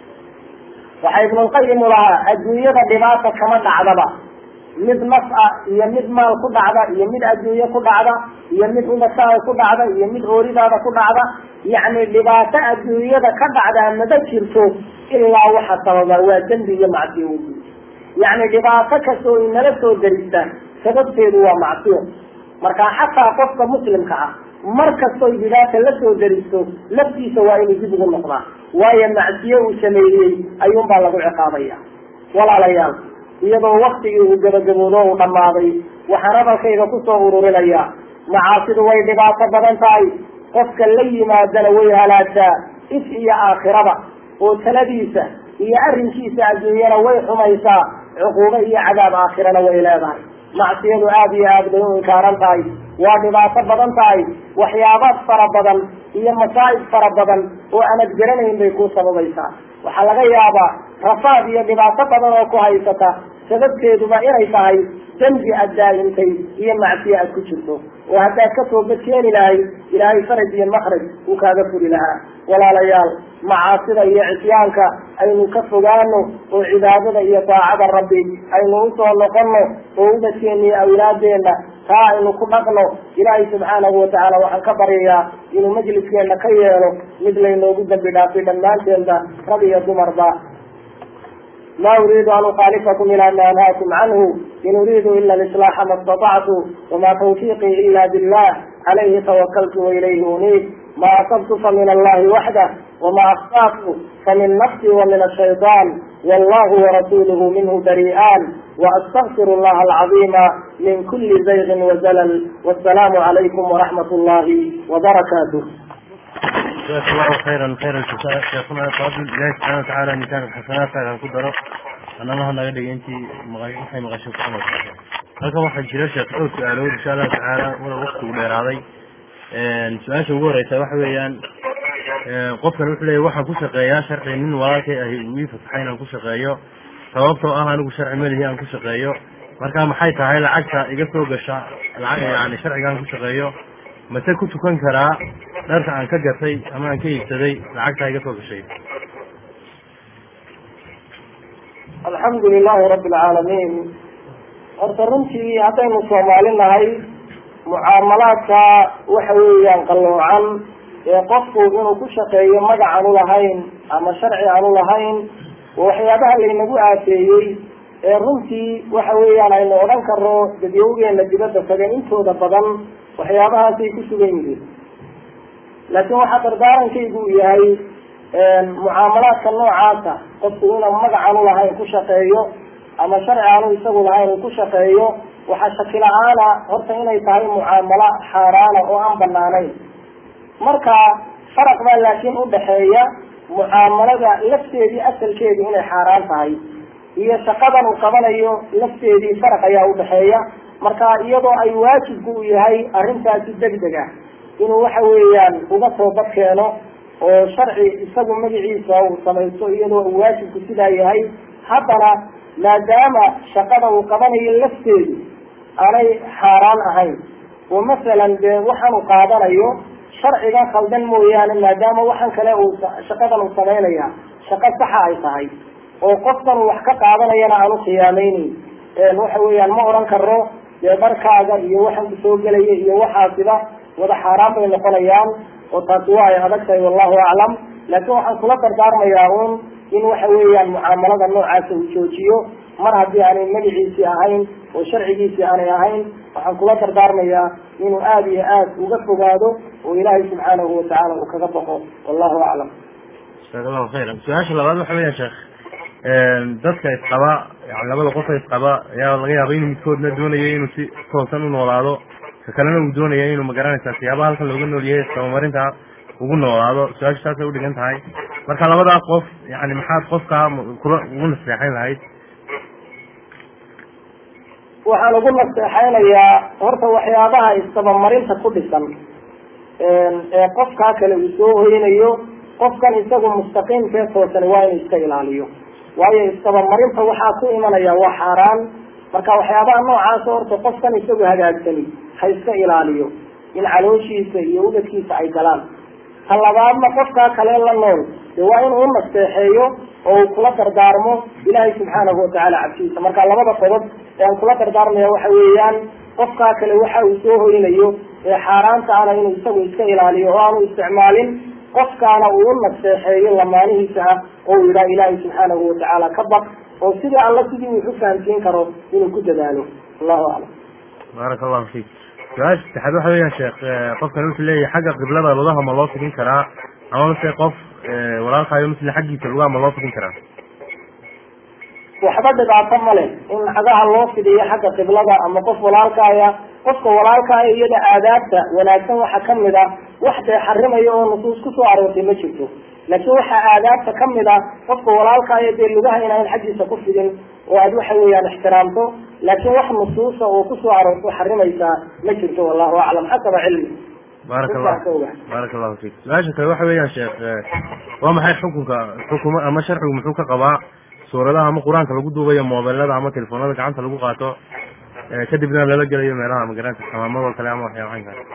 waxa ibnu lqayim ulahaa adduunyada dhibaata kama dhacdaba, mid naf ah iyo mid maal ku dhacda iyo mid adduunye ku dhacda iyo mid ubashaada ku dhacda iyo mid ooridaada ku dhacda, yacni dhibaato adduunyada ka dhacdaa mada jirto ilaa waxa sababa waa dembi iyo macsiyo wujuud. yacni dhibaato kastoo inala soo darista sababteedu waa macsiyo. marka xataa qofka muslimka ah mar kastoo dhibaata la soo daristo laftiisa waa inuu dib ugu noqdaa, waayo macsiyo uu sameeyey ayuunbaa lagu ciqaabaya. walaalayaal, iyadoo waktigii uu gabagaboodo uu dhammaaday waxaan hadalkayga kusoo ururinaya macaasidu way dhibaato badan tahay, qofka la yimaadana way halaagtaa if iyo aakhiraba, oo taladiisa iyo arrinkiisa adduunyana way xumaysaa, cuquubo iyo cadaab aakhirana way leedahay. macsiyadu aada iyo aad bay u inkaaran tahay, waa dhibaato badan tahay, waxyaabaad fara badan iyo masaa'ib fara badan oo aanad garanayn bay ku sababaysaa. waxaa laga yaabaa rafaad iyo dhibaato badan oo ku haysata sababteeduba inay tahay dembi aad daa'imtay iyo macsiye aad ku jirto, oo haddaad ka toobad keeni lahay ilaahay faraj iyo makraj uu kaaga furi lahaa. walaalayaal, macaasida iyo cisyaanka aynu ka fogaano oo cibaadada iyo daacada rabbi aynu usoo noqono oo ubadkeeniyo awlaadeena taa aynu ku dhaqno. ilaahay subxaanahu watacaala waxaan ka baryayaa inuu majliskeena ka yeelo mid laynoogu dambi dhaafay dhammaanteenda rag iyo dumarba. ما أريد أن أخالفكم إلى ما أنهاكم عنه إن أريد إلا الإصلاح ما استطعت وما توفيقي إلا بالله عليه توكلت وإليه أنيب ما أصبت فمن الله وحده وما أخطأت فمن نفسي ومن الشيطان والله ورسوله منه بريئان وأستغفر الله العظيم من كل زيغ وزلل والسلام عليكم ورحمة الله وبركاته. جزاك الله خيرا خيرا شيخنا فاضل الله سبحانه وتعالى ميزان الحسنات aan ku daro annaha naga dhigeentii waxay maqashay kuma halka waxa jira sheekh oo su'aalo insha Allah taala wala waqti dheeraaday een su'aasha ugu horeysa waxa weeyaan ee qofkan wuxuu leeyahay waxaan ku shaqeeyaa sharci nin walaalkay ah uu fasaxay inaan ku shaqeeyo sababtoo ah anigu sharci ma leeyahay aan ku shaqeeyo marka maxay tahay lacagta iga soo gasha lacag yaani sharcigan ku shaqeeyo mase ku tukan karaa dharka aan ka gatay ama aan ka iibsaday lacagta iga soo gashay. alxamdulilahi rabbi alcaalamiin. horta runtii haddaynu soomaalinahay mucaamalaadka waxa weeyaan qalloocan ee qofku inuu ku shaqeeyo magac aan u lahayn ama sharci aan u lahayn waxyaabaha laynagu aafeeyey ee runtii waxa weeyaan aynu odhan karno dadyawgeena dibadda tagan intooda badan waxyaabahaasay ku sugan yihiin. laakiin waxaa dardaarankaygu yahay mucaamalaadka noocaasa qofku inaan magac aan u lahayn ku shaqeeyo ama sharci aanu isagu lahayn uu ku shaqeeyo waxaa shaki la-aana horta inay tahay mucaamalo xaaraana oo aan banaanayn. marka faraq baa laakiin udhaxeeya mucaamalada lafteedii asalkeedii inay xaaraan tahay iyo shaqadan uu qabanayo lafteedii faraq ayaa udhaxeeya. marka iyadoo ay waajibku u yahay arrintaasi degdeg ah inuu waxa weeyaan uga toobad keeno oo sharci isagu magaciisa uu samaysto iyadoo uu waajibku sidaa yahay, haddana maadaama shaqada uu qabanayo lafteedu aanay xaaraan ahayn oo masalan dee waxaan uu qaadanayo sharcigan khaldan mooyaane maadaama waxaan kale uu shaqadan uu samaynaya shaqo saxa ay tahay oo qofkan uu wax ka qaadanayana aanu khiyaamayneyn waxa weeyaan ma odhan karno dee dharkaaga iyo waxaan kusoo gelaya iyo waxaasiba wada xaaraan bay noqonayaan oo taasi waa ay adag tahay wallahu aclam. laakiin waxaan kula dardaarmayaa un in waxa weeyaan mucaamalada noocaasa uu joojiyo mar haddii aanay magaciisii ahayn oo sharcigiisii aanay ahayn. waxaan kula dardaarmayaa inuu aada iyo aad uga fogaado oo ilaahay subxaanahu watacaala uu kaga baqo wallahu aclam. jazaak allahu khayran. su-aasha labaad waxa weeyaan sheekh dadka isqaba yani labada qof isqaba ayaa laga yaaba inuu midkoodna doonayo inuu si toosan u noolaado ka kalena uu doonaya inuu magaranaysaa siyaabaha halkan looga nool yahay istabamarinta ugu noolaado. su-aasha saasay udhigan tahay. marka labadaa qof yani maxaad qofkaa kula ugu naseexayn lahayd? waxaan ugu naseexaynayaa horta waxyaabaha istabamarinta ku dhisan ee qofkaa kale uu soo hoynayo qofkan isagu mustaqiimkee toosan waa inuu iska ilaaliyo, waayo istabamarinta waxaa ku imanaya waa xaaraan. marka waxyaabaha noocaas horta qofkan isagu hagaagsani ha iska ilaaliyo in calooshiisa iyo ubadkiisa ay galaan. ta labaadna qofkaa kale la nool de waa inuu u naseexeeyo oo uu kula dardaarmo ilaahay subxaanahu watacaala cabsiisa. marka labada qodob ee aan kula dardaarmaya waxa weeyaan qofkaa kale waxa uu soo hoynayo ee xaaraanta ana inuu isagu iska ilaaliyo oo aanu isticmaalin, qofkaana uu u naseexeeyo lamaanihiisa ah oo uu yidhaha ilaahay subxaanahu watacaala ka baq oo sidii alla sidii uu ufahamsiin karo inuu ku dadaalo. allahu aclam. baaraka allahu fiik. su-aasha saddexaad waxa weeyaan sheekh qofkan wuxuu leeyahay xagga qiblada lugaha ma loo fidin karaa ama mase qof walaalkaayo muslim xaggiisa lugaha ma loo fidin karaa? waxba dhibaato male in xagaha loo fidiyo xagga qiblada ama qof walaalkaaya. qofka walaalkaaya iyada aadaabta wanaagsan waxaa kamid ah wax dee xarimaya oo nusuus kusoo aroortay ma jirto, laakiin waxaa aadaabta kamid ah qofka walaalkaaya dee lugaha inaan xaggiisa ku fidin oo aad waxa weeyaan ixtiraamto, laakiin wax nusuusa oo kusoo aroorto xarimaysaa ma jirto wallahu aclam xasaba cilmi. baaraka allah baaraka allahu fiik. su-aasha kale waxa weeyaan sheekh waa maxay xukunka xukuma ama sharcigu muxuu ka qabaa suuradaha ama qur-aanka lagu duubayo mobilada ama telefoonada gacanta lagu qaato kadibna lala gelayo meelaha magaranta xamaamado kale ama waxyaabahan kale?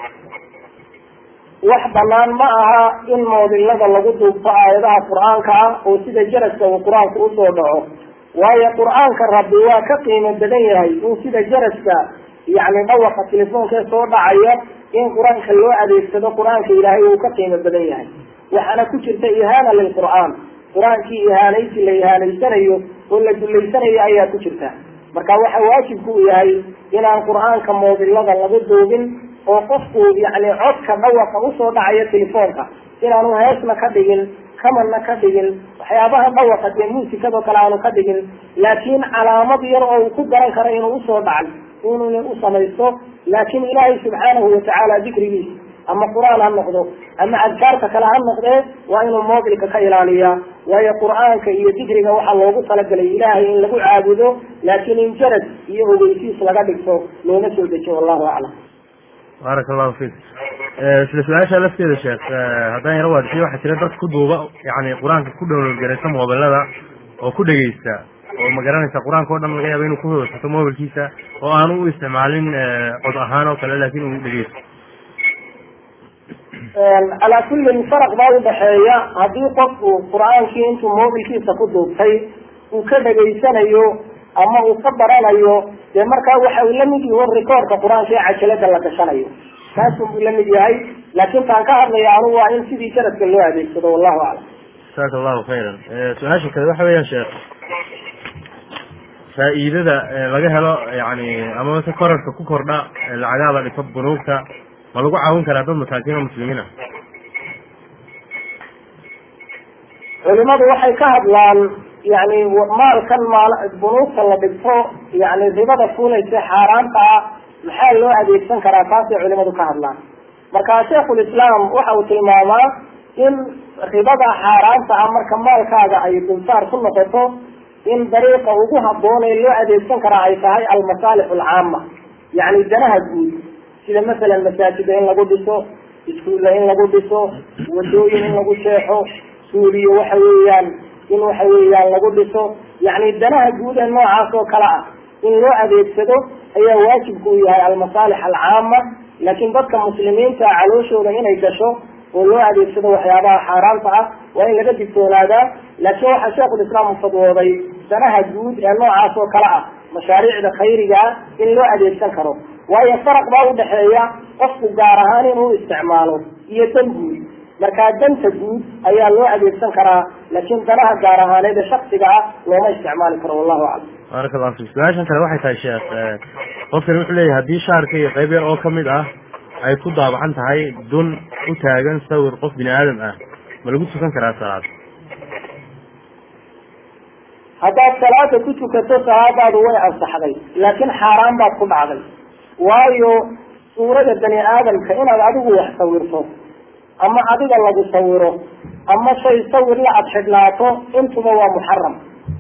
wax banaan ma aha in mobilada lagu duubto aayadaha qur-aanka ah oo sida jaraska uu qur-aanku usoo dhaco, waayo qur-aanka rabbi waa ka qiimo badan yahay in sida jaraska yani dhawaqa telefoonka soo dhacaya in qur-aanka loo adeegsado. qur-aanka ilaahay uu ka qiimo badan yahay, waxaana ku jirta ihaana lilqur'aan, qur-aankii ihaanaysi la ihaanaysanayo oo la dullaysanayo ayaa ku jirta. marka waxa waajibku u yahay inaan qur-aanka mobilada laga duubin وقفوا يعني عدك نوق وصو دعية تليفونك إن أنه هيسنا كدقل كمنا كدقل وحيابها نوقت يموسي كذا كلامه كدقل لكن على مضير أو كدرا كرين وصو دعل إنه وصو ميسو لكن إلهي سبحانه وتعالى ذكره أما قرآن عن نقضه أما أذكارك كلا عن نقضه وإن الموضلك كإلالية وهي قرآنك هي ذكرك وحا الله طلق لإلهي إن لقوا عابده لكن إن جرد يهو ويسيس لقدك سوء لو نسل بك والله أعلم. بارك الله فيك. في السؤال شاء لفتي يا شيخ هذا يروى شيء واحد ترى بس كله يعني قرآن كله الجريسة مقابلة أو كله جيسة ومجرد القرآن كله من غير بينه كله حتى بالكيسة وأنو استعمالين قطعهانه وكلا لكنه جيسة. على كل فرق بعض بحياة هذه قف القرآن كي أنتم مو بالكيسة كله في وكذا جيسنا يو أما وصبر على يو لمركا وحاول لم يجي هو الريكورد القرآن شيء عجلة ولا كشنا يو كاسم لم يجي هاي لكن كان كهر لي يعني هو إن سيدي شرط كله هذه كده والله أعلم. جزاك الله خيرا. سؤال كذا واحد يا شيخ فإذا لقى هلا يعني أما مثلا قرر كوكورنا العذاب اللي في بنوكا ما لقوا عون كرادون مساكين المسلمين. علماء وحي كهر لان يعني مال كان مال البنوك اللي بتفوق يعني الربا تكون حرام تا محل له هذه السنكرة فاسي علماء كهر لان. مركز شيخ الإسلام وحاول تلماما إن الربا حرام تا أمر كمال كذا أي تنصار كل تفوق إن طريقة وجوه الضون اللي هذه السنكرة أي فهي المصالح العامة يعني جناها جود. إذا مثلا مساجد إن لقوا بسوا سكول إن لقوا بسوا ودوين إن لقوا شيحو سوري وحويان إن وحويان لقوا بسوا يعني الدناها جود النوع عاصو كلا إن لو أديكسدوا هي واجب كويها المصالح العامة لكن ضد المسلمين تعالوشوا لهنا يدشوا ولو أديكسدوا وحيابها حرام فعلا وإن لقد يكتون هذا لكن حشاق الإسلام الفضوضي دناها جود النوع عاصو كلا مشاريع الخيرية إن لو أديكسكروا وهي فرق بعض بحياة قصد جارهان هو استعماله يتنبوي مركز دم تجود أي الله أبي يستنكرها لكن تراها جارهان هذا شخص جاء وما استعمال كره والله أعلم. بارك الله فيك. لا عشان ترى واحد هالشيء قصر يقول لي هذه شاركية غير أو كمدة أي كده عن هاي دون وتاجن سوي قص بني آدم أه ما لقيت سكان كرا صلاة. هذا الصلاة كنت كتوس هذا هو الصحابي لكن حرام بكم عادي. وايو صورة الدنيا آدم كأنه عدو يصور صوت أما عدو الله يصوره أما شيء يصور لا أتحدلاته أنتم هو محرم.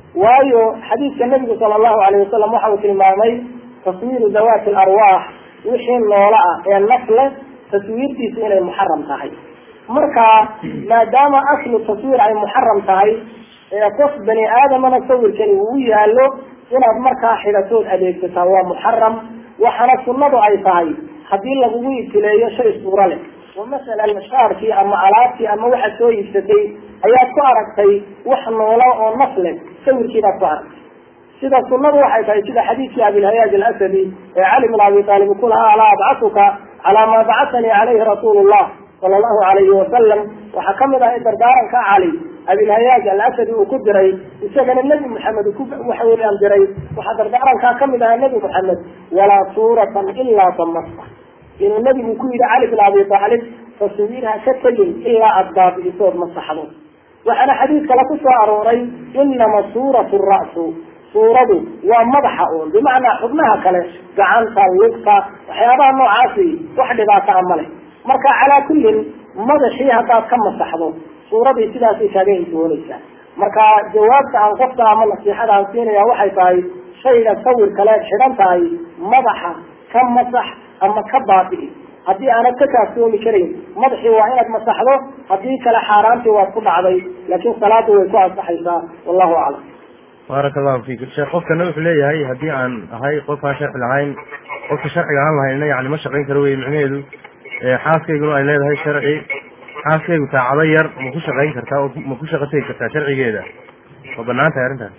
وايو حديث النبي صلى الله عليه وسلم وحوة المامي تصوير ذوات الأرواح وحين لولاء النفلة تصوير في سنة المحرم تاعي مركا ما دام أصل التصوير عن محرم تاعي قص بني آدم أنا أصور كنوية له إن مركا حيلتون أديك تسوى محرم وحنا سنة أي فاي خدين لغوي تلاقي شيء صورة لك ومثلا المشار في أما علاتي أما واحد سوي يستطيع أيات كاركتي وحنا ولا نصلك سوي كذا كارك سيدا سنة واحد فاي كذا حديث أبي الهياج الأسدي علي بن أبي طالب يقول على أبعثك على ما بعثني عليه رسول الله صلى الله عليه وسلم وحكم له دردارا كعلي أبي الهياج الأسدي وكدري وسجن النبي محمد وحول أمدري وحضر دارا كحكم له النبي محمد ولا صورة إلا تمسح إن النبي مكويد علي بن أبي طالب تصويرها كتل إلا أضداد بصور مسحه وأنا حديث كلا كسر أروري إنما صورة الرأس صورته ومضحه بمعنى حضنها كلا جعلتها ويبقى وحيابها نوعاتي واحد إذا تعمله مركا على كل مضحيها كم مسحه صورته سلاسي شاقين توليسا مركا جوابت عن قفتها من نصيحة عن سيني يا وحي تاي شيء تصور كلام حرام تاي مضحة كم مسح أما كباطي هدي أنا كتاسوني كريم مضحي وعينك مسحه هدي كلا حارامتي وأصب علي لكن صلاته ويكون صحيحة والله أعلم. بارك الله فيك. الشيخ قف كان في لي هاي هدي عن هاي قفها شرح العين قف شرح عن هاي يعني مش شقين كروي معيدو حاسك يقولوا أي لا هاي شرعي حاسك يقول تعبير مكوش شقين كرتا مكوش شقتين كرتا شرعي جيدا وبنانتها يا رنتها.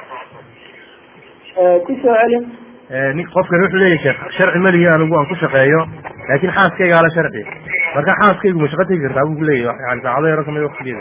كيف علم؟ نيك قف كان في لي شيخ شرعي مالي أنا أقول مكوش شقيه لكن حاسك يقول على شرعي مركا حاسك يقول مش شقتين كرتا أقول لي يعني تعبير رقم يوقف جيدا.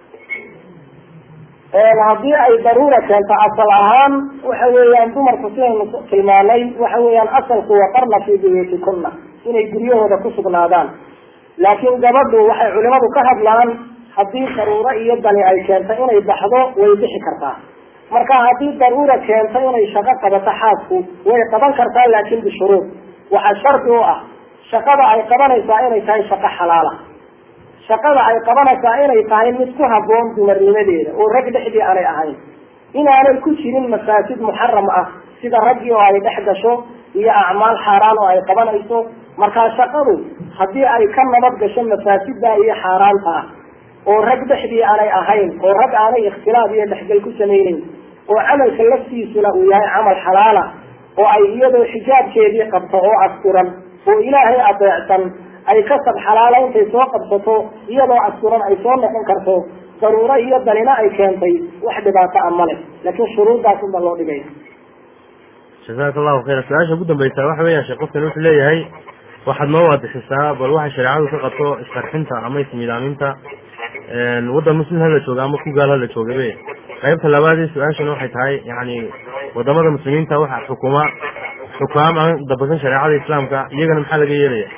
هذه أي ضرورة كانت أصلها وحويان دمر كثير في المالي وحويان أصل قوة قرن في بيوتكم inay guryahooda ku sugnaadaan. laakiin gabadhu waxay culimadu ka hadlaan haddii daruuro iyo dani ay keento inay baxdo way bixi kartaa. marka haddii daruura keento inay shaqo qabato xaasku way qaban kartaa, laakiin bishuruud. waxaa shardi u ah shaqada ay qabanaysaa inay tahay shaqo xalaala, shaqada ay qabanaysaa inay tahay mid ku habboon dumarnimadeeda oo rag dhexdii aanay ahayn, inaanay ku jirin masaajid muxaram ah sida raggii oo ay dhex gasho iyo acmaal xaaraan oo ay qabanayso. markaa shaqadu haddii ay ka nabad gasho masaajida iyo xaaraanta ah oo rag dhexdii aanay ahayn, oo rag aanay ikhtilaaf iyo dhexgal ku samayneyn, oo camalka laftiisuna uu yahay camal xalaala, oo ay iyadoo xijaabkeedii qabto oo asturan oo ilaahay adeecsan ay kasab xalaala intay soo qabsato iyadoo asturan ay soo noqon karto, daruuro iyo danina ay keentay, wax dhibaato a male. laakiin shuruuddaas unba loo dhigaya. jazaaka allahu khayra. su-aasha ugu dambaysa waxa weeyaan sheekh qofkan wuxuu leeyahay waxaad noo waadixisaa bal waxay shareecadu ka qabto isqarxinta ama ismidaaminta waddan muslim hala jooga ama ku gaal hala joogabe. qaybta labaad ee su-aashana waxay tahay yani wadamada muslimiinta waxa xukuma xukaam aan dabasan shareecada islaamka, iyagana maxaa laga yeelaya?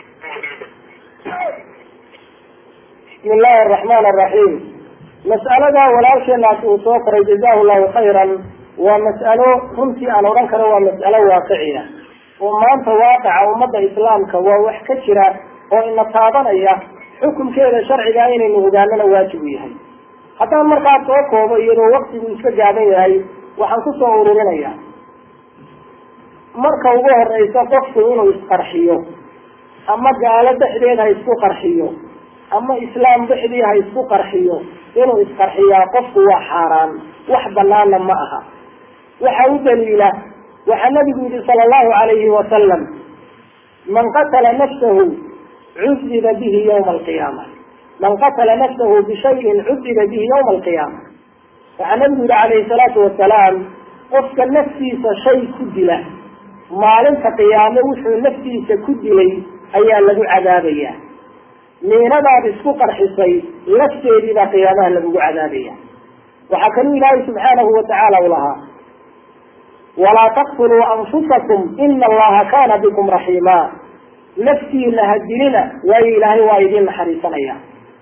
bismi illaahi araxmaan araxiim. mas'alada walaalkeenaas uu soo qoray jazaahu llahu khayran waa mas'alo runtii aan odhan karo waa mas'alo waaqiciya oo maanta waaqaca ummadda islaamka waa wax ka jira oo ina taabanaya, xukunkeeda sharciga inaynu ogaanana waajib u yahay. haddaan markaa soo koobo iyadoo waktigu iska gaaban yahay waxaan kusoo ururinaya marka ugu horeysa qofku inuu isqarxiyo, ama gaalo dhexdeed ha isku qarxiyo ama islaam dhexdii ha isku qarxiyo, inuu isqarxiyaa qofku waa xaaraan, wax banaana ma aha. waxa u daliila waxaa nabigu yihi sala allahu alayhi wasalam man qatala nafsahu cudiba bihi yawma alqiyaama, man qatala nafsahu bishayin cudiba bihi yawma alqiyaama. waxaa nabigu yihi calayhi salaatu wasalaam qofka naftiisa shay ku dila maalinta qiyaame wuxuu naftiisa ku dilay ayaa lagu cadaabaya. miinadaad isku qarxisay lafteedii baa qiyaamaha lagugu cadaabaya. waxaa kaluu ilaahay subxaanahu watacaala u lahaa walaa taqtuluu anfusakum ina allaha kana bikum raxiima, naftiina ha dilina waayo ilaahay waa idin naxariisanaya.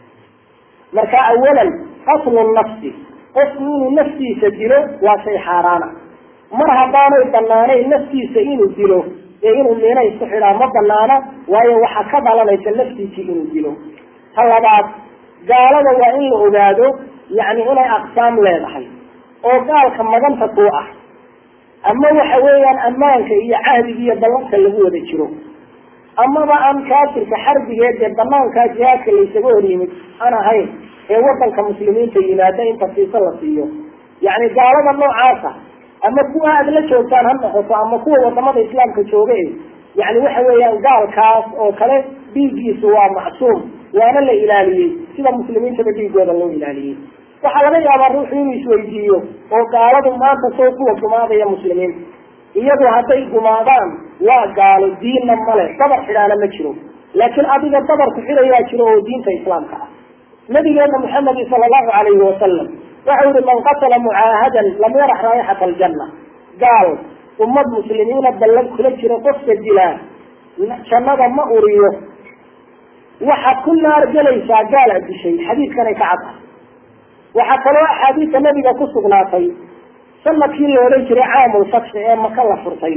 marka awalan qatlu nafsi, qofku inuu naftiisa dilo waa shay xaaraana. mar haddaanay banaanayn naftiisa inuu dilo ee inuu miina isku xidhaa ma banaana, waayo waxaa ka dhalanaysa naftiisii inuu dilo. ta labaad, gaalada waa in la ogaado yani inay aqsaam leedahay oo gaalka maganta ku ah ama waxa weeyaan ammaanka iyo cahdiga iyo ballanka lagu wada jiro, amaba aan kaafirka xarbigeed ee banaankaa jihaadka laysaga hor yimid aan ahayn ee wadanka muslimiinta yimaada in tafsiisa la siiyo. yani gaalada noocaasa ama kuwa aada la joogtaan ha noqoto ama kuwa wadamada islaamka jooga e yani waxa weeyaan gaalkaas oo kale dhiiggiisu waa macsuum, waana la ilaaliyey sida muslimiintaba dhiigooda loo ilaaliyey. waxaa laga yaabaa ruuxu inuu isweydiiyo oo gaaladu maanta soo kuwa gumaadaya muslimiinta, iyadu hadday gumaadaan waa gaalo, diinna male, dabar xidhaana ma jiro, laakiin adiga dabarku xidhayaa jiro oo diinta islaamka ah. nabigeena maxamedi sala allahu alayhi wasalam waxau yihi man qatala mucaahadan lam yarax raayixata aljanna, gaal ummad muslimiina ballan kula jira qofka dilaa jannada ma uriyo. waxaad ku naar gelaysaa gaal a dishay, xadiidkanay ka cadda. waxaa kaloo axaadiista nabiga ku sugnaatay sanadkii la odhan jiray caamul fatxi ee maka la furtay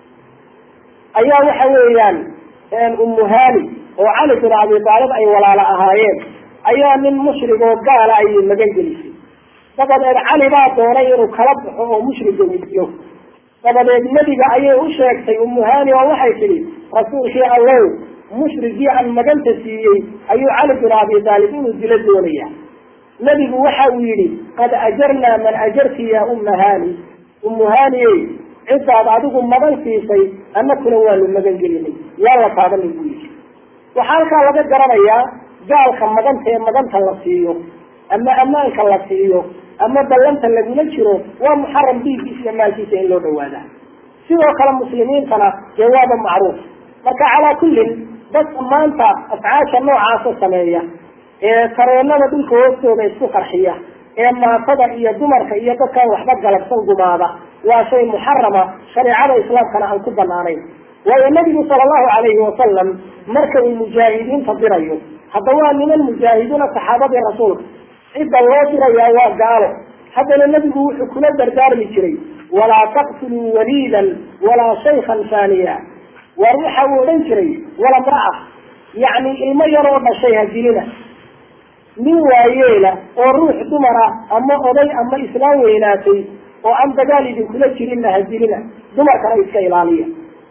ayaa waxa weeyaan ummu haani oo cali bin abi taalib ay walaalo ahaayeen ayaa nin mushrig oo gaala ayay magan gelisay. dabadeed cali baa doonay inuu kala baxo oo mushriga weydiyo. dabadeed nebiga ayay u sheegtay ummu haani oo waxay tidhi rasuulkii allow mushrigii aan maganta siiyey ayuu cali bin abi taalib inuu dilo doonaya. nebigu waxa uu yihi qad ajarnaa man ajarti ya umma haani, ummu haaniye cidaad adigu magan siisay anakuna waanu magan gelinay, yaa la taabanay buu yihi. waxaa halkaa laga garanayaa gaalka maganta ee maganta la siiyo ama ammaanka la siiyo ama ballanta lagula jiro waa muxaram dhiiggiisa iyo maalkiisa in loo dhawaada. sidoo kale muslimiintana dee waaba macruuf. marka calaa kullin dadka maanta afcaasha noocaasa sameeya ee tareenada dhulka hoostooda isku qarxiya ee maatada iyo dumarka iyo dadkaan waxba galabsan gumaada waa shay muxarama, shareecada islaamkana aan ku banaanayn. والنبي صلى الله عليه وسلم مركب المجاهدين تضريه هذا هو من المجاهدين صحابة الرسول إذا الله ترى يا قالوا هذا النبي كل الدردار مجري ولا تقتلوا وليدا ولا شيخا ثانيا وروحا ولنجري ولا امرأة يعني ما يرون شيء هزيلنا من واييلة وروح دمرة أما قضي أما إسلام ويناتي وأم دقالي كل جرينا هزيلنا دمر كرئيس كإيلانية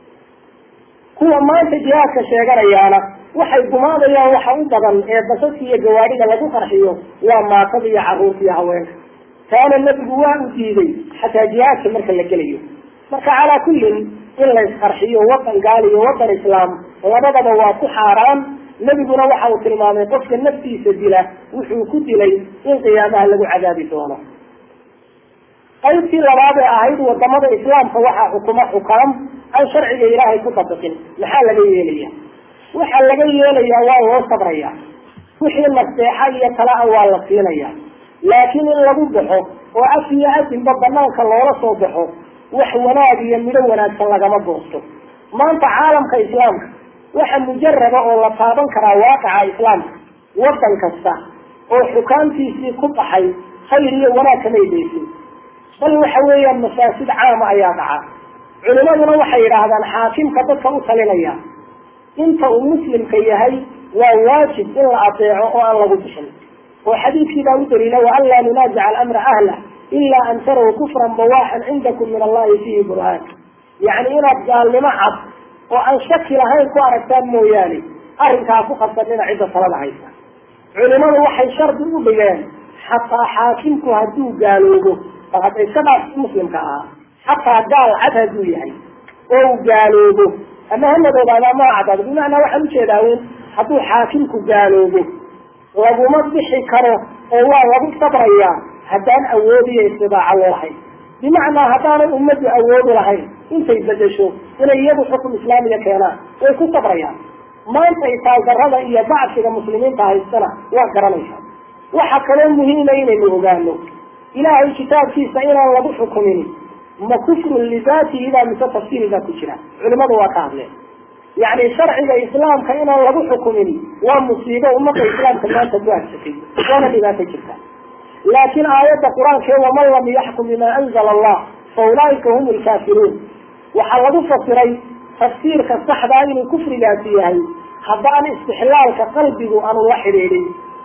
هو ما أنت جهاك شيئا ريانا waxay gumaadayaan waxa u badan ee basaska iyo gawaarida lagu qarxiyo waa maatada iyo carruurta iyo haweenka taana nabigu waa u diiday xataa jihaadka marka la gelayo marka calaa kullin in la isqarxiyo wadan gaal iyo wadan islaam labadaba waa ku xaaraan nabiguna waxa uu tilmaamay qofka naftiisa dila wuxuu ku dilay in qiyaamaha lagu cadaabi doono qaybtii labaad ee ahayd wadamada islaamka waxaa xukuma xukaam aan sharciga ilaahay ku tabiqin maxaa laga yeelaya waxa laga yeelayaa waa loo sabraya wixii naseexa iyo kala waa la siinaya laakiin in lagu baxo oo afiya adinba banaanka loola soo baxo wax wanaag iyo midho wanaagsan lagama goosto maanta caalamka islaamka waxa mujarraba oo la taaban karaa waaqaca islaamka wadan kasta oo xukaantiisii ku baxay khayr iyo wanaag kama ideysin bal waxa weeyaan masaasid caama ayaa dhaca culimaduna waxay yidhaahdaan xaakimka dadka u talinaya inta uu muslimka yahay waa waajib in la adeeco oo aan lagu bixin oo xadiidkii baa u daliila wa an laa nunaazica alamra ahla ila an taraw kufran bawaaxan cindakum min allahi fihi burhaan yacni inaad gaalnimo cad oo aan shaki lahayn ku aragtaan mooyaane arrinkaa ku qabsanina cidda talada haysa culimadu waxay shardi u dhigeen xataa xaakimku hadduu gaaloobo bal hadda iska dhaaf muslimka ahaa xataa gaal cad hadduu yahay oo uu gaaloobo ama hamadoodaada ma cadad bimacnaa waxaan ujeedaa un hadduu xaakimku gaaloobo laguma bixi karo oo waa lagu sabrayaa haddaan awoodiyo istidaaca loo lahayn bimacnaa haddaanay ummaddu awoodi lahayn intay bedesho inay iyadu xukum islaamiya keenaan way ku sabrayaan maanta itaaldarrada iyo bacsiga muslimiinta haystana waa garanaysaa waxa kaloo muhiima inaynu ogaano ilaahay kitaabkiisa inaan lagu xukumin ma kufrun lidaatihi baa mise tafsiirigaa ku jira culimadu waa ka hadleen yacni sharciga islaamka inaan lagu xukumin waa musiibo ummadda islaamka maanta ku hagsatay waana dhibaato jirta laakiin aayadda qur-aankee waman lam yaxkum bima anzala allah fa ulaaika hum lkaafiruun waxaa lagu fasiray tafsiirka saxdaa inuu kufrigaasi yahay haddaan istixlaalka qalbigu aanu la xidhiidhin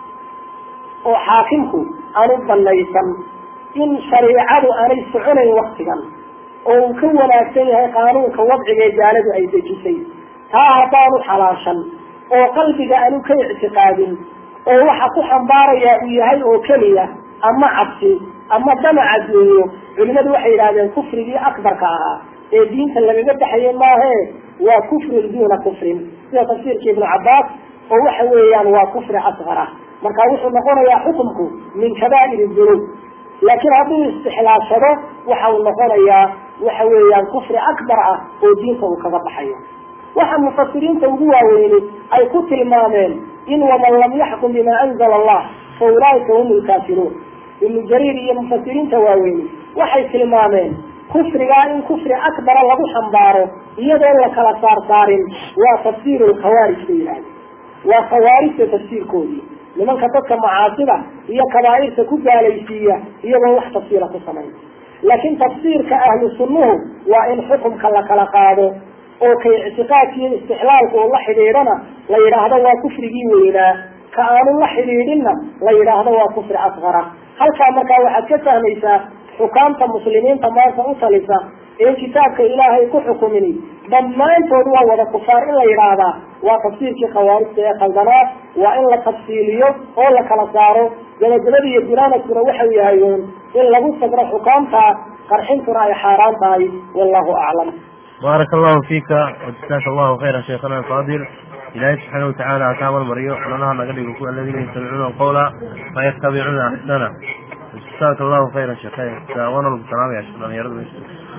oo xaakimku aanu banaysan in shariicadu aanay soconayn waktigan oo uu ka wanaagsan yahay qaanuunka wadciga ee gaaladu ay dejisay taa haddaanu xalaashan oo qalbiga aanu ka ictiqaadin oo waxa ku xambaarayaa uu yahay oo keliya ama cabsi ama damac adduunyo culimadu waxay yidhahdeen kufrigii akbarka ahaa ee diinta lagaga baxayay maahe waa kufrin duuna kufrin sida tafsiirka ibnu cabbaas oo waxa weeyaan waa kufri asqar ah marka wuxuu noqonayaa xukumku min kabaa'ir dunuub laakiin hadduu istixlaashado waxa uu noqonayaa waxa weeyaan kufri akbar ah oo diinta uu kaga baxayo waxa mufasiriinta ugu waaweyni ay ku tilmaameen in waman lam yaxkum bima anzala allah fa ulaaika hum lkaafiruun ibnu jariir iyo mufasiriinta waaweyni waxay tilmaameen kufrigaa in kufri akbara lagu xambaaro iyadoo la kala saar saarin waa tafsiiru lkhawaarij bay yidhahdeen waa khawaarijta tafsiirkoodii nimanka dadka macaasida iyo kabaa'irta ku gaalaysiiya iyagoo wax tafsiira ku samayn laakiin tafsiirka ahlu sunnuhu waa in xukumka la kala qaado oo kay ictiqaadkiiyo istixlaalka oo la xidhiidhana la yidhaahdo waa kufrigii weynaa ka aanu la xidhiidhinna la yidhaahdo waa kufri asqara halkaa markaa waxaad ka fahmaysaa xukaamta muslimiinta maanta u talisa ee kitaabka ilaahay ku xukumini dhammaantood waa wada kufaar in la yidhaahdaa waa tafsiirkii khawaarijta ee khaldanaad waa in la tafsiiliyo oo la kala saaro gabagabada iyo diraanaskuna waxau yahay un in lagu sabro xukaamta qarxintuna ay xaaraan tahay wallahu aclam بارك الله فيك وجزاك الله خيرا شيخنا الفاضل. إلهي سبحانه وتعالى أتام المريء ونها نقل يقول الذين يستمعون القول فيتبعون أحسنه. جزاك الله خيرا شيخنا. وانا السلام يا شيخنا يا رب.